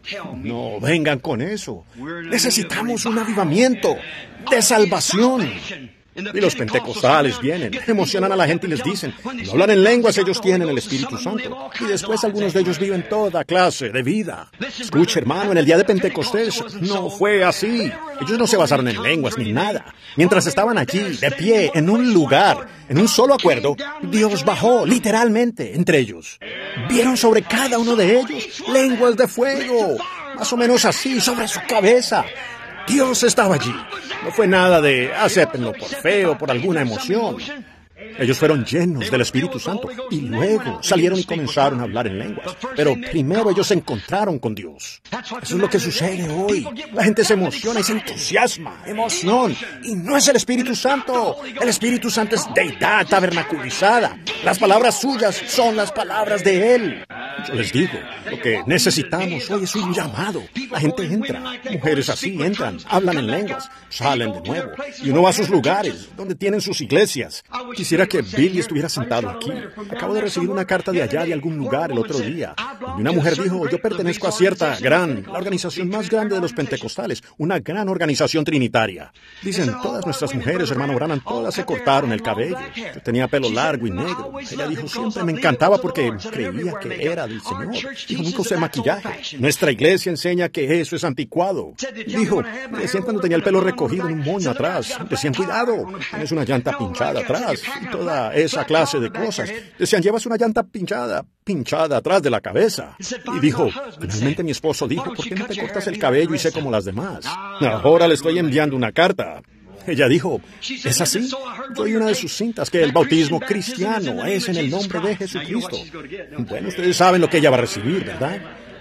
No vengan con eso. Necesitamos un avivamiento de salvación. Y los pentecostales vienen, emocionan a la gente y les dicen, no hablan en lenguas, ellos tienen el Espíritu Santo. Y después algunos de ellos viven toda clase de vida. Escuche, hermano, en el día de Pentecostés no fue así. Ellos no se basaron en lenguas ni nada. Mientras estaban allí, de pie, en un lugar, en un solo acuerdo, Dios bajó literalmente entre ellos. Vieron sobre cada uno de ellos lenguas de fuego, más o menos así, sobre su cabeza. Dios estaba allí. No fue nada de acéptenlo por fe o por alguna emoción. Ellos fueron llenos del Espíritu Santo y luego salieron y comenzaron a hablar en lenguas. Pero primero ellos se encontraron con Dios. Eso es lo que sucede hoy. La gente se emociona y se entusiasma. Emoción. Y no es el Espíritu Santo. El Espíritu Santo es deidad tabernaculizada. Las palabras suyas son las palabras de Él. Yo les digo, lo que necesitamos hoy es un llamado. La gente entra. Mujeres así entran, hablan en lenguas, salen de nuevo. Y uno va a sus lugares, donde tienen sus iglesias. Quisiera que Billy estuviera sentado aquí. Acabo de recibir una carta de allá de algún lugar el otro día. Y una mujer dijo, yo pertenezco a cierta gran, la organización más grande de los pentecostales, una gran organización trinitaria. Dicen, todas nuestras mujeres, hermano Branham, todas se cortaron el cabello. Yo tenía pelo largo y negro. Ella dijo, siempre me encantaba porque creía que era del Señor. Dijo, nunca usé maquillaje. Nuestra iglesia enseña que eso es anticuado. Dijo, me decían cuando tenía el pelo recogido en un moño atrás. Decían, cuidado, tienes una llanta pinchada atrás. Y toda esa clase de cosas. Decían, llevas una llanta pinchada, pinchada atrás de la cabeza. Y dijo, finalmente mi esposo dijo, ¿por qué no te cortas el cabello y sé como las demás? Ahora le estoy enviando una carta. Ella dijo, ¿es así? Doy una de sus cintas que el bautismo cristiano es en el nombre de Jesucristo. Bueno, ustedes saben lo que ella va a recibir, ¿verdad?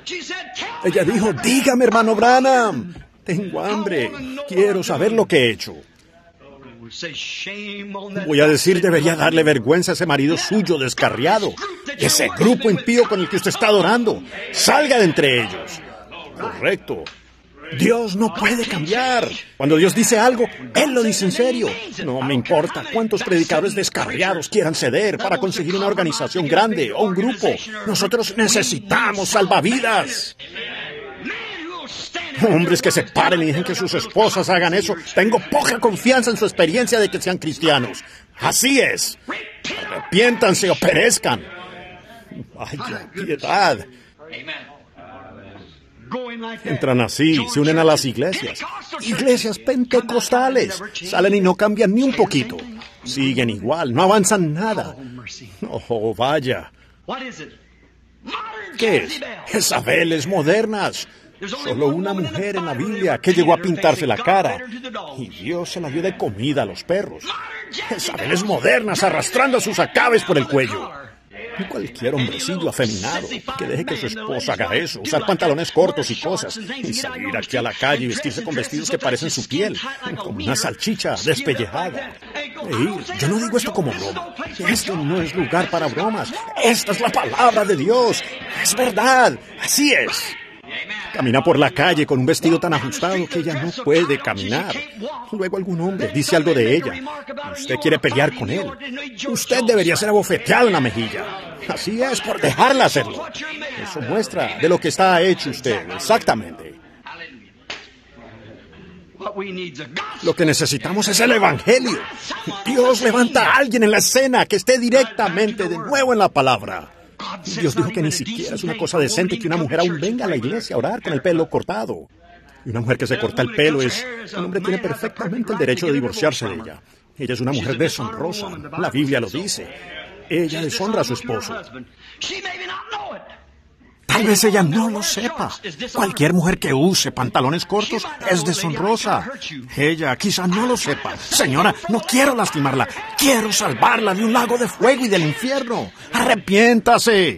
Ella dijo, dígame, hermano Branham, tengo hambre, quiero saber lo que he hecho. Voy a decir, debería darle vergüenza a ese marido suyo descarriado, ese grupo impío con el que usted está adorando. Salga de entre ellos. Correcto. Dios no puede cambiar. Cuando Dios dice algo, Él lo dice en serio. No me importa cuántos predicadores descarriados quieran ceder para conseguir una organización grande o un grupo. Nosotros necesitamos salvavidas. Hombres que se paren y dejen que sus esposas hagan eso. Tengo poca confianza en su experiencia de que sean cristianos. Así es. Arrepiéntanse o perezcan. Vaya piedad. Entran así, se unen a las iglesias. Iglesias pentecostales. Salen y no cambian ni un poquito. Siguen igual, no avanzan nada. Oh, vaya. ¿Qué es? Jezabeles modernas. Solo una mujer en la Biblia que llegó a pintarse la cara y Dios se la dio de comida a los perros. Sabeles modernas arrastrando a sus acabes por el cuello. Y cualquier hombrecillo afeminado que deje que su esposa haga eso, usar pantalones cortos y cosas, y salir aquí a la calle y vestirse con vestidos que parecen su piel, como una salchicha despellejada. Y yo no digo esto como broma. Esto no es lugar para bromas. Esta es la palabra de Dios. Es verdad. Así es. Camina por la calle con un vestido tan ajustado que ella no puede caminar. Luego algún hombre dice algo de ella. Usted quiere pelear con él. Usted debería ser abofeteado en la mejilla. Así es, por dejarla hacerlo. Eso muestra de lo que está hecho usted, exactamente. Lo que necesitamos es el Evangelio. Dios levanta a alguien en la escena que esté directamente de nuevo en la palabra. Dios dijo que ni siquiera es una cosa decente que una mujer aún venga a la iglesia a orar con el pelo cortado. Y una mujer que se corta el pelo es... Un hombre tiene perfectamente el derecho de divorciarse de ella. Ella es una mujer deshonrosa. La Biblia lo dice. Ella deshonra a su esposo. Tal vez ella no lo sepa. Cualquier mujer que use pantalones cortos es deshonrosa. Ella quizá no lo sepa. Señora, no quiero lastimarla. Quiero salvarla de un lago de fuego y del infierno. ¡Arrepiéntase!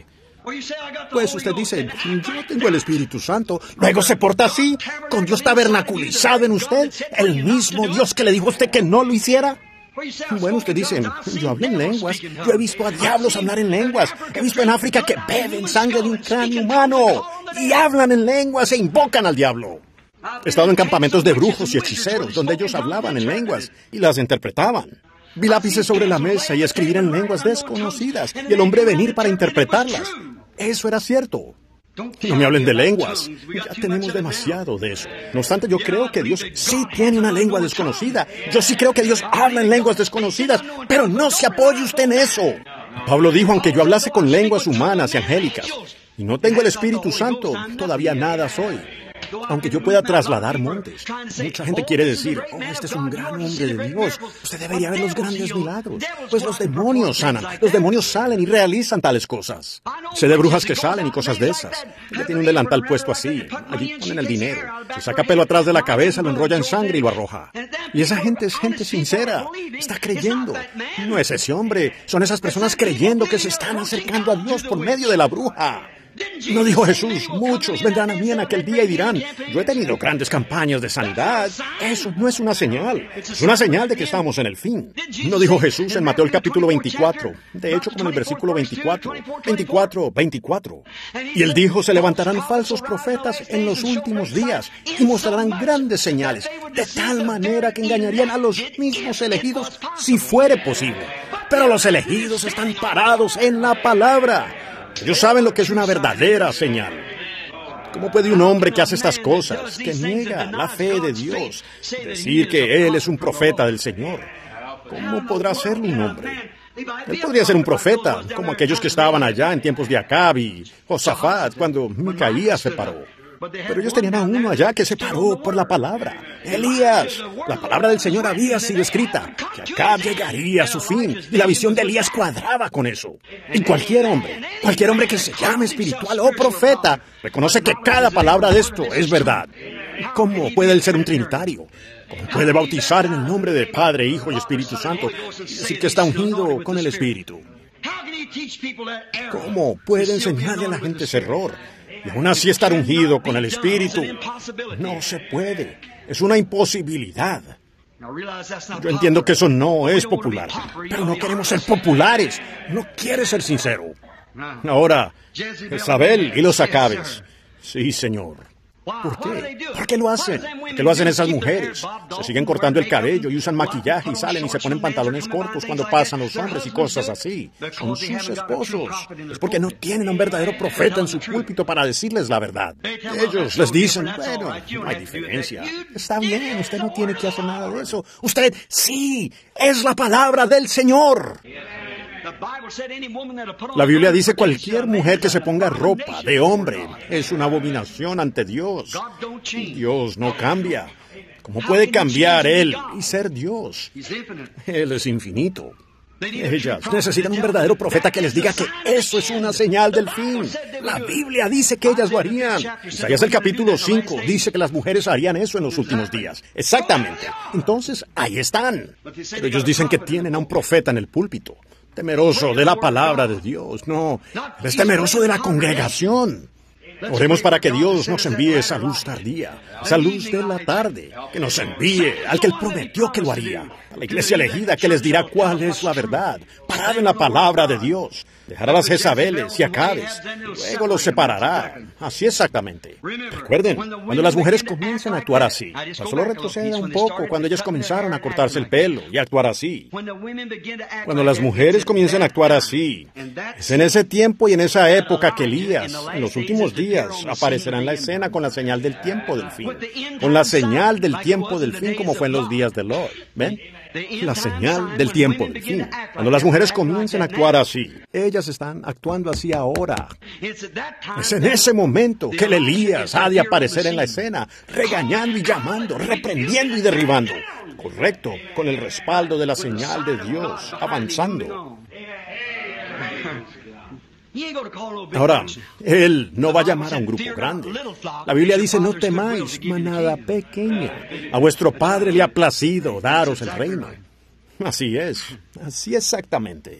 Pues usted dice, yo tengo el Espíritu Santo. Luego se porta así, con Dios tabernaculizado en usted, el mismo Dios que le dijo a usted que no lo hiciera. Bueno, usted dice, yo hablo en lenguas, yo he visto a diablos hablar en lenguas, he visto en África que beben sangre de un cráneo humano y hablan en lenguas e invocan al diablo. He estado en campamentos de brujos y hechiceros donde ellos hablaban en lenguas y las interpretaban. Vi lápices sobre la mesa y escribir en lenguas desconocidas y el hombre venir para interpretarlas. Eso era cierto. No me hablen de lenguas. Ya tenemos demasiado de eso. No obstante, yo creo que Dios sí tiene una lengua desconocida. Yo sí creo que Dios habla en lenguas desconocidas, pero no se apoye usted en eso. Pablo dijo, aunque yo hablase con lenguas humanas y angélicas, y no tengo el Espíritu Santo, todavía nada soy. Aunque yo pueda trasladar montes. Mucha gente quiere decir, oh, este es un gran hombre de Dios. Usted debería ver los grandes milagros. Pues los demonios sanan. Los demonios salen y realizan tales cosas. Sé de brujas que salen y cosas de esas. Ella tiene un delantal puesto así. Allí ponen el dinero. Se saca pelo atrás de la cabeza, lo enrolla en sangre y lo arroja. Y esa gente es gente sincera. Está creyendo. No es ese hombre. Son esas personas creyendo que se están acercando a Dios por medio de la bruja. No dijo Jesús, muchos vendrán a mí en aquel día y dirán, yo he tenido grandes campañas de sanidad. Eso no es una señal, es una señal de que estamos en el fin. No dijo Jesús en Mateo el capítulo veinticuatro, de hecho como en el versículo veinticuatro, veinticuatro, veinticuatro. Y él dijo, se levantarán falsos profetas en los últimos días y mostrarán grandes señales, de tal manera que engañarían a los mismos elegidos si fuere posible. Pero los elegidos están parados en la palabra. Ellos saben lo que es una verdadera señal. ¿Cómo puede un hombre que hace estas cosas, que niega la fe de Dios, decir que él es un profeta del Señor? ¿Cómo podrá serlo un hombre? Él podría ser un profeta, como aquellos que estaban allá en tiempos de Acab y Josafat, cuando Micaías se paró. Pero ellos tenían a uno allá que se paró por la palabra. Elías. La palabra del Señor había sido escrita, que Acab llegaría a su fin, y la visión de Elías cuadraba con eso. Y cualquier hombre, cualquier hombre que se llame espiritual o profeta, reconoce que cada palabra de esto es verdad. ¿Cómo puede él ser un trinitario? ¿Cómo puede bautizar en el nombre de Padre, Hijo y Espíritu Santo y decir que está ungido con el Espíritu? ¿Cómo puede enseñarle a la gente ese error? Y aún así estar ungido con el Espíritu. No se puede. Es una imposibilidad. Yo entiendo que eso no es popular, pero no queremos ser populares. No quiere ser sincero. Ahora, Jezabel y los Acabes. Sí, Señor. ¿Por qué? ¿Por qué lo hacen? ¿Qué lo hacen esas mujeres? Se siguen cortando el cabello y usan maquillaje y salen y se ponen pantalones cortos cuando pasan los hombres y cosas así. Son sus esposos. Es porque no tienen a un verdadero profeta en su púlpito para decirles la verdad. Ellos les dicen, bueno, no hay diferencia. Está bien, usted no tiene que hacer nada de eso. Usted, sí, es la palabra del Señor. La Biblia dice cualquier mujer que se ponga ropa de hombre es una abominación ante Dios. Dios no cambia. ¿Cómo puede cambiar Él y ser Dios? Él es infinito. Ellas necesitan un verdadero profeta que les diga que eso es una señal del fin. La Biblia dice que ellas lo harían. Isaías el capítulo cinco dice que las mujeres harían eso en los últimos días. Exactamente. Entonces, ahí están. Pero ellos dicen que tienen a un profeta en el púlpito, temeroso de la palabra de Dios. No, es temeroso de la congregación. Oremos para que Dios nos envíe esa luz tardía, esa luz de la tarde, que nos envíe al que Él prometió que lo haría, a la iglesia elegida que les dirá cuál es la verdad, parado en la palabra de Dios. Dejará las Jezabeles y Acabes, luego los separará. Así exactamente. Recuerden, cuando las mujeres comienzan a actuar así, solo retroceda un poco cuando ellas comenzaron a cortarse el pelo y a actuar así. Cuando las mujeres comienzan a actuar así, es en ese tiempo y en esa época que Elías, en los últimos días, aparecerá en la escena con la señal del tiempo del fin. Con la señal del tiempo del fin como fue en los días de Lot. ¿Ven? La señal del tiempo del fin. Cuando las mujeres comiencen a actuar así, ellas están actuando así ahora. Es en ese momento que el Elías ha de aparecer en la escena, regañando y llamando, reprendiendo y derribando. Correcto, con el respaldo de la señal de Dios, avanzando. Ahora, Él no va a llamar a un grupo grande. La Biblia dice, no temáis, manada pequeña. A vuestro Padre le ha placido daros el reino. Así es, así exactamente.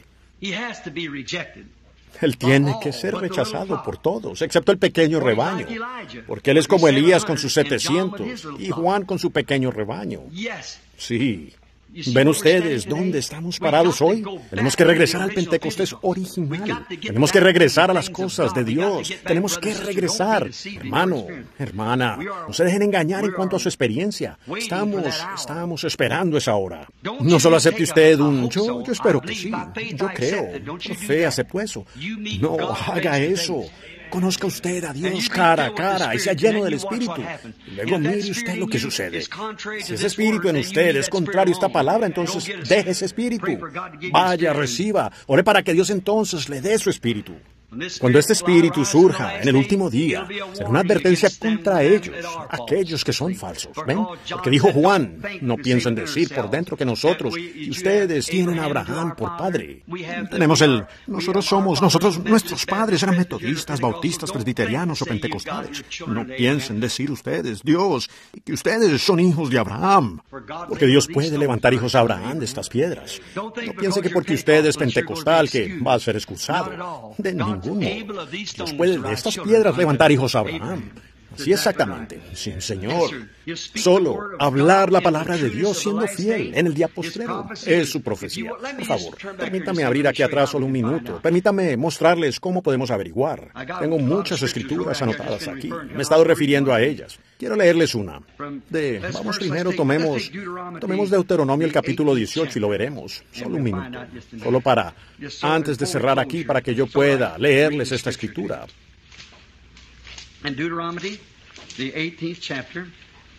Él tiene que ser rechazado por todos, excepto el pequeño rebaño, porque Él es como Elías con sus setecientos y Juan con su pequeño rebaño. Sí. ¿Ven ustedes dónde estamos parados hoy? Tenemos que regresar al Pentecostés original. Tenemos que regresar a las cosas de Dios. Tenemos que regresar. Hermano, hermana, no se dejen engañar en cuanto a su experiencia. Estamos, estamos esperando esa hora. No solo acepte usted un, yo, yo espero que sí. Yo creo. Por fe acepto eso. No haga eso. Conozca usted a Dios cara a cara y sea lleno del Espíritu. Y luego mire usted lo que sucede. Si ese Espíritu en usted es contrario a esta palabra, entonces deje ese Espíritu. Vaya, reciba. Ore para que Dios entonces le dé su Espíritu. Cuando este espíritu surja en el último día, será una advertencia contra ellos, aquellos que son falsos. ¿Ven? Porque dijo Juan, no piensen decir por dentro que nosotros, y ustedes tienen a Abraham por padre. Tenemos el, nosotros somos, nosotros, nuestros padres eran metodistas, bautistas, presbiterianos o pentecostales. No piensen decir ustedes, Dios, que ustedes son hijos de Abraham. Porque Dios puede levantar hijos a Abraham de estas piedras. No piense que porque usted es pentecostal que va a ser excusado. De ningún modo. Dios puede de estas piedras levantar hijos a Abraham. Sí, exactamente. Sí, Señor. Solo hablar la palabra de Dios siendo fiel en el día postrero es su profecía. Por favor, permítame abrir aquí atrás solo un minuto. Permítame mostrarles cómo podemos averiguar. Tengo muchas escrituras anotadas aquí. Me he estado refiriendo a ellas. Quiero leerles una. De, vamos primero, tomemos, tomemos Deuteronomio el capítulo dieciocho y lo veremos. Solo un minuto. Solo para, antes de cerrar aquí, para que yo pueda leerles esta escritura. In Deuteronomy, the eighteenth chapter.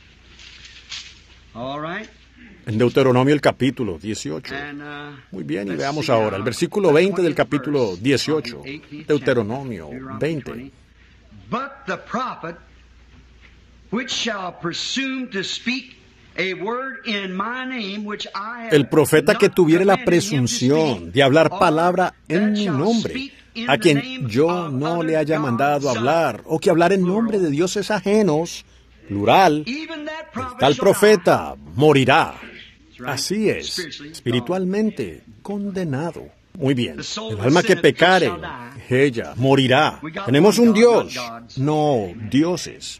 All right. En Deuteronomio el capítulo dieciocho. Muy bien, y veamos ahora el versículo veinte del capítulo dieciocho. Deuteronomio veinte. But the prophet which shall presume to speak a word in my name which I have El profeta que tuviere la presunción de hablar palabra en mi nombre, a quien yo no le haya mandado hablar, o que hablar en nombre de dioses ajenos, plural, el tal profeta morirá. Así es, espiritualmente condenado. Muy bien, el alma que pecare, ella morirá. Tenemos un Dios, no dioses.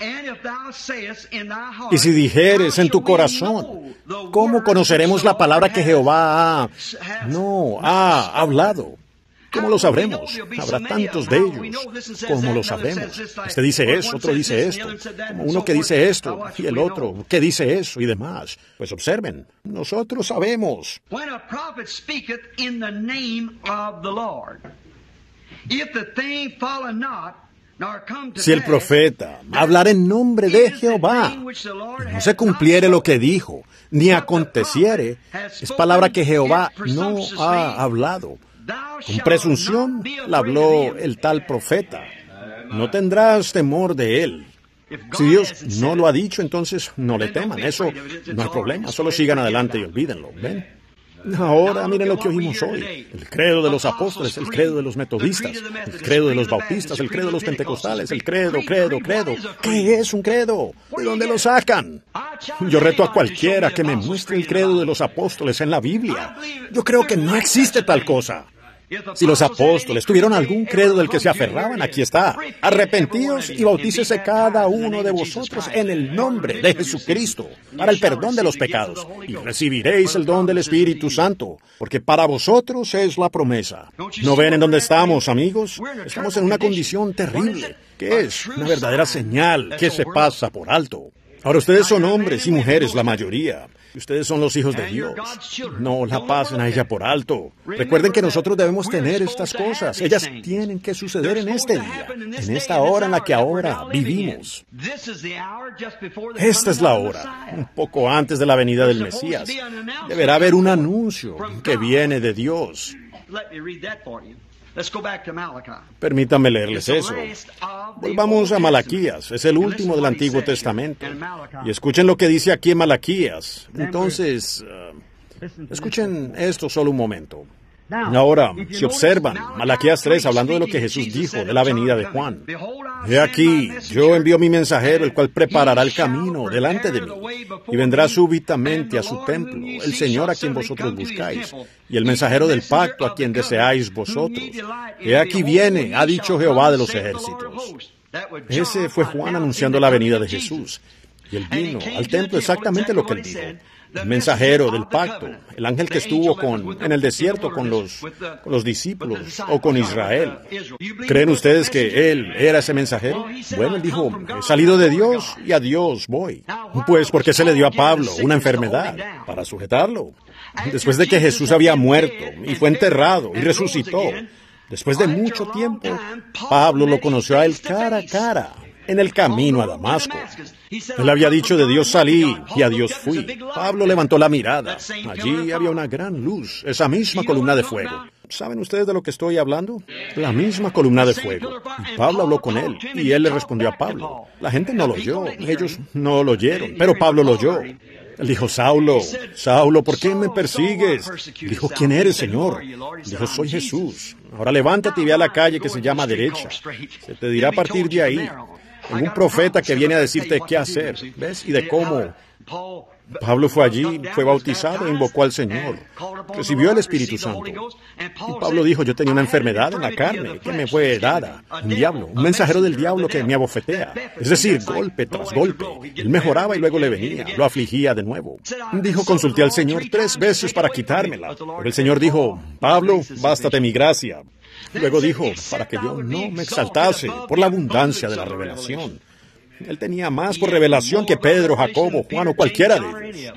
Y si dijeres en tu corazón, ¿cómo conoceremos la palabra que Jehová ha, no, ha hablado? ¿Cómo lo sabremos? Habrá tantos de ellos. ¿Cómo lo sabremos? Este dice eso, otro dice esto. Como uno que dice esto, y el otro que dice eso, y demás. Pues observen, nosotros sabemos. When a prophet speaketh in the name of the Lord, if the thing follow not, si el profeta hablara en nombre de Jehová, y no se cumpliere lo que dijo, ni aconteciere, es palabra que Jehová no ha hablado. Con presunción la habló el tal profeta. No tendrás temor de él. Si Dios no lo ha dicho, entonces no le teman. Eso no hay problema. Solo sigan adelante y olvídenlo. ¿Ven? Ahora miren lo que oímos hoy. El credo de los apóstoles, el credo de los metodistas, el credo de los bautistas, el credo de los pentecostales, el credo, credo, credo. ¿Qué es un credo? ¿De dónde lo sacan? Yo reto a cualquiera que me muestre el credo de los apóstoles en la Biblia. Yo creo que no existe tal cosa. Si los apóstoles tuvieron algún credo del que se aferraban, aquí está. Arrepentíos y bautícese cada uno de vosotros en el nombre de Jesucristo para el perdón de los pecados y recibiréis el don del Espíritu Santo, porque para vosotros es la promesa. ¿No ven en dónde estamos, amigos? Estamos en una condición terrible, que es una verdadera señal que se pasa por alto. Ahora ustedes son hombres y mujeres, la mayoría. Ustedes son los hijos de Dios. No la pasen a ella por alto. Recuerden que nosotros debemos tener estas cosas. Ellas tienen que suceder en este día, en esta hora en la que ahora vivimos. Esta es la hora, un poco antes de la venida del Mesías. Deberá haber un anuncio que viene de Dios. Permítanme leerles eso. Volvamos a Malaquías. Es el último del Antiguo Testamento. Y escuchen lo que dice aquí en Malaquías. Entonces, uh, escuchen esto solo un momento. Ahora, si observan, Malaquías tres, hablando de lo que Jesús dijo de la venida de Juan. He aquí, yo envío mi mensajero, el cual preparará el camino delante de mí, y vendrá súbitamente a su templo, el Señor a quien vosotros buscáis, y el mensajero del pacto a quien deseáis vosotros. He aquí viene, ha dicho Jehová de los ejércitos. Ese fue Juan anunciando la venida de Jesús, y él vino al templo exactamente lo que él dijo. El mensajero del pacto, el ángel que estuvo con, en el desierto con los, con los discípulos o con Israel. ¿Creen ustedes que él era ese mensajero? Bueno, él dijo, he salido de Dios y a Dios voy. Pues porque se le dio a Pablo una enfermedad para sujetarlo. Después de que Jesús había muerto y fue enterrado y resucitó, después de mucho tiempo, Pablo lo conoció a él cara a cara en el camino a Damasco. Él había dicho, de Dios salí y a Dios fui. Pablo levantó la mirada. Allí había una gran luz, esa misma columna de fuego. ¿Saben ustedes de lo que estoy hablando? La misma columna de fuego. Y Pablo habló con él, y él le respondió a Pablo. La gente no lo oyó, ellos no lo oyeron, pero Pablo lo oyó. Él dijo, Saulo, Saulo, ¿por qué me persigues? Dijo, ¿quién eres, Señor? Dijo, soy Jesús. Ahora levántate y ve a la calle que se llama derecha. Se te dirá a partir de ahí. Hay un profeta que viene a decirte qué hacer, ¿ves? Y de cómo. Pablo fue allí, fue bautizado e invocó al Señor. Recibió el Espíritu Santo. Y Pablo dijo, yo tenía una enfermedad en la carne que me fue dada. Un diablo, un mensajero del diablo que me abofetea. Es decir, golpe tras golpe. Él mejoraba y luego le venía, lo afligía de nuevo. Dijo, consulté al Señor tres veces para quitármela. Pero el Señor dijo, Pablo, bástate mi gracia. Luego dijo, para que yo no me exaltase por la abundancia de la revelación. Él tenía más por revelación que Pedro, Jacobo, Juan o cualquiera de ellos.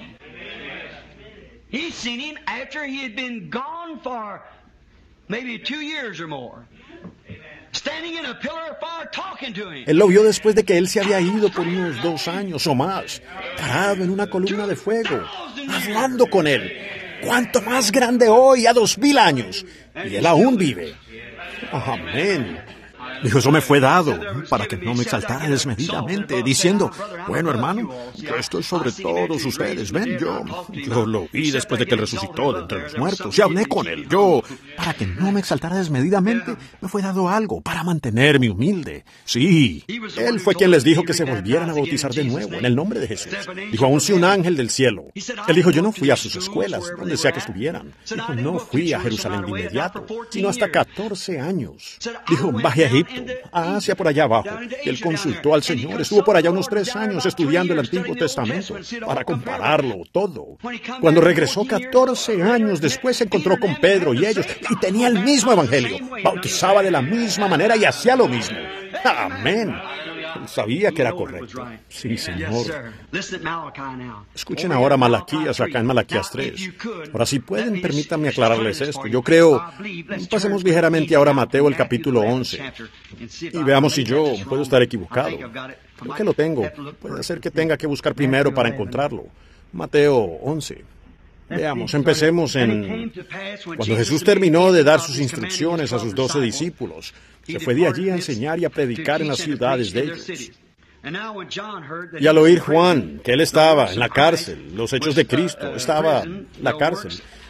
Él lo vio después de que él se había ido por unos dos años o más, parado en una columna de fuego, hablando con él. ¿Cuánto más grande hoy, a dos mil años? Y él aún vive. Amén. Dijo, eso me fue dado para que no me exaltara desmedidamente, diciendo, bueno, hermano, yo estoy sobre todos ustedes. Ven, yo, yo lo vi después de que él resucitó de entre los muertos y hablé con él. Yo, para que no me exaltara desmedidamente, me fue dado algo para mantenerme humilde. Sí, él fue quien les dijo que se volvieran a bautizar de nuevo en el nombre de Jesús. Dijo, aún si un ángel del cielo. Él dijo, yo no fui a sus escuelas, donde sea que estuvieran. Dijo, no fui a Jerusalén de inmediato, sino hasta catorce años. Dijo, bajé a Egipto, a Asia por allá abajo. Él consultó al Señor, estuvo por allá unos tres años estudiando el Antiguo Testamento para compararlo todo. Cuando regresó catorce años después se encontró con Pedro y ellos y tenía el mismo evangelio, bautizaba de la misma manera y hacía lo mismo. Amén. Él sabía que era correcto. Sí, Señor. Escuchen ahora Malaquías, acá en Malaquías tres. Ahora, si pueden, permítanme aclararles esto. Yo creo, pasemos ligeramente ahora a Mateo, el capítulo once. Y veamos si yo puedo estar equivocado. Creo que lo tengo. Puede ser que tenga que buscar primero para encontrarlo. Mateo once. Veamos, empecemos en... Cuando Jesús terminó de dar sus instrucciones a sus doce discípulos, se fue de allí a enseñar y a predicar en las ciudades de ellos. Y al oír Juan que él estaba en la cárcel, los hechos de Cristo, estaba en la cárcel,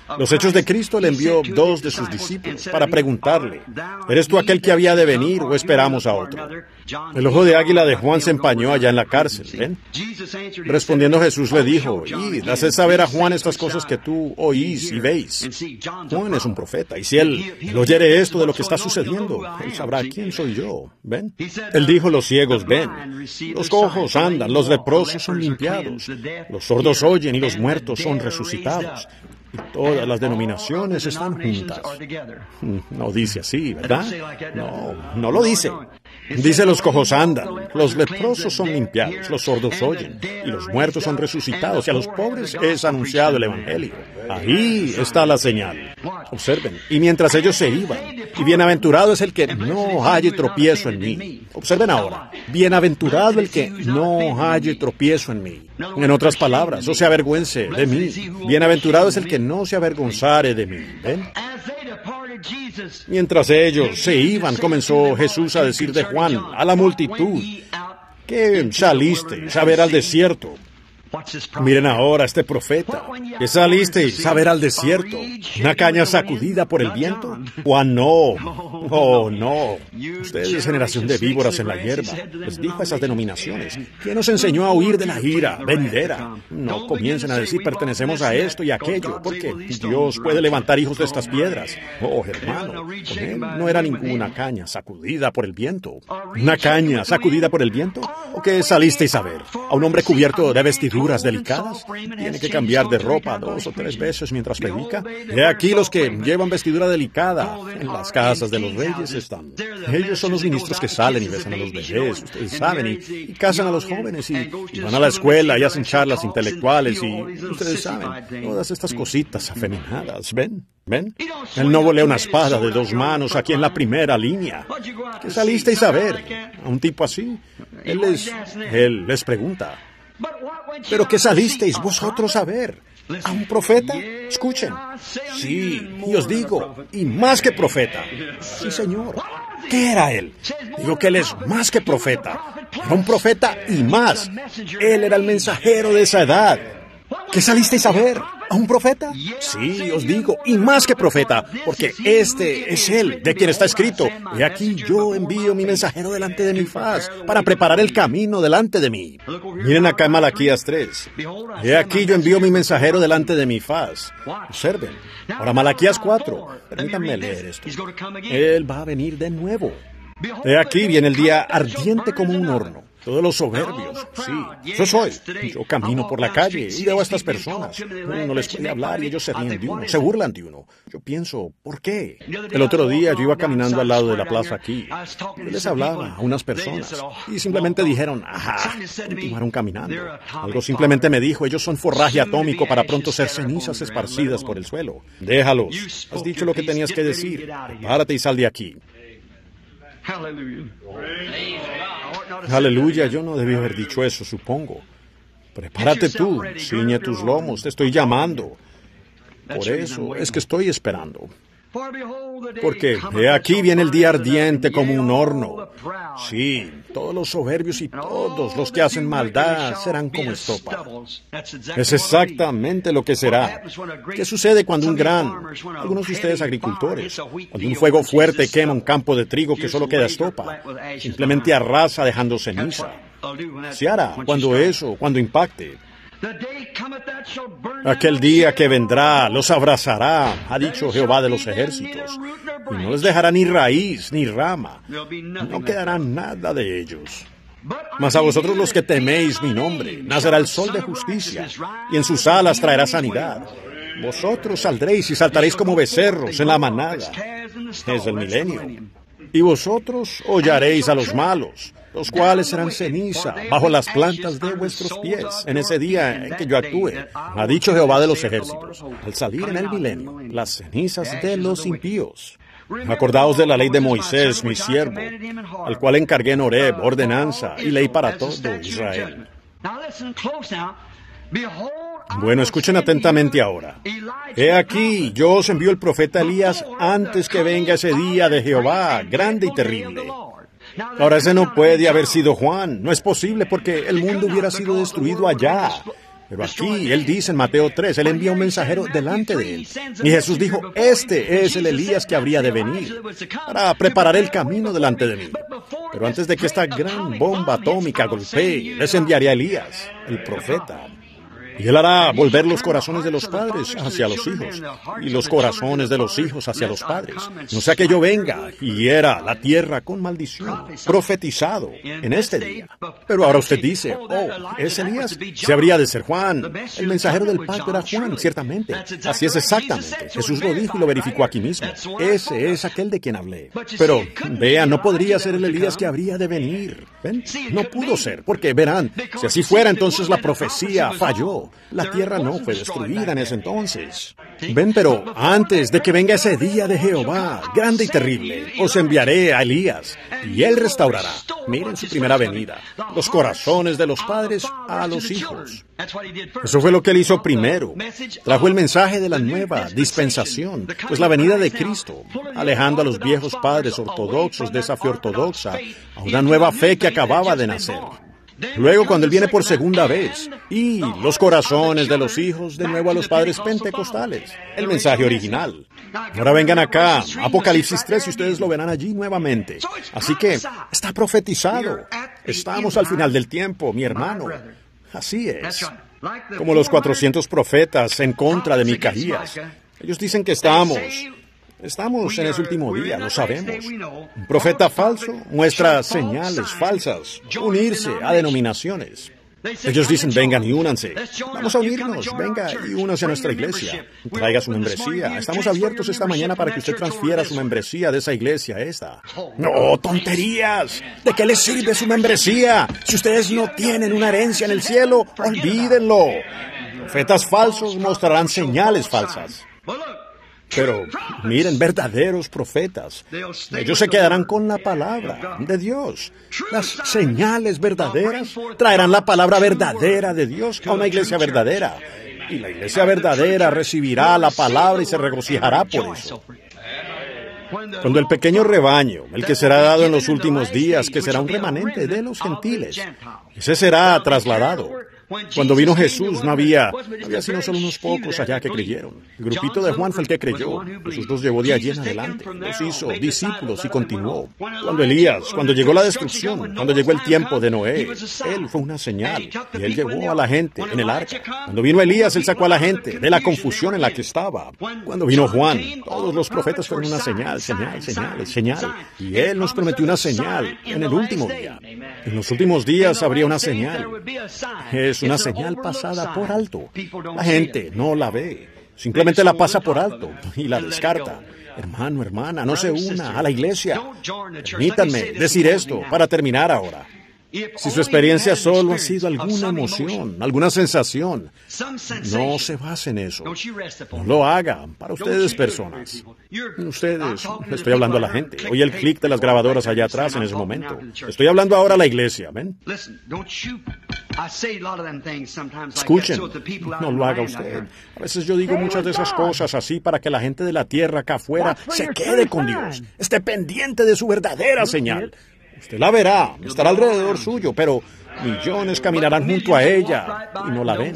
Los Hechos de Cristo le envió dos de sus discípulos para preguntarle, ¿eres tú aquel que había de venir o esperamos a otro? El ojo de águila de Juan se empañó allá en la cárcel, ¿ven? Respondiendo Jesús le dijo, id, haced saber a Juan estas cosas que tú oís y veis. Juan es un profeta, y si él, él oyere esto de lo que está sucediendo, él sabrá quién soy yo, ¿ven? Él dijo, los ciegos ven, los cojos andan, los leprosos son limpiados, los sordos oyen y los muertos son resucitados. Y todas las denominaciones están juntas. No dice así, ¿verdad? No, no lo dice. Dice, los cojos andan, los leprosos son limpiados, los sordos oyen, y los muertos son resucitados, y a los pobres es anunciado el Evangelio. Ahí está la señal. Observen, y mientras ellos se iban, y bienaventurado es el que no halle tropiezo en mí. Observen ahora, bienaventurado el que no halle tropiezo en mí. En otras palabras, no se avergüence de mí. Bienaventurado es el que no se avergonzare de mí. ¿Ven? Mientras ellos se iban, comenzó Jesús a decir de Juan a la multitud, que salisteis a ver al desierto. Miren ahora este profeta, que salisteis a ver al desierto, una caña sacudida por el viento. Juan, no, oh no, ustedes, generación de víboras en la hierba, les dijo a esas denominaciones, ¿quién nos enseñó a huir de la ira venidera? No comiencen a decir pertenecemos a esto y aquello, porque Dios puede levantar hijos de estas piedras. Oh, hermano, con él no era ninguna caña sacudida por el viento. ¿Una caña sacudida por el viento? ¿O qué salisteis a ver? ¿A un hombre cubierto de vestiduras delicadas? Tiene que cambiar de ropa dos o tres veces mientras predica. He aquí los que llevan vestidura delicada en las casas de los reyes están. Ellos son los ministros que salen y besan a los bebés, ustedes saben, y, y casan a los jóvenes, y, y van a la escuela y hacen charlas intelectuales, y ustedes saben, todas estas cositas afeminadas, ¿ven? ¿Ven? Él no volea una espada de dos manos aquí en la primera línea. ¿Qué salisteis a ver? ¿A un tipo así? Él les, él les pregunta, ¿pero qué salisteis vosotros a ver? ¿A un profeta? Escuchen. Sí, y os digo, y más que profeta. Sí, señor. ¿Qué era él? Digo que él es más que profeta. Era un profeta y más. Él era el mensajero de esa edad. ¿Qué salisteis a ver? ¿A un profeta? Sí, os digo, y más que profeta, porque este es él, de quien está escrito, y aquí yo envío mi mensajero delante de mi faz, para preparar el camino delante de mí. Miren acá en Malaquías tres. He aquí yo envío mi mensajero delante de mi faz. Observen. Ahora Malaquías cuatro. Permítanme leer esto. Él va a venir de nuevo. He aquí viene el día ardiente como un horno. Todos los soberbios, sí, yo soy. Yo camino por la calle y veo a estas personas. Uno les puede hablar y ellos se ríen de uno, se burlan de uno. Yo pienso, ¿por qué? El otro día yo iba caminando al lado de la plaza aquí. Yo les hablaba a unas personas y simplemente dijeron, ajá, continuaron caminando. Algo simplemente me dijo, ellos son forraje atómico para pronto ser cenizas esparcidas por el suelo. Déjalos, has dicho lo que tenías que decir. Prepárate y sal de aquí. Aleluya, yo no debí haber dicho eso, supongo. Prepárate tú, ciñe tus lomos, te estoy llamando. Por eso es que estoy esperando. Porque he aquí viene el día ardiente como un horno. Sí, todos los soberbios y todos los que hacen maldad serán como estopa. Es exactamente lo que será. ¿Qué sucede cuando un gran, algunos de ustedes agricultores, cuando un fuego fuerte quema un campo de trigo que solo queda estopa, simplemente arrasa dejando ceniza? Se hará cuando eso, cuando impacte. Aquel día que vendrá los abrazará, ha dicho Jehová de los ejércitos, y no les dejará ni raíz ni rama, no quedará nada de ellos. Mas a vosotros los que teméis mi nombre, nacerá el sol de justicia, y en sus alas traerá sanidad. Vosotros saldréis y saltaréis como becerros en la manada. Es el milenio. Y vosotros hollaréis a los malos, los cuales serán ceniza bajo las plantas de vuestros pies en ese día en que yo actúe, ha dicho Jehová de los ejércitos, al salir en el milenio, las cenizas de los impíos. Acordaos de la ley de Moisés, mi siervo, al cual encargué en Horeb ordenanza y ley para todo Israel. Bueno, escuchen atentamente ahora. He aquí, yo os envío el profeta Elías antes que venga ese día de Jehová, grande y terrible. Ahora, ese no puede haber sido Juan. No es posible porque el mundo hubiera sido destruido allá. Pero aquí él dice en Mateo tres, él envía un mensajero delante de él. Y Jesús dijo, este es el Elías que habría de venir para preparar el camino delante de mí. Pero antes de que esta gran bomba atómica golpee, les enviaré a Elías, el profeta. Y él hará volver los corazones de los padres hacia los hijos, y los corazones de los hijos hacia los padres. No sea que yo venga y hiera la tierra con maldición, profetizado en este día. Pero ahora usted dice, oh, ¿es Elías? Se habría de ser Juan. El mensajero del pacto era Juan, ciertamente. Así es exactamente. Jesús lo dijo y lo verificó aquí mismo. Ese es aquel de quien hablé. Pero, vean, no podría ser el Elías que habría de venir. ¿Ven? No pudo ser, porque verán, si así fuera, entonces la profecía falló. La tierra no fue destruida en ese entonces. Ven, pero antes de que venga ese día de Jehová, grande y terrible, os enviaré a Elías, y él restaurará, miren su primera venida, los corazones de los padres a los hijos. Eso fue lo que él hizo primero. Trajo el mensaje de la nueva dispensación, pues la venida de Cristo, alejando a los viejos padres ortodoxos de esa fe ortodoxa a una nueva fe que acababa de nacer. Luego, cuando Él viene por segunda vez, y los corazones de los hijos de nuevo a los padres pentecostales, el mensaje original. Ahora vengan acá, Apocalipsis tres, y ustedes lo verán allí nuevamente. Así que, está profetizado. Estamos al final del tiempo, mi hermano. Así es. Como los cuatrocientos profetas en contra de Micaías. Ellos dicen que estamos... Estamos en ese último día, lo sabemos. Un profeta falso muestra señales falsas, unirse a denominaciones. Ellos dicen, vengan y únanse. Vamos a unirnos, venga y únanse a nuestra iglesia. Traiga su membresía. Estamos abiertos esta mañana para que usted transfiera su membresía de esa iglesia a esta. ¡No, tonterías! ¿De qué les sirve su membresía? Si ustedes no tienen una herencia en el cielo, olvídenlo. Profetas falsos mostrarán señales falsas. Pero, miren, verdaderos profetas. Ellos se quedarán con la palabra de Dios. Las señales verdaderas traerán la palabra verdadera de Dios a una iglesia verdadera. Y la iglesia verdadera recibirá la palabra y se regocijará por eso. Cuando el pequeño rebaño, el que será dado en los últimos días, que será un remanente de los gentiles, ese será trasladado. Cuando vino Jesús no había, no había sino solo unos pocos allá que creyeron. El grupito de Juan fue el que creyó. Jesús los llevó de allí en adelante. Los hizo discípulos y continuó. Cuando Elías, cuando llegó la destrucción, cuando llegó el tiempo de Noé, él fue una señal. Y él llevó a la gente en el arca. Cuando vino Elías, él sacó a la gente de la confusión en la que estaba. Cuando vino Juan, todos los profetas fueron una señal, señal, señal, señal. Y él nos prometió una señal en el último día. En los últimos días habría una señal. Es una señal pasada por alto. La gente no la ve. Simplemente la pasa por alto y la descarta. Hermano, hermana, no se una a la iglesia. Permítanme decir esto para terminar ahora. Si su experiencia solo ha sido alguna emoción, alguna sensación, no se base en eso. No lo hagan para ustedes, personas. Ustedes, estoy hablando a la gente. Oye el clic de las grabadoras allá atrás en ese momento. Estoy hablando ahora a la iglesia, ¿ven? Escuchen, no lo haga usted. A veces yo digo muchas de esas cosas así para que la gente de la tierra acá afuera se quede con Dios, esté pendiente de su verdadera señal. Usted la verá, estará alrededor suyo, pero millones caminarán junto a ella y no la ven.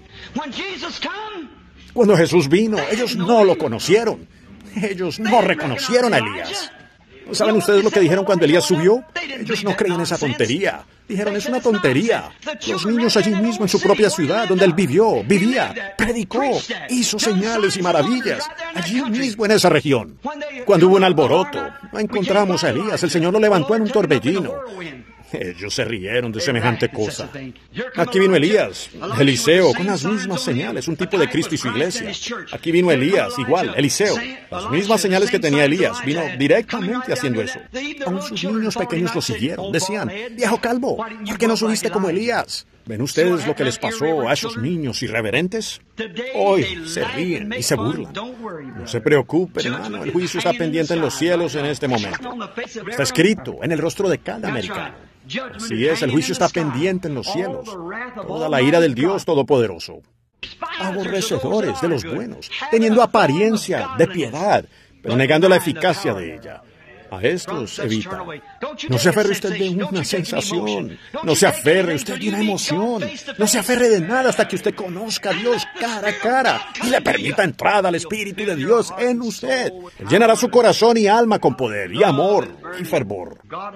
Cuando Jesús vino, ellos no lo conocieron. Ellos no reconocieron a Elías. ¿Saben ustedes lo que dijeron cuando Elías subió? Ellos no creían esa tontería. Dijeron, es una tontería. Los niños allí mismo en su propia ciudad, donde él vivió, vivía, predicó, hizo señales y maravillas, allí mismo en esa región. Cuando hubo un alboroto, no encontramos a Elías, el Señor lo levantó en un torbellino. Ellos se rieron de semejante cosa. Aquí vino Elías, Eliseo, con las mismas señales, un tipo de Cristo y su iglesia. Aquí vino Elías, igual, Eliseo. Las mismas señales que tenía Elías, vino directamente haciendo eso. Aún sus niños pequeños lo siguieron. Decían, viejo calvo, ¿por qué no subiste como Elías? ¿Ven ustedes lo que les pasó a esos niños irreverentes? Hoy se ríen y se burlan. No se preocupe, hermano, el juicio está pendiente en los cielos en este momento. Está escrito en el rostro de cada americano. Así es, el juicio está pendiente en los cielos. Toda la ira del Dios Todopoderoso. Aborrecedores de los buenos, teniendo apariencia de piedad, pero negando la eficacia de ella. A estos evita. No se aferre usted de una sensación. No se aferre usted de una emoción. No se aferre de nada hasta que usted conozca a Dios cara a cara y le permita entrada al Espíritu de Dios en usted. Él llenará su corazón y alma con poder y amor y fervor.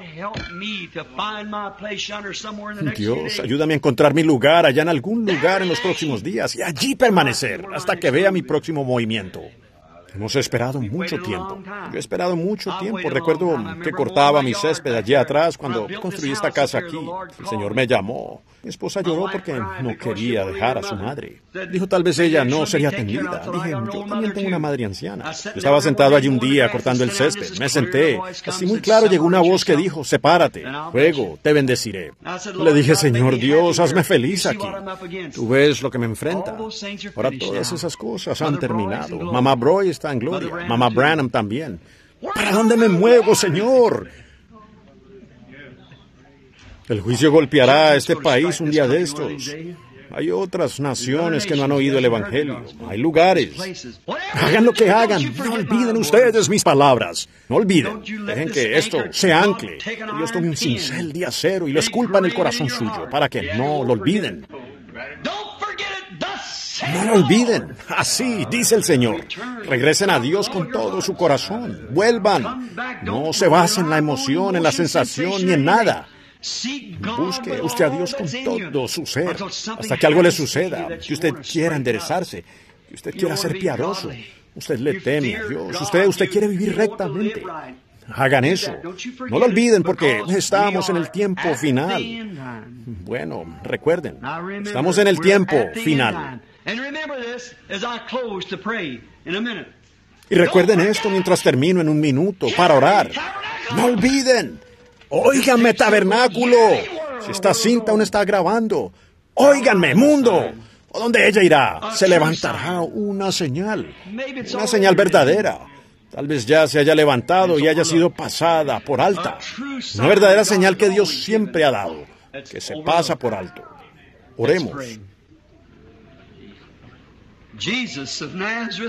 Dios, ayúdame a encontrar mi lugar allá en algún lugar en los próximos días y allí permanecer hasta que vea mi próximo movimiento. Hemos esperado mucho tiempo. Yo he esperado mucho tiempo. Recuerdo que cortaba mi césped allí atrás cuando construí esta casa aquí. El Señor me llamó. Mi esposa lloró porque no quería dejar a su madre. Dijo, tal vez ella no sería atendida. Dije, yo también tengo una madre anciana. Yo estaba sentado allí un día cortando el césped. Me senté. Así muy claro llegó una voz que dijo, sepárate. Luego te bendeciré. Le dije, Señor Dios, hazme feliz aquí. Tú ves lo que me enfrenta. Ahora todas esas cosas han terminado. Mamá Broy está en gloria. Mamá Branham también. ¿Para dónde me muevo, Señor? El juicio golpeará a este país un día de estos. Hay otras naciones que no han oído el Evangelio. Hay lugares. Hagan lo que hagan. No olviden ustedes mis palabras. No olviden. Dejen que esto se ancle. Dios tome un cincel de acero y lo esculpa en el corazón suyo para que no lo olviden. No lo olviden. Así dice el Señor. Regresen a Dios con todo su corazón. Vuelvan. No se basen en la emoción, en la sensación, ni en nada. Busque usted a Dios con todo su ser, hasta que algo le suceda, que usted quiera enderezarse, que usted quiera ser piadoso. Usted le teme a Dios. Usted, usted quiere vivir rectamente. Hagan eso. No lo olviden porque estamos en el tiempo final. Bueno, recuerden, estamos en el tiempo final. Y recuerden esto mientras termino en un minuto para orar. No olviden. Óiganme, tabernáculo. Si esta cinta aún está grabando, óiganme, mundo. ¿O dónde ella irá? Se levantará una señal. Una señal verdadera. Tal vez ya se haya levantado y haya sido pasada por alta. Una verdadera señal que Dios siempre ha dado, que se pasa por alto. Oremos. Jesus of Nazareth.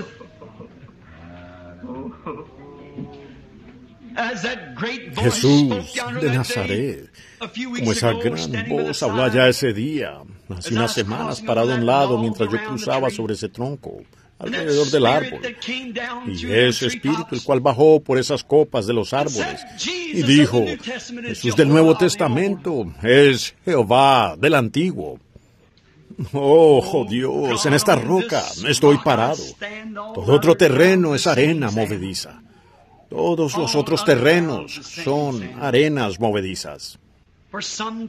Jesús de Nazaret, como esa gran voz habló allá ese día, hace unas semanas parado a un lado mientras yo cruzaba sobre ese tronco, alrededor del árbol, y ese espíritu el cual bajó por esas copas de los árboles y dijo, Jesús del Nuevo Testamento es Jehová del Antiguo. Oh, Dios, en esta roca estoy parado. Todo otro terreno es arena movediza. Todos los otros terrenos son arenas movedizas. Por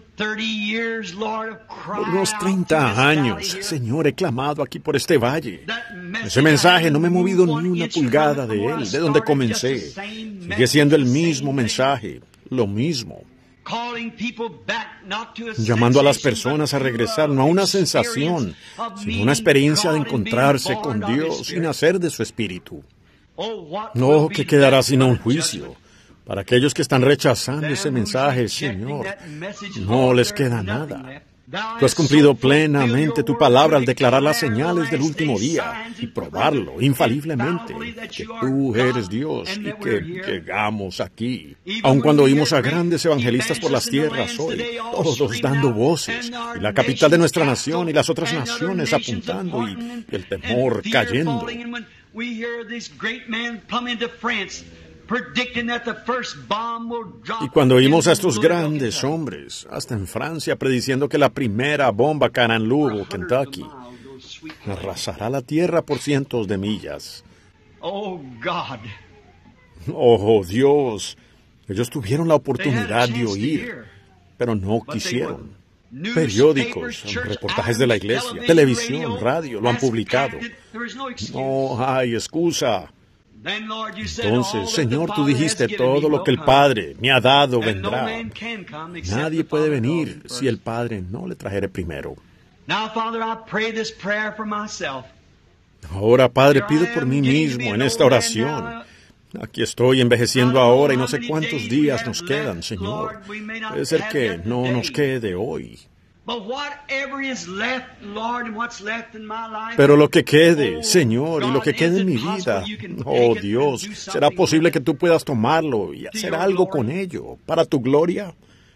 unos treinta años, Señor, he clamado aquí por este valle. Ese mensaje no me he movido ni una pulgada de él, de donde comencé. Sigue siendo el mismo mensaje, lo mismo. Llamando a las personas a regresar no a una sensación, sino a una experiencia de encontrarse con Dios y nacer de su espíritu. No, que quedará sino un juicio. Para aquellos que están rechazando ese mensaje, Señor, no les queda nada. Tú has cumplido plenamente tu palabra al declarar las señales del último día y probarlo infaliblemente, que tú eres Dios y que llegamos aquí. Aun cuando oímos a grandes evangelistas por las tierras hoy, todos dando voces, y la capital de nuestra nación y las otras naciones apuntando y el temor cayendo. Y cuando oímos a estos grandes hombres, hasta en Francia, prediciendo que la primera bomba caerá en Lugo, Kentucky, arrasará la tierra por cientos de millas. Oh, Dios, ellos tuvieron la oportunidad de oír, pero no quisieron. Periódicos, reportajes de la iglesia, televisión, radio, lo han publicado. No hay excusa. Entonces, Señor, tú dijiste, todo lo que el Padre me ha dado vendrá. Nadie puede venir si el Padre no le trajere primero. Ahora, Padre, pido por mí mismo en esta oración. Aquí estoy envejeciendo ahora y no sé cuántos días nos quedan, Señor. Puede ser que no nos quede hoy. Pero lo que quede, Señor, y lo que quede en mi vida, oh Dios, ¿será posible que tú puedas tomarlo y hacer algo con ello para tu gloria?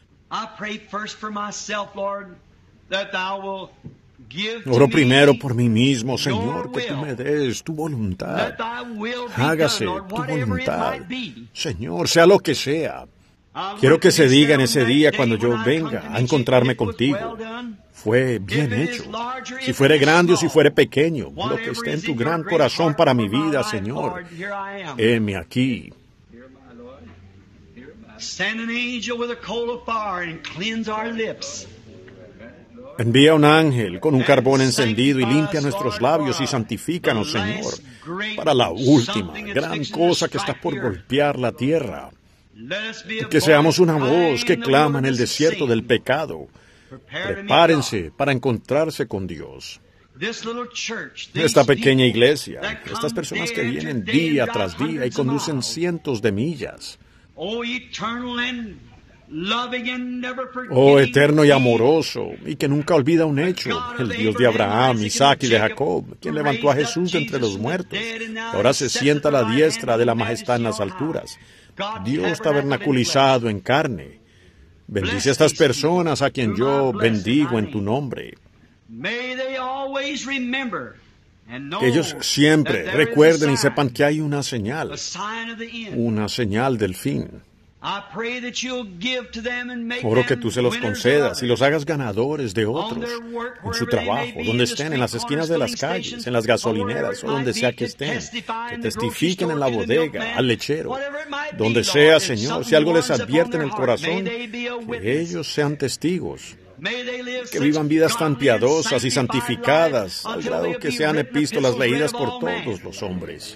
Oro primero por mí mismo, Señor, que tú me des tu voluntad. Hágase tu voluntad. Señor, sea lo que sea. Quiero que se diga en ese día cuando yo venga a encontrarme contigo: fue bien hecho. Si fuere grande o si fuere pequeño, lo que esté en tu gran corazón para mi vida, Señor, heme aquí. Envía un ángel con un carbón encendido y limpia nuestros labios y santifícanos, Señor, para la última gran cosa que está por golpear la tierra. Que seamos una voz que clama en el desierto del pecado. Prepárense para encontrarse con Dios. Esta pequeña iglesia, estas personas que vienen día tras día y conducen cientos de millas. Oh, eterno y amoroso, y que nunca olvida un hecho, el Dios de Abraham, Isaac y de Jacob, quien levantó a Jesús de entre los muertos, que ahora se sienta a la diestra de la majestad en las alturas. Dios tabernaculizado en carne. Bendice a estas personas a quien yo bendigo en tu nombre. Que ellos siempre recuerden y sepan que hay una señal, una señal del fin. Oro que tú se los concedas y los hagas ganadores de otros en su trabajo, donde estén, en las esquinas de las calles, en las gasolineras o donde sea que estén, que testifiquen en la bodega, al lechero, donde sea, Señor, si algo les advierte en el corazón, que ellos sean testigos, que vivan vidas tan piadosas y santificadas, al grado que sean epístolas leídas por todos los hombres.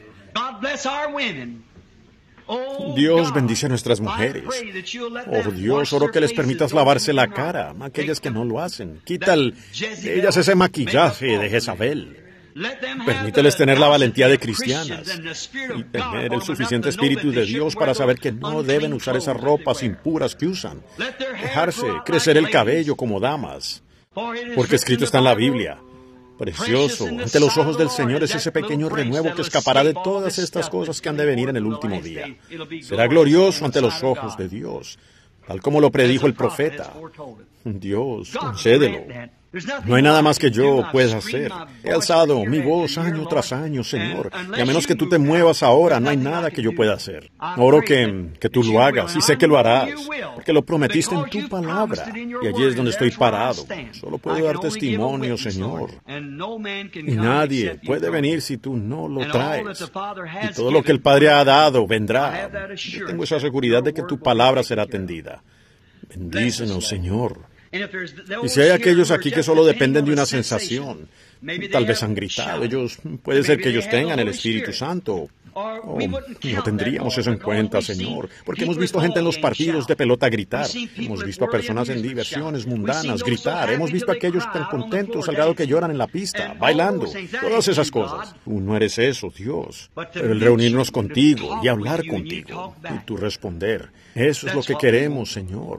Dios bendice a nuestras mujeres. Oh Dios, oro que les permitas lavarse la cara, aquellas que no lo hacen. Quita de ellas ese maquillaje de Jezabel. Permíteles tener la valentía de cristianas y tener el suficiente Espíritu de Dios para saber que no deben usar esas ropas impuras que usan. Dejarse crecer el cabello como damas. Porque escrito está en la Biblia: precioso ante los ojos del Señor es ese pequeño renuevo que escapará de todas estas cosas que han de venir en el último día. Será glorioso ante los ojos de Dios, tal como lo predijo el profeta. Dios, concédelo. No hay nada más que yo pueda hacer. He alzado mi voz año tras año, Señor, y a menos que tú te muevas ahora, no hay nada que yo pueda hacer. Oro que, que tú lo hagas, y sé que lo harás, porque lo prometiste en tu palabra, y allí es donde estoy parado. Solo puedo dar testimonio, Señor, y nadie puede venir si tú no lo traes. Y todo lo que el Padre ha dado vendrá. Yo tengo esa seguridad de que tu palabra será atendida. Bendícenos, Señor. Y si hay aquellos aquí que solo dependen de una sensación, tal vez han gritado, ellos, puede ser que ellos tengan el Espíritu Santo. Oh, no tendríamos eso en cuenta, Señor, porque hemos visto gente en los partidos de pelota gritar, hemos visto a personas en diversiones mundanas gritar, hemos visto a aquellos tan contentos al grado que lloran en la pista, bailando, todas esas cosas. Tú no eres eso, Dios, pero el reunirnos contigo y hablar contigo y tú responder, eso es lo que queremos, Señor.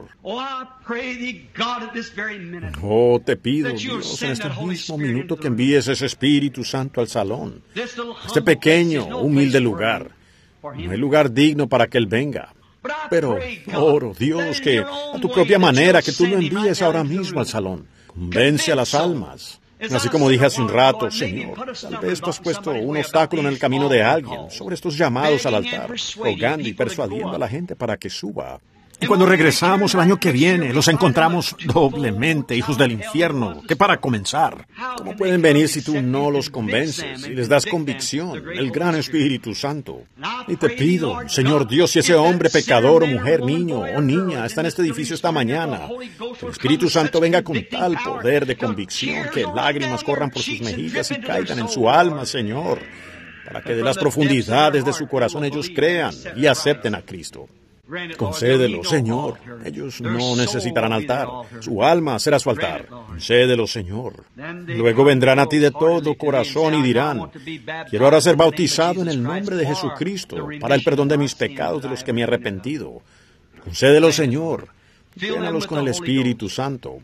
Oh, te pido, Dios, en este mismo minuto que envíes ese Espíritu Santo al salón, este pequeño, humilde lugar. No hay lugar digno para que Él venga. Pero oro, Dios, que a tu propia manera, que tú lo envíes ahora mismo al salón. Convence a las almas. Así como dije hace un rato, Señor, tal vez tú has puesto un obstáculo en el camino de alguien sobre estos llamados al altar, rogando y persuadiendo a la gente para que suba. Y cuando regresamos el año que viene, los encontramos doblemente hijos del infierno, que para comenzar. ¿Cómo pueden venir si tú no los convences y les das convicción, el gran Espíritu Santo? Y te pido, Señor Dios, si ese hombre pecador o mujer, niño o niña está en este edificio esta mañana, que el Espíritu Santo venga con tal poder de convicción que lágrimas corran por sus mejillas y caigan en su alma, Señor, para que de las profundidades de su corazón ellos crean y acepten a Cristo. Concédelo, Señor. Ellos no necesitarán altar. Su alma será su altar. Concédelo, Señor. Luego vendrán a ti de todo corazón y dirán, quiero ahora ser bautizado en el nombre de Jesucristo para el perdón de mis pecados de los que me he arrepentido. Concédelo, Señor. Llénalos con el Espíritu Santo.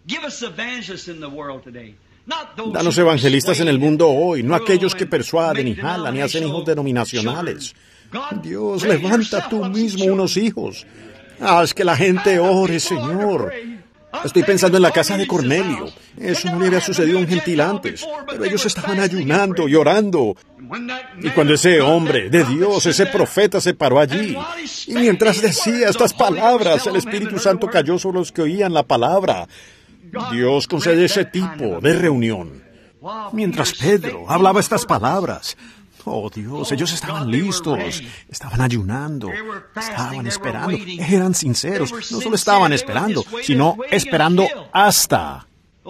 Danos evangelistas en el mundo hoy, no aquellos que persuaden y jalan y hacen hijos denominacionales. Dios, levanta tú mismo unos hijos. Haz que la gente ore, Señor. Estoy pensando en la casa de Cornelio. Eso no le había sucedido a un gentil antes, pero ellos estaban ayunando y orando. Y cuando ese hombre de Dios, ese profeta, se paró allí, y mientras decía estas palabras, el Espíritu Santo cayó sobre los que oían la palabra. Dios concede ese tipo de reunión. Mientras Pedro hablaba estas palabras, oh Dios, ellos estaban listos, estaban ayunando, estaban esperando, eran sinceros, no solo estaban esperando, sino esperando hasta.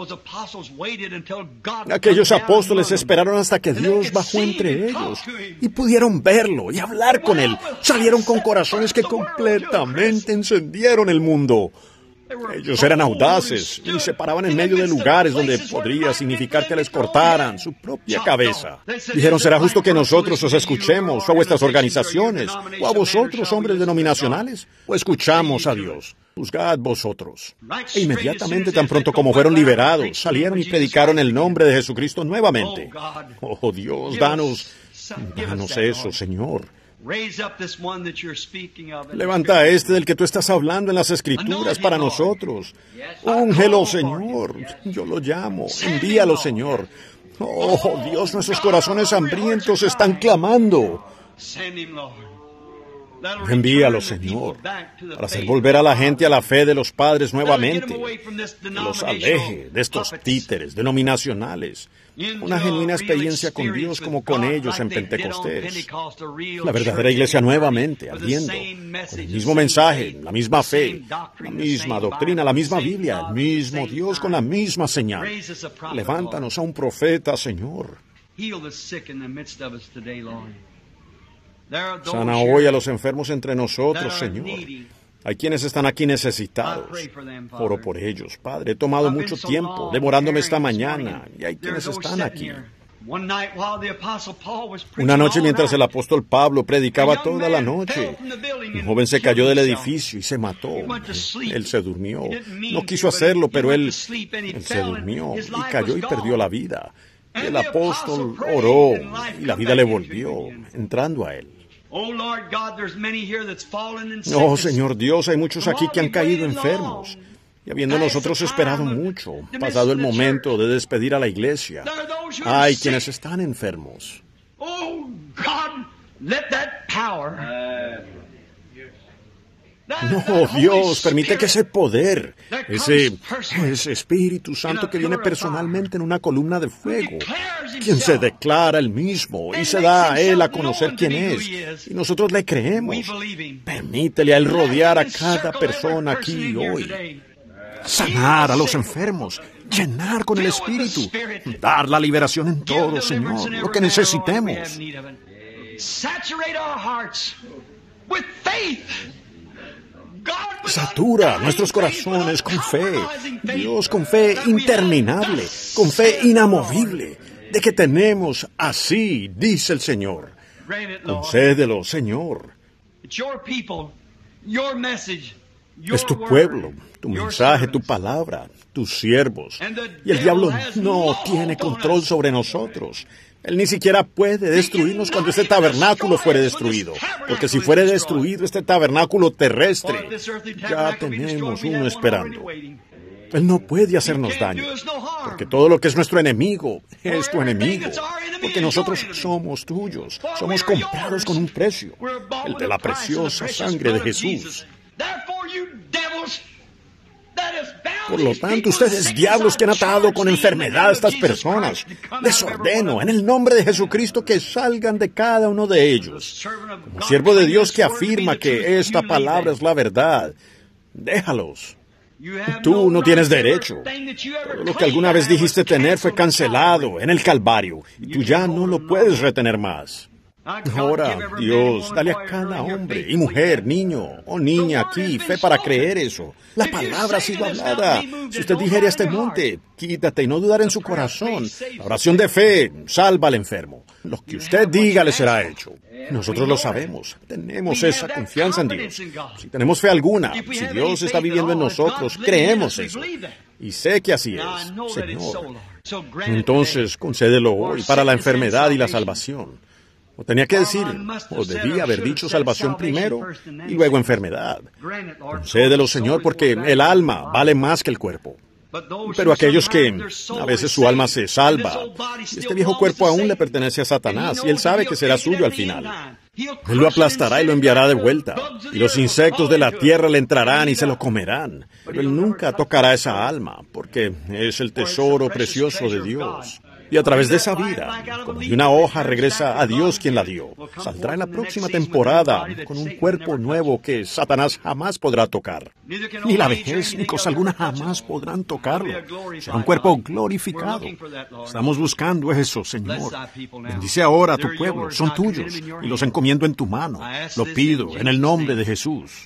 Aquellos apóstoles esperaron hasta que Dios bajó entre ellos y pudieron verlo y hablar con Él. Salieron con corazones que completamente encendieron el mundo. Ellos eran audaces y se paraban en medio de lugares donde podría significar que les cortaran su propia cabeza. Dijeron, ¿será justo que nosotros os escuchemos, o a vuestras organizaciones, o a vosotros, hombres denominacionales? ¿O escuchamos a Dios? Juzgad vosotros. E inmediatamente, tan pronto como fueron liberados, salieron y predicaron el nombre de Jesucristo nuevamente. Oh Dios, danos, danos eso, Señor. Levanta a este del que tú estás hablando en las Escrituras para nosotros. Úngelo, Señor. Yo lo llamo. Envíalo, Señor. Oh, Dios, nuestros corazones hambrientos están clamando. Envíalo, Señor, para hacer volver a la gente a la fe de los padres nuevamente. Que los aleje de estos títeres denominacionales. Una genuina experiencia con Dios como con ellos en Pentecostés. La verdadera iglesia nuevamente, ardiendo, con el mismo mensaje, la misma fe, la misma doctrina, la misma Biblia, el mismo Dios con la misma señal. Levántanos a un profeta, Señor. Sana hoy a los enfermos entre nosotros, Señor. Hay quienes están aquí necesitados. Oro por ellos, Padre. He tomado mucho tiempo, demorándome esta mañana, y hay quienes están aquí. Una noche mientras el apóstol Pablo predicaba toda la noche, un joven se cayó del edificio y se mató. Él se durmió. No quiso hacerlo, pero él, él se durmió y cayó y perdió la vida. El apóstol oró y la vida le volvió, entrando a él. Oh, Señor Dios, hay muchos aquí que han caído enfermos. Y habiendo nosotros esperado mucho, pasado el momento de despedir a la iglesia, hay quienes están enfermos. No, Dios, permite que ese poder, ese, ese Espíritu Santo que viene personalmente en una columna de fuego, quien se declara él mismo y se da a él a conocer quién es, y nosotros le creemos, permítele a él rodear a cada persona aquí hoy, sanar a los enfermos, llenar con el Espíritu, dar la liberación en todo, Señor, lo que necesitemos. Satura nuestros corazones con fe, Dios, con fe interminable, con fe inamovible, de que tenemos así, dice el Señor. Concédelo, Señor. Es tu pueblo, tu mensaje, tu palabra, tus siervos. Y el diablo no tiene control sobre nosotros. Él ni siquiera puede destruirnos cuando este tabernáculo fuere destruido. Porque si fuere destruido este tabernáculo terrestre, ya tenemos uno esperando. Él no puede hacernos daño, porque todo lo que es nuestro enemigo es tu enemigo. Porque nosotros somos tuyos, somos comprados con un precio, el de la preciosa sangre de Jesús. Por lo tanto, ustedes, diablos que han atado con enfermedad a estas personas, les ordeno, en el nombre de Jesucristo, que salgan de cada uno de ellos. Como siervo de Dios que afirma que esta palabra es la verdad, déjalos. Tú no tienes derecho. Todo lo que alguna vez dijiste tener fue cancelado en el Calvario, y tú ya no lo puedes retener más. Ahora, Dios, dale a cada hombre y mujer, niño o niña aquí fe para creer eso. La palabra ha sido hablada. Si usted dijera a este monte, quítate y no dudar en su corazón. La oración de fe salva al enfermo. Lo que usted diga le será hecho. Nosotros lo sabemos. Tenemos esa confianza en Dios. Si tenemos fe alguna, si Dios está viviendo en nosotros, creemos eso. Y sé que así es, Señor. Entonces, concédelo hoy para la enfermedad y la salvación. O tenía que decir, o debía haber dicho salvación primero y luego enfermedad. Concédelo, Señor, porque el alma vale más que el cuerpo. Pero aquellos que a veces su alma se salva, y este viejo cuerpo aún le pertenece a Satanás, y él sabe que será suyo al final. Él lo aplastará y lo enviará de vuelta, y los insectos de la tierra le entrarán y se lo comerán. Pero él nunca tocará esa alma, porque es el tesoro precioso de Dios. Y a través de esa vida, como de una hoja regresa a Dios quien la dio, saldrá en la próxima temporada con un cuerpo nuevo que Satanás jamás podrá tocar. Ni la vejez ni cosa alguna jamás podrán tocarlo. Será un cuerpo glorificado. Estamos buscando eso, Señor. Bendice ahora a tu pueblo, son tuyos, y los encomiendo en tu mano. Lo pido en el nombre de Jesús.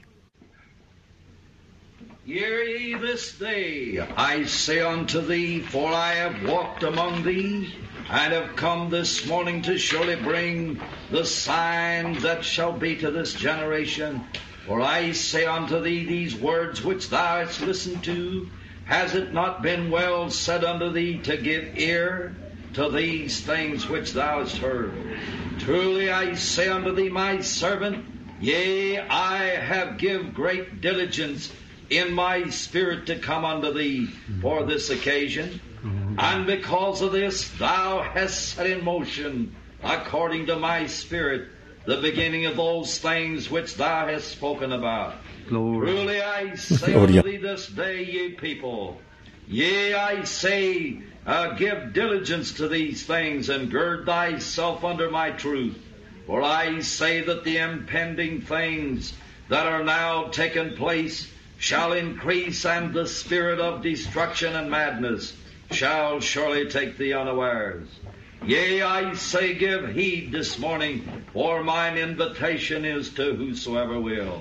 Hear ye this day, I say unto thee, for I have walked among thee, and have come this morning to surely bring the signs that shall be to this generation. For I say unto thee, these words which thou hast listened to, has it not been well said unto thee to give ear to these things which thou hast heard? Truly I say unto thee, my servant, yea, I have give great diligence in my spirit to come unto thee for this occasion. And because of this, thou hast set in motion, according to my spirit, the beginning of those things which thou hast spoken about. Glory. Truly I say unto thee this day, ye people, yea, I say, uh, give diligence to these things, and gird thyself under my truth. For I say that the impending things that are now taking place shall increase, and the spirit of destruction and madness shall surely take thee unawares. Yea, I say, give heed this morning, for mine invitation is to whosoever will.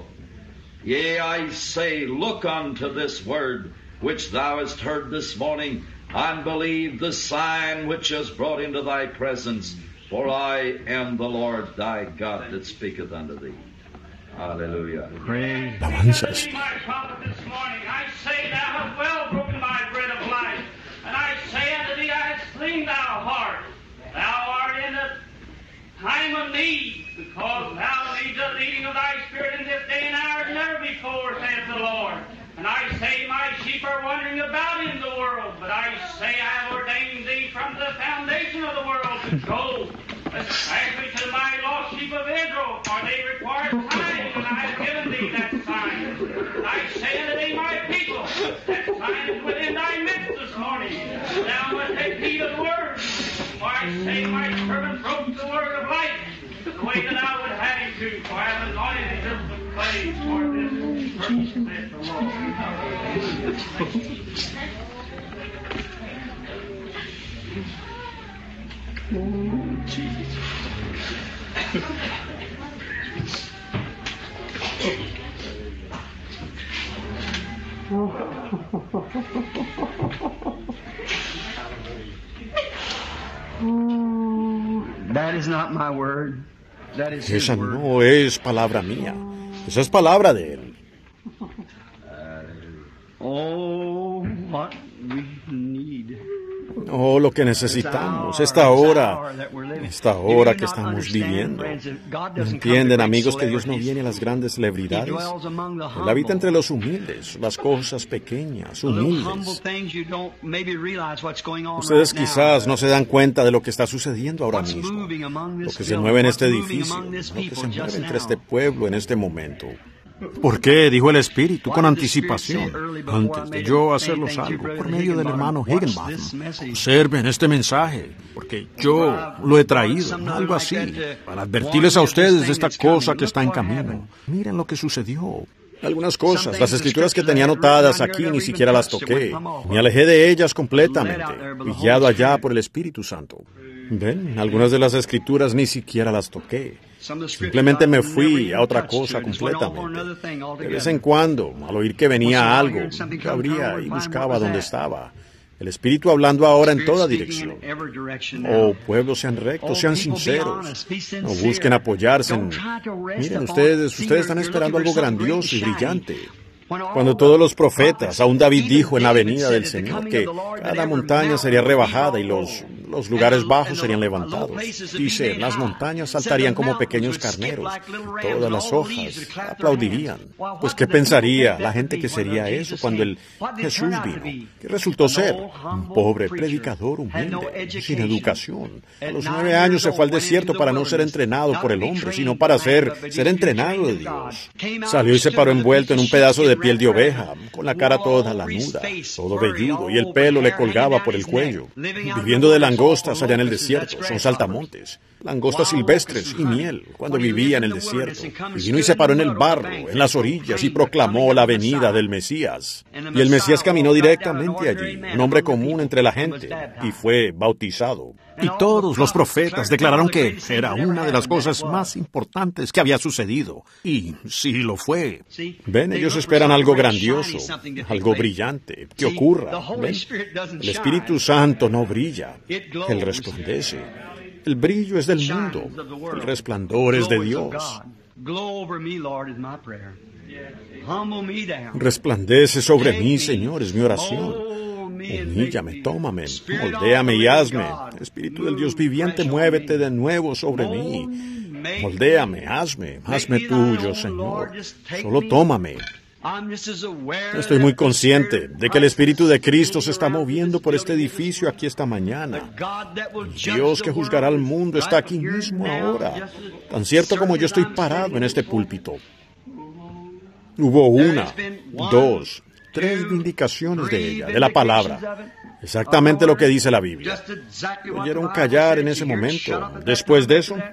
Yea, I say, look unto this word which thou hast heard this morning, and believe the sign which is brought into thy presence, for I am the Lord thy God that speaketh unto thee. Hallelujah. Praise. Alabanzas. My prophet this morning, I say thou hast well broken my bread of life, and I say unto thee, I have cleaned thou heart. Thou art in the time of need, because thou needs the leading of thy spirit in this day and hour as never before, saith the Lord. And I say, my sheep are wandering about in the world, but I say I have ordained thee from the foundation of the world to go, especially to my lost sheep of Israel, for they require signs, and I have given thee that sign. I say unto thee, my people, that sign is within thy midst this morning. Thou must take heed of the word. For I say, my servant broke the word of life, the way that I would have him to, for I have anointed him with clay for this purpose, saith the Lord. That is not my word. That is his Esa word. no es palabra mía. Esa es palabra de él. Oh, what we need. Oh, lo que necesitamos, esta hora, esta hora que estamos viviendo. ¿No entienden, amigos, que Dios no viene a las grandes celebridades? Él habita entre los humildes, las cosas pequeñas, humildes. Ustedes quizás no se dan cuenta de lo que está sucediendo ahora mismo, lo que se mueve en este edificio, lo que se mueve entre este pueblo en este momento. ¿Por qué? Dijo el Espíritu con anticipación, antes de yo hacerlos algo, por medio del hermano Higginbotham. Observen este mensaje, porque yo lo he traído, algo así, para advertirles a ustedes de esta cosa que está en camino. Miren lo que sucedió. Algunas cosas, las escrituras que tenía anotadas aquí ni siquiera las toqué. Me alejé de ellas completamente, guiado allá por el Espíritu Santo. Ven, algunas de las escrituras ni siquiera las toqué. Simplemente me fui a otra cosa completamente. De vez en cuando, al oír que venía algo, abría y buscaba dónde estaba. El Espíritu hablando ahora en toda dirección. Oh, pueblos, sean rectos, sean sinceros. No busquen apoyarse en... Miren, ustedes, ustedes están esperando algo grandioso y brillante. Cuando todos los profetas, aún David dijo en la venida del Señor que cada montaña sería rebajada y los, los lugares bajos serían levantados. Dice, las montañas saltarían como pequeños carneros, todas las hojas aplaudirían. Pues, ¿qué pensaría la gente que sería eso cuando el Jesús vino? ¿Qué resultó ser? Un pobre predicador humilde, sin educación. A los nueve años se fue al desierto para no ser entrenado por el hombre, sino para ser, ser entrenado de Dios. Salió y se paró envuelto en un pedazo de piel de oveja, con la cara toda lanuda, todo velludo, y el pelo le colgaba por el cuello. Viviendo de langostas allá en el desierto, son saltamontes, langostas silvestres y miel, cuando vivía en el desierto. Y vino y se paró en el barro, en las orillas, y proclamó la venida del Mesías. Y el Mesías caminó directamente allí, un hombre común entre la gente, y fue bautizado. Y todos los profetas declararon que era una de las cosas más importantes que había sucedido. Y sí lo fue. Ven, ellos esperan algo grandioso, algo brillante, que ocurra. ¿Ven? El Espíritu Santo no brilla, Él resplandece. El brillo es del mundo, el resplandor es de Dios. Resplandece sobre mí, Señor, es mi oración. Humíllame, tómame, moldéame y hazme. Espíritu del Dios viviente, muévete de nuevo sobre mí. Moldéame, hazme, hazme tuyo, Señor. Solo tómame. Estoy muy consciente de que el Espíritu de Cristo se está moviendo por este edificio aquí esta mañana. Dios que juzgará al mundo está aquí mismo ahora, tan cierto como yo estoy parado en este púlpito. Hubo una, dos, tres vindicaciones de ella, de la palabra. Exactamente lo que dice la Biblia. Oyeron callar en ese momento. Después de eso,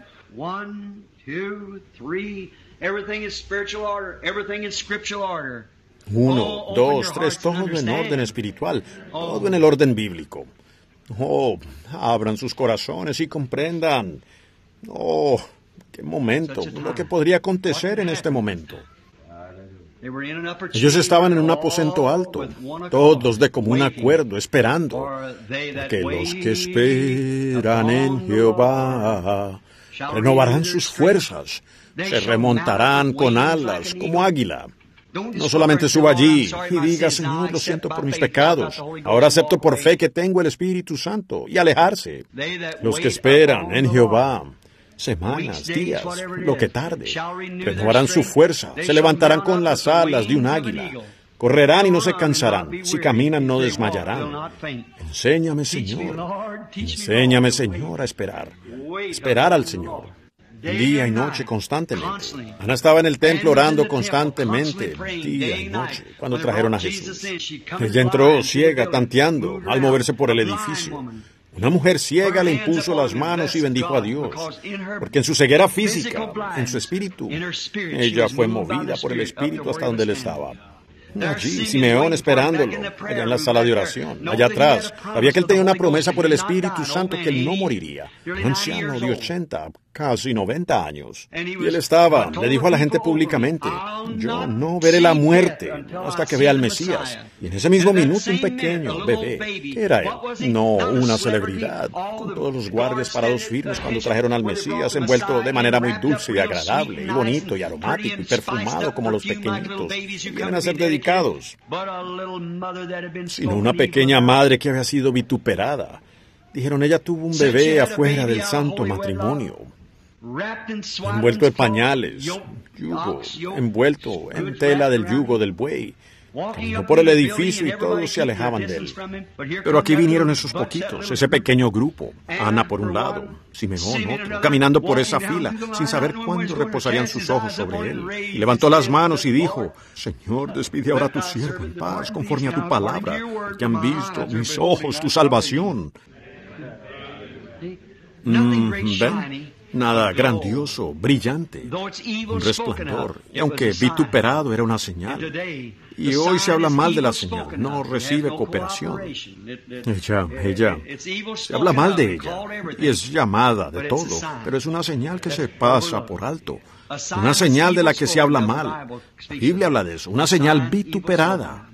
uno, dos, tres, todo en orden espiritual, todo en el orden bíblico. Oh, abran sus corazones y comprendan. Oh, qué momento, lo que podría acontecer en este momento. Ellos estaban en un aposento alto, todos de común acuerdo, esperando que los que esperan en Jehová renovarán sus fuerzas, se remontarán con alas como águila. No solamente suba allí y diga, Señor, lo siento por mis pecados, ahora acepto por fe que tengo el Espíritu Santo, y alejarse. Los que esperan en Jehová, semanas, días, lo que tarde, renovarán su fuerza, se levantarán con las alas de un águila, correrán y no se cansarán, si caminan no desmayarán. Enséñame, Señor, enséñame, Señor, a esperar, esperar al Señor. Día y noche constantemente. Ana estaba en el templo orando constantemente, día y noche, cuando trajeron a Jesús. Ella entró ciega, tanteando, al moverse por el edificio. Una mujer ciega le impuso las manos y bendijo a Dios, porque en su ceguera física, en su espíritu, ella fue movida por el Espíritu hasta donde él estaba. Allí, Simeón esperándolo, allá en la sala de oración, allá atrás. Sabía que él tenía una promesa por el Espíritu Santo que él no moriría. Un anciano de ochenta, casi noventa años. Y él estaba, le dijo a la gente públicamente, yo no veré la muerte hasta que vea al Mesías. Y en ese mismo minuto un pequeño bebé, ¿qué era él? No una celebridad, con todos los guardias parados firmes cuando trajeron al Mesías, envuelto de manera muy dulce y agradable, y bonito y aromático y perfumado como los pequeñitos que vienen a ser dedicados. Sino una pequeña madre que había sido vituperada. Dijeron, ella tuvo un bebé afuera del santo matrimonio, envuelto en pañales, yugo, envuelto en tela del yugo del buey. Caminó por el edificio y todos se alejaban de él. Pero aquí vinieron esos poquitos, ese pequeño grupo. Ana por un lado, Simeón otro, caminando por esa fila, sin saber cuándo reposarían sus ojos sobre él. Y levantó las manos y dijo, Señor, despide ahora a tu siervo en paz, conforme a tu palabra, que han visto mis ojos tu salvación. Mm, ¿ven? nada grandioso, brillante, un resplandor. Y aunque vituperado era una señal. Y hoy se habla mal de la señal, no recibe cooperación. Ella, ella, se habla mal de ella y es llamada de todo, pero es una señal que se pasa por alto. Una señal de la que se habla mal. La Biblia habla de eso, una señal vituperada.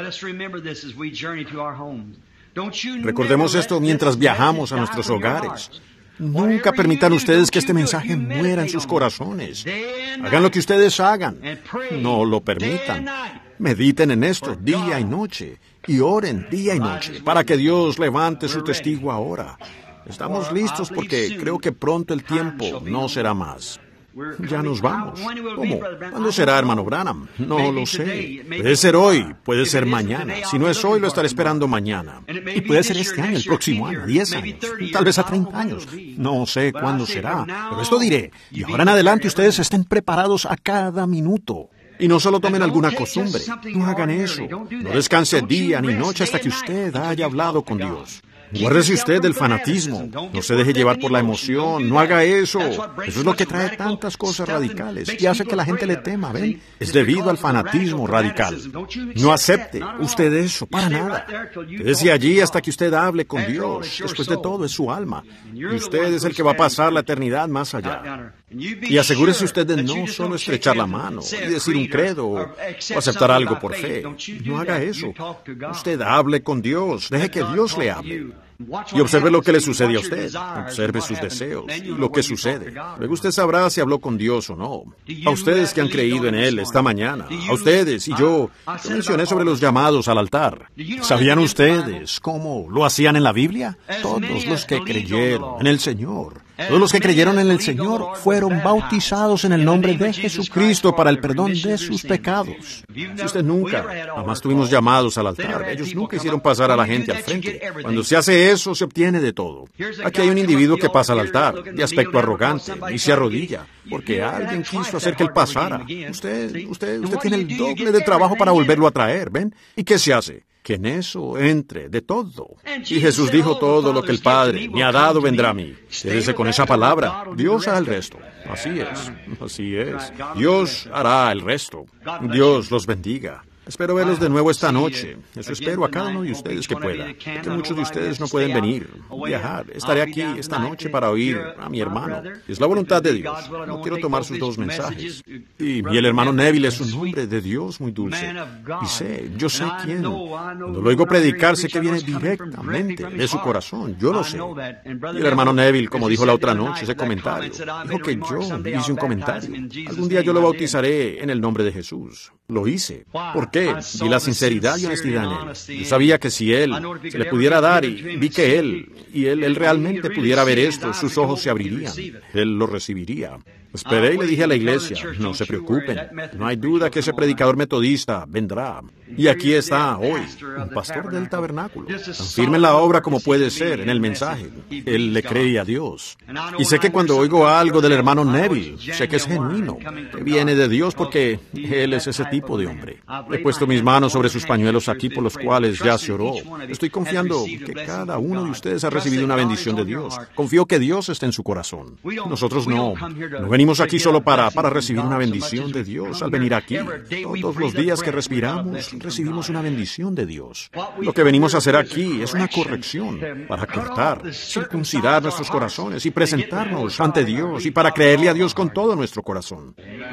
Recordemos esto mientras viajamos a nuestros hogares. Nunca permitan ustedes que este mensaje muera en sus corazones. Hagan lo que ustedes hagan. No lo permitan. Mediten en esto día y noche. Y oren día y noche para que Dios levante su testigo ahora. Estamos listos porque creo que pronto el tiempo no será más. Ya nos vamos. ¿Cómo? ¿Cuándo será, hermano Branham? No lo sé. Puede ser hoy, puede ser mañana. Si no es hoy, lo estaré esperando mañana. Y puede ser este año, el próximo año, diez años, tal vez a treinta años. No sé cuándo será, pero esto diré. Y ahora en adelante ustedes estén preparados a cada minuto. Y no solo tomen alguna costumbre. No hagan eso. No descanse día ni noche hasta que usted haya hablado con Dios. Guárdese usted del fanatismo, no se deje llevar por la emoción, no haga eso. Eso es lo que trae tantas cosas radicales y hace que la gente le tema, ¿ven? Es debido al fanatismo radical. No acepte usted eso, para nada. Quédese allí hasta que usted hable con Dios. Después de todo, es su alma. Y usted es el que va a pasar la eternidad más allá. Y asegúrese usted de no solo estrechar la mano y decir un credo o aceptar algo por fe. No haga eso. Usted hable con Dios, deje que Dios le hable. Y observe lo que le sucede a usted. Observe sus deseos y lo que sucede. Luego usted sabrá si habló con Dios o no. A ustedes que han creído en Él esta mañana, a ustedes y yo, yo mencioné sobre los llamados al altar. ¿Sabían ustedes cómo lo hacían en la Biblia? Todos los que creyeron en el Señor, todos los que creyeron en el Señor fueron bautizados en el nombre de Jesucristo para el perdón de sus pecados. Si usted nunca, jamás tuvimos llamados al altar, ellos nunca hicieron pasar a la gente al frente. Cuando se hace eso, se obtiene de todo. Aquí hay un individuo que pasa al altar, de aspecto arrogante, y se arrodilla, porque alguien quiso hacer que él pasara. Usted, usted, usted tiene el doble de trabajo para volverlo a traer, ¿ven? ¿Y qué se hace? Que en eso entre de todo. Y Jesús dijo, todo lo que el Padre me ha dado vendrá a mí. Quédese con esa palabra. Dios hará el resto. Así es, así es. Dios hará el resto. Dios los bendiga. Espero verlos de nuevo esta noche. Eso espero a cada uno de ustedes que pueda. Porque muchos de ustedes no pueden venir, viajar. Estaré aquí esta noche para oír a mi hermano. Es la voluntad de Dios. No quiero tomar sus dos mensajes. Y, y el hermano Neville es un hombre de Dios muy dulce. Y sé, yo sé quién. Cuando lo oigo predicar, sé que viene directamente de su corazón. Yo lo sé. Y el hermano Neville, como dijo la otra noche, ese comentario, dijo que yo hice un comentario. Algún día yo lo bautizaré en el nombre de Jesús. Lo hice. ¿Por qué? Vi la sinceridad y honestidad en él. Yo sabía que si él se le pudiera dar y vi que él, y él, él realmente pudiera ver esto, sus ojos se abrirían. Él lo recibiría. Esperé y le dije a la iglesia, no se preocupen, no hay duda que ese predicador metodista vendrá. Y aquí está hoy, un pastor del tabernáculo, tan firme en la obra como puede ser, en el mensaje. Él le cree a Dios. Y sé que cuando oigo algo del hermano Neville, sé que es genuino, que viene de Dios porque él es ese tipo de hombre. He puesto mis manos sobre sus pañuelos aquí por los cuales ya se oró. Estoy confiando que cada uno de ustedes ha recibido una bendición de Dios. Confío que Dios está en su corazón. Nosotros no, no venimos aquí solo para, para recibir una bendición de Dios al venir aquí. Todos los días que respiramos, recibimos una bendición de Dios. Lo que venimos a hacer aquí es una corrección para cortar, circuncidar nuestros corazones y presentarnos ante Dios y para creerle a Dios con todo nuestro corazón.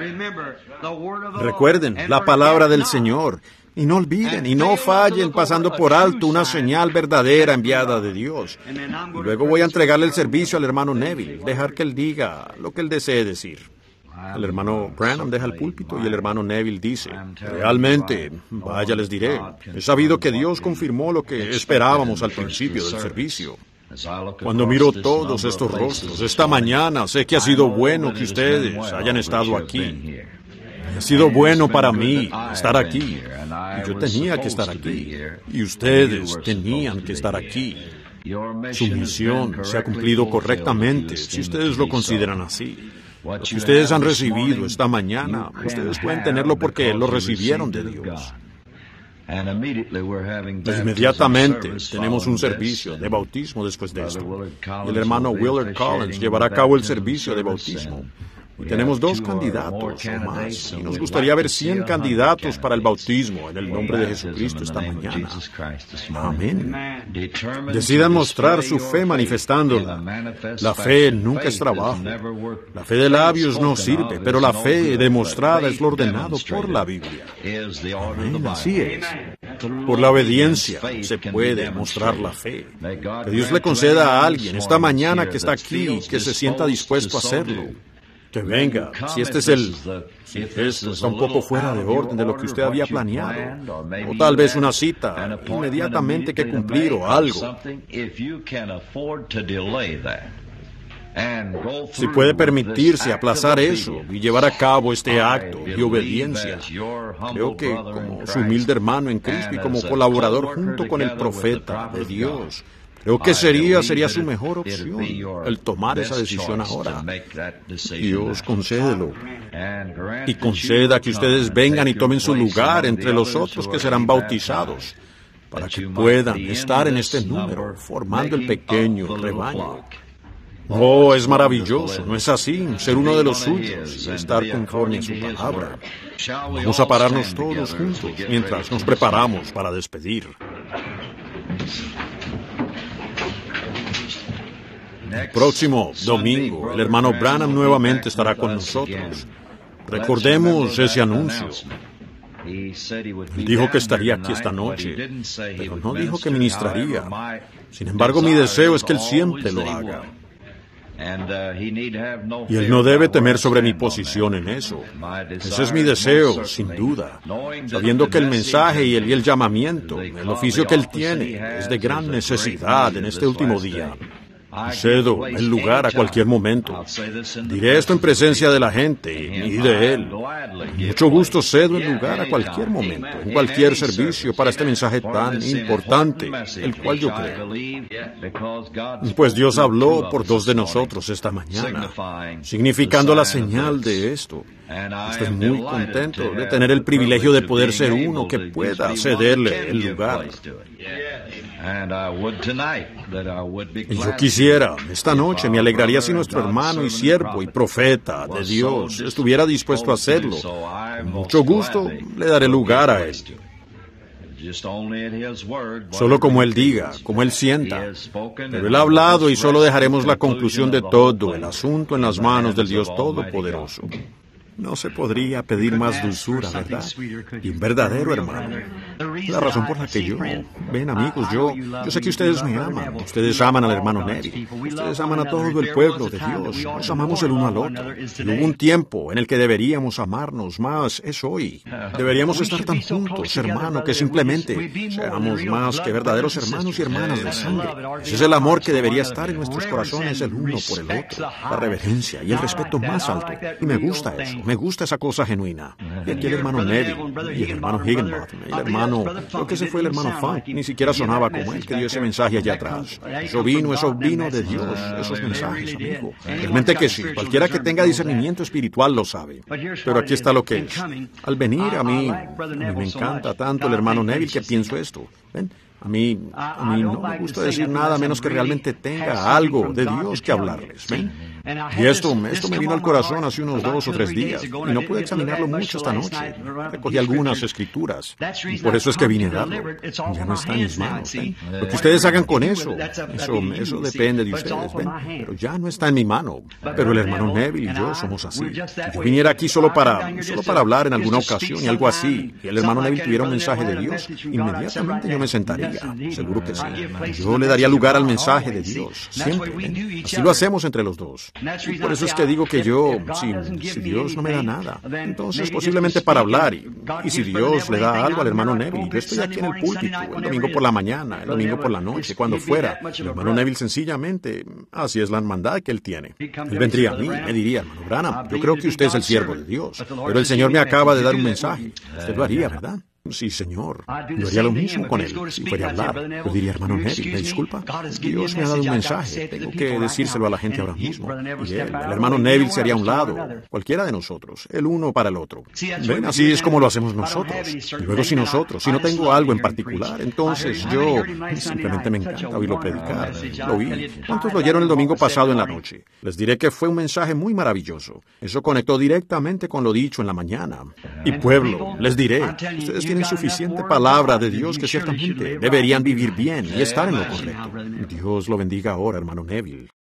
Recuerden la palabra del Señor. Y no olviden, y no fallen pasando por alto una señal verdadera enviada de Dios. Y luego voy a entregarle el servicio al hermano Neville, dejar que él diga lo que él desee decir. El hermano Branham deja el púlpito y el hermano Neville dice, realmente, vaya les diré, he sabido que Dios confirmó lo que esperábamos al principio del servicio. Cuando miro todos estos rostros esta mañana, sé que ha sido bueno que ustedes hayan estado aquí. Ha sido bueno para mí estar aquí. Y yo tenía que estar aquí. Y ustedes tenían que estar aquí. Su misión se ha cumplido correctamente, si ustedes lo consideran así. Lo que ustedes han recibido esta mañana, ustedes pueden tenerlo porque lo recibieron de Dios. Pues inmediatamente tenemos un servicio de bautismo después de esto. El hermano Willard Collins llevará a cabo el servicio de bautismo. Y tenemos dos candidatos o más, y nos gustaría ver cien candidatos para el bautismo en el nombre de Jesucristo esta mañana. Amén. Decidan mostrar su fe manifestándola. La fe nunca es trabajo. La fe de labios no sirve, pero la fe demostrada es lo ordenado por la Biblia. Amén, así es. Por la obediencia se puede mostrar la fe. Que Dios le conceda a alguien esta mañana que está aquí, que se sienta dispuesto a hacerlo. Que venga, si este es el... si esto está un poco fuera de orden de lo que usted había planeado, o tal vez una cita inmediatamente que cumplir o algo. Si puede permitirse aplazar eso y llevar a cabo este acto de obediencia, creo que como su humilde hermano en Cristo y como colaborador junto con el profeta de Dios, creo que sería, sería su mejor opción el tomar esa decisión ahora. Dios, concédelo. Y conceda que ustedes vengan y tomen su lugar entre los otros que serán bautizados, para que puedan estar en este número, formando el pequeño rebaño. Oh, es maravilloso, ¿no es así? Ser uno de los suyos y estar conforme a su palabra. Vamos a pararnos todos juntos mientras nos preparamos para despedir. El próximo domingo, el hermano Branham nuevamente estará con nosotros. Recordemos ese anuncio. Él dijo que estaría aquí esta noche, pero no dijo que ministraría. Sin embargo, mi deseo es que él siempre lo haga. Y él no debe temer sobre mi posición en eso. Ese es mi deseo, sin duda, sabiendo que el mensaje y el, y el llamamiento, el oficio que él tiene, es de gran necesidad en este último día. Cedo el lugar a cualquier momento. Diré esto en presencia de la gente y de él. Con mucho gusto cedo el lugar a cualquier momento, en cualquier servicio para este mensaje tan importante, el cual yo creo. Pues Dios habló por dos de nosotros esta mañana, significando la señal de esto. Estoy muy contento de tener el privilegio de poder ser uno que pueda cederle el lugar. Y yo quisiera, esta noche me alegraría si nuestro hermano y siervo y profeta de Dios estuviera dispuesto a hacerlo. Con mucho gusto le daré lugar a él. Solo como él diga, como él sienta. Pero él ha hablado y solo dejaremos la conclusión de todo el asunto en las manos del Dios Todopoderoso. No se podría pedir más dulzura, ¿verdad? Y un verdadero hermano. La razón por la que yo... Ven, amigos, yo... Yo sé que ustedes me aman. Ustedes aman al hermano Neville. Ustedes aman a todo el pueblo de Dios. Nos amamos el uno al otro. Y hubo un tiempo en el que deberíamos amarnos más. Es hoy. Deberíamos estar tan juntos, hermano, que simplemente seamos más que verdaderos hermanos y hermanas de sangre. Ese es el amor que debería estar en nuestros corazones el uno por el otro. La reverencia y el respeto más alto. Y me gusta eso. Me gusta esa cosa genuina. Y aquí el hermano Neville, y el hermano Higginbotham, y el hermano, creo que ese fue el hermano Funk, ni siquiera sonaba como él que dio ese mensaje allá atrás. Eso vino, eso vino de Dios, esos mensajes, amigo. Realmente que sí, cualquiera que tenga discernimiento espiritual lo sabe. Pero aquí está lo que es. Al venir a mí, a mí me encanta tanto el hermano Neville que pienso esto. ¿Ven? A mí, a mí no me gusta decir nada menos que realmente tenga algo de Dios que hablarles. ¿Ven? Y esto, esto me vino al corazón hace unos dos o tres días, y no pude examinarlo mucho esta noche. Recogí algunas escrituras, y por eso es que vine a darlo. Ya no está en mis manos, ¿ven? Lo que ustedes hagan con eso, eso, eso depende de ustedes, ¿ven? Pero ya no está en mi mano. Pero el hermano Neville y yo somos así. Si yo viniera aquí solo para, solo para hablar en alguna ocasión y algo así, y el hermano Neville tuviera un mensaje de Dios, inmediatamente yo me sentaría. Seguro que sí. Yo le daría lugar al mensaje de Dios, siempre. ¿ven? Así lo hacemos entre los dos. Y por eso es que digo que yo, si, si Dios no me da nada, entonces posiblemente para hablar, y, y si Dios le da algo al hermano Neville, yo estoy aquí en el púlpito, el domingo por la mañana, el domingo por la noche, cuando fuera, el hermano Neville sencillamente, así es la hermandad que él tiene. Él vendría a mí, me diría, hermano Branham, yo creo que usted es el siervo de Dios, pero el Señor me acaba de dar un mensaje. Usted lo haría, ¿verdad? Sí, señor. Yo haría lo mismo con él. Si fuera a hablar, yo diría, hermano Neville, ¿me disculpa? Dios me ha dado un mensaje. Tengo que decírselo a la gente ahora mismo. Y él, el hermano Neville se haría a un lado. Cualquiera de nosotros. El uno para el otro. Ven, así es como lo hacemos nosotros. Y luego si nosotros, si no tengo algo en particular, entonces yo simplemente me encanta oírlo predicar. Lo oí. ¿Cuántos lo oyeron el domingo pasado en la noche? Les diré que fue un mensaje muy maravilloso. Eso conectó directamente con lo dicho en la mañana. Y pueblo, les diré, ustedes tienen suficiente palabra de Dios que ciertamente deberían vivir bien y estar en lo correcto. Dios lo bendiga ahora, hermano Neville.